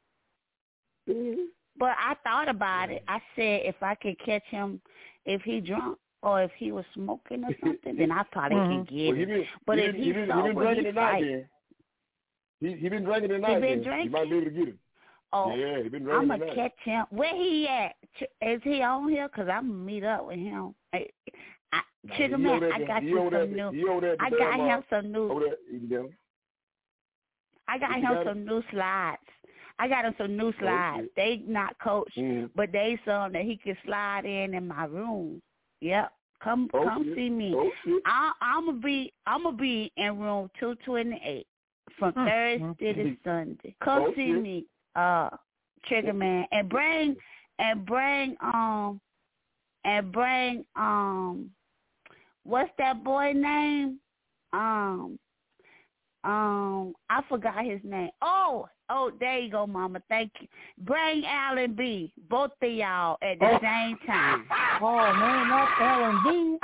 But I thought about it. I said if I could catch him, if he drunk or if he was smoking or something, then I probably Mhm. can get Well, he him. been, But he if been, he's he been, he been sober, drinking he tonight. fight. Then he he been drinking tonight. been then. drinking? You might be able to get him. Oh, Yeah, he been I'm drinking gonna tonight. catch him. Where he at? Ch- Is he on here? Cause I'm gonna meet up with him. I, I, Nah, Trigger he Man, over there I at got the- he you over there some at the- new. he over there at the I got damn, uh, him some new. Over there, eating them. I got What you him got? some new slides. I got him some new slides. Okay. They not coach, mm. but they some that he can slide in in my room. Yep. Come Okay. come see me. Okay. I, I'm gonna be I'm gonna be in room two twenty-eight from Hmm. Thursday to Sunday. Come Okay. see me, uh, Trigger Man, and bring and bring um and bring um what's that boy name? Um um I forgot his name. Oh oh there you go, Mama. Thank you. Bring Alan B. Both of y'all at the Oh. same time. Oh man, not Alan B.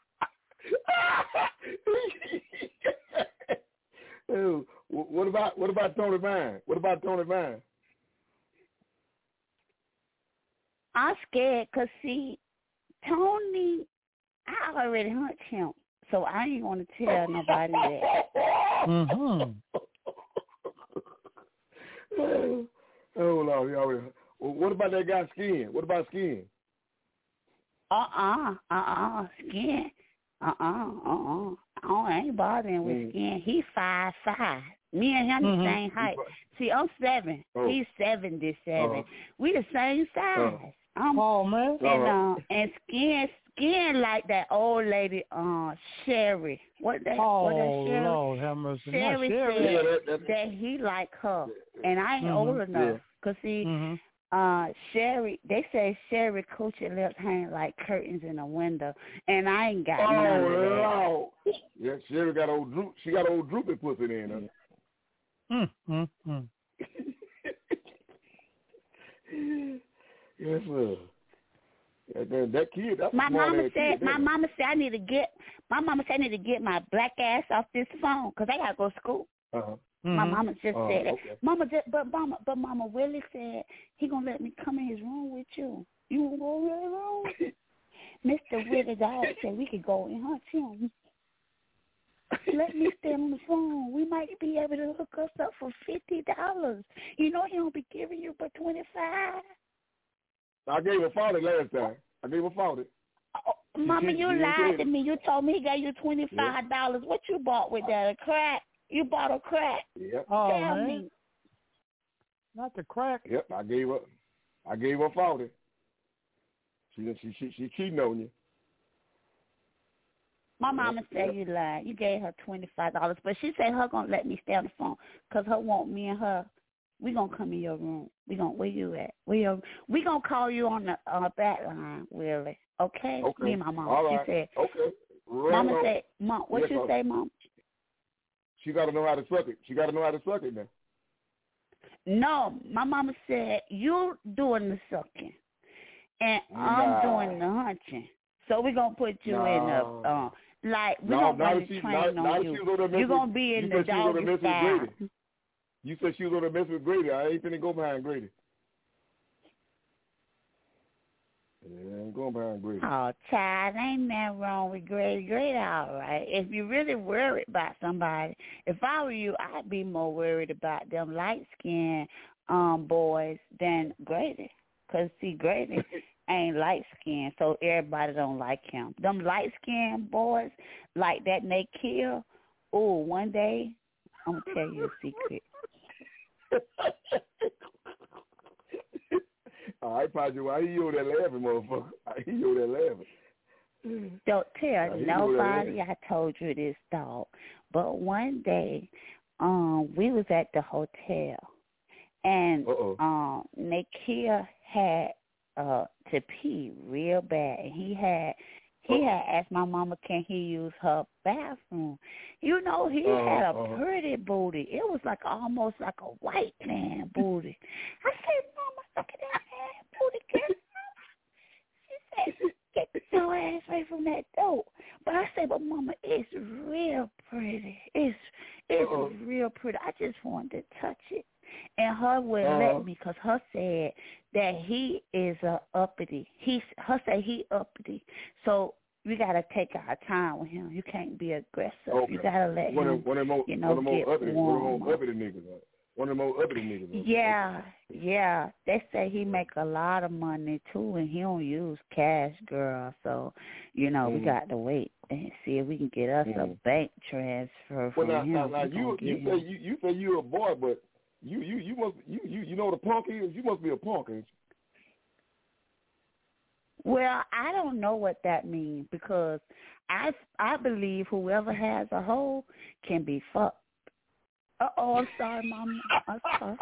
Oh, what about what about Tony Vine? What about Tony Vine? I'm scared because, see, Tony, I already hunt him, so I ain't going to tell nobody that. Mm-hmm. Oh, Lord. Y'all. Well, what about that guy Skin? What about Skin? Uh-uh, uh-uh, Skin. Uh-uh, uh-uh. I, don't, I ain't bothering with Mm. Skin. He five five. Me and him Mhm. the same height. See, I'm seven. Oh. He's seventy-seven. Uh-huh. We the same size. Uh-huh. I'm, Oh man. and Uh-huh. uh, and Skin, Skin like that old lady, uh, Sherry. What that? Oh what that Sherry? Lord, have mercy. Not Sherry Sherry. said Yeah, that- that- that he like her, and I ain't Mhm. old enough. Yeah. Cause see, Mm-hmm. uh, Sherry, they say Sherry coochie lips hang like curtains in a window, and I ain't got none of that. Oh, Lord. Yeah, Sherry got old droop. She got old droopy pussy in her. Mm-hmm. Yes, sir. Yeah, that, that kid, that's My a smart mama ass said, kid, my that. mama said I need to get, my mama said I need to get my black ass off this phone, cause I gotta go to school. Uh-huh. My Mm-hmm. mama just Oh, said that. okay. Mama, just, but mama, but mama Willie said he gonna let me come in his room with you. You wanna go in his room? Mister Willie Dog said we could go and hunt him. Let me stay on the phone. We might be able to hook us up for fifty dollars. You know he don't be giving you but twenty five. I gave her forty last time. I gave her forty. Oh, Mama, She- you she lied said to it. me. You told me he gave you twenty five dollars. What you bought with that? A crack? You bought a crack? Yep. Oh Tell man. me. Not the crack. Yep. I gave her. I gave her forty. She she she she cheating on you. My mama Yep, said yep. you lied. You gave her twenty five dollars, but she said her gonna let me stay on the phone because her want me and her. We gonna come in your room. We gonna where you at? Where you? We gonna call you on the on the back line, Willie. Okay? Okay. Me and my mom. All right. She said. Okay. Right Mama on. said, Mom, what Yes, you ma'am. say, Mom? She got to know how to suck it. She got to know how to suck it now. No, my mama said you doing the sucking, and Nah. I'm doing the hunting. So we gonna put you in a Nah. uh, like we No, gonna now run that the she, train now, on now that you. she was over there You're messing, gonna be in you the said she was over doggy there messing style. with Grady. You said she was over there messing with Grady. I ain't finna go behind Grady. Yeah, I ain't going behind Grady. Oh, child, ain't nothing wrong with Grady. Grady, all right. If you're really worried about somebody, if I were you, I'd be more worried about them light-skinned um, boys than Grady. Because, see, Grady ain't light-skinned, so everybody don't like him. Them light-skinned boys like that and they kill, oh, one day, I'm going to tell you a secret. All right, Padre, why you over there laughing, motherfucker? I hear you over there laughing. Don't tell I hear you over there nobody laughing. I told you this, dog. But one day, um, we was at the hotel, and Uh-oh. um, Nakia had uh to pee real bad, and he had he had asked my mama, can he use her bathroom? You know, he Uh-huh, had a uh-huh. pretty booty. It was like almost like a white man booty. I said, Mama, look at that man booty, girl. She said, get your ass away from that door. But I said, but Mama, it's real pretty. It's it's Uh-oh. real pretty. I just wanted to touch it. And her would Uh-huh. let me because her said that he is a uppity. He her say he uppity. So we gotta take our time with him. You can't be aggressive. Okay. You gotta let one him, of, one of the more, you know, one of the more get uppity, one of the warm. more uppity niggas. Huh? One of the more uppity niggas. Huh? Yeah, yeah. They say he make a lot of money too, and he don't use cash, girl. So, you know, we Mhm. got to wait and see if we can get us a Mhm. bank transfer Well, from now, him. now, now We gonna you, you get say him. you, you say you're a boy, but You you you must you you you know what a punk is? You must be a punk, ain't you? Well, I don't know what that means because I I believe whoever has a hole can be fucked. Uh oh, I'm sorry, Mama. I'm sorry.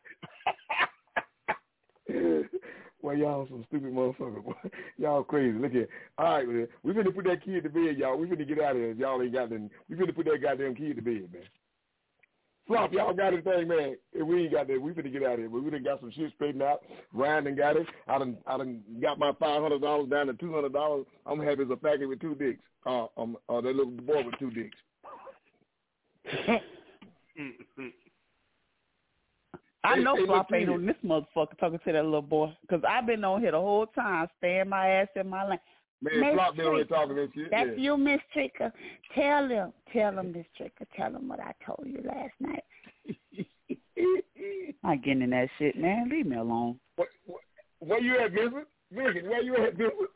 Well, y'all some stupid motherfuckers. Y'all crazy. Look here. All right, man. We finna put that kid to bed, y'all. We finna get out of here. Y'all ain't got nothing. We finna put that goddamn kid to bed, man. Flop, y'all got anything, man? If we ain't got that, we finna get out of here. But we done got some shit straightened out. Ryan done got it. I done, I done got my five hundred dollars down to two hundred dollars. I'm happy as a faggot with two dicks. Uh, um, uh, that little boy with two dicks. I Hey, know hey, Flop look ain't here. on this motherfucker talking to that little boy. Because I've been on here the whole time, staying my ass in my lane. Man, Miss Flop been on here Tricker, talking that shit. that's yeah. you, Miss Tricker. Tell them, tell them, Miss Tricker. Tell them what I told you last night. I ain't getting in that shit, man. Leave me alone. What, what, where you at, Vincent? Vincent, where you at, Vincent?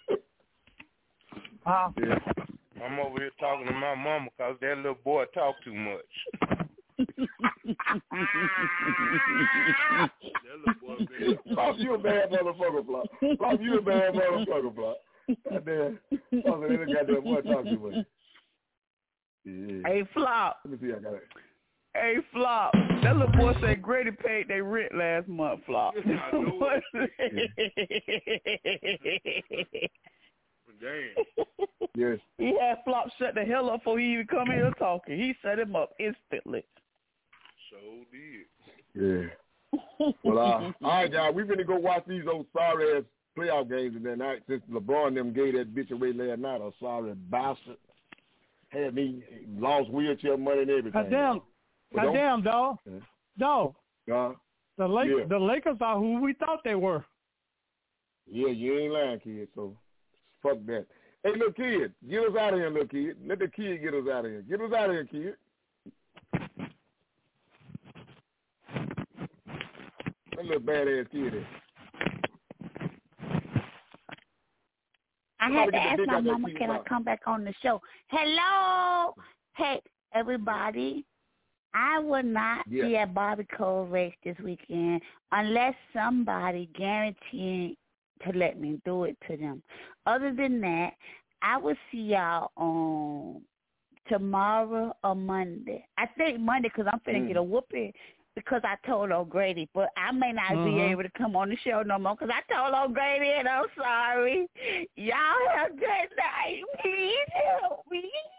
Huh? Yeah. I'm over here talking to my mama because that little boy talk too much. Flop, you a bad motherfucker, Flop. Flop, you a bad motherfucker, Flop. Goddamn. Oh, so that goddamn boy talk too much. Yeah. Hey, Flop. Let me see, I got it. Hey, Flop. That little boy said Grady paid their rent last month, Flop. Damn. Yes. He had Flop shut the hell up before he even come here talking. He set him up instantly. So did. Yeah. Well, uh, all right, y'all. We finna go watch these old sorry ass playoff games and that night since LeBron and them gave that bitch away last night. A sorry bastard. Had me lost wheelchair money and everything. Goddamn, But don't- goddamn, dog. Yeah. Dog. Uh, The Lake, yeah. the Lakers are who we thought they were. Yeah, you ain't lying, kid. So fuck that. Hey, little kid, get us out of here, little kid. Let the kid get us out of here. Get us out of here, kid. That little badass kid is. I had to ask my mama, can I come back on the show? Hello. Hey, everybody. I will not Yeah. be at Bobby Cole race this weekend unless somebody guaranteed to let me do it to them. Other than that, I will see y'all on tomorrow or Monday. I think Monday because I'm finna Mm. get a whooping because I told O'Grady, but I may not be Mhm. able to come on the show no more because I told O'Grady and I'm sorry. Y'all have a good night. Please help me.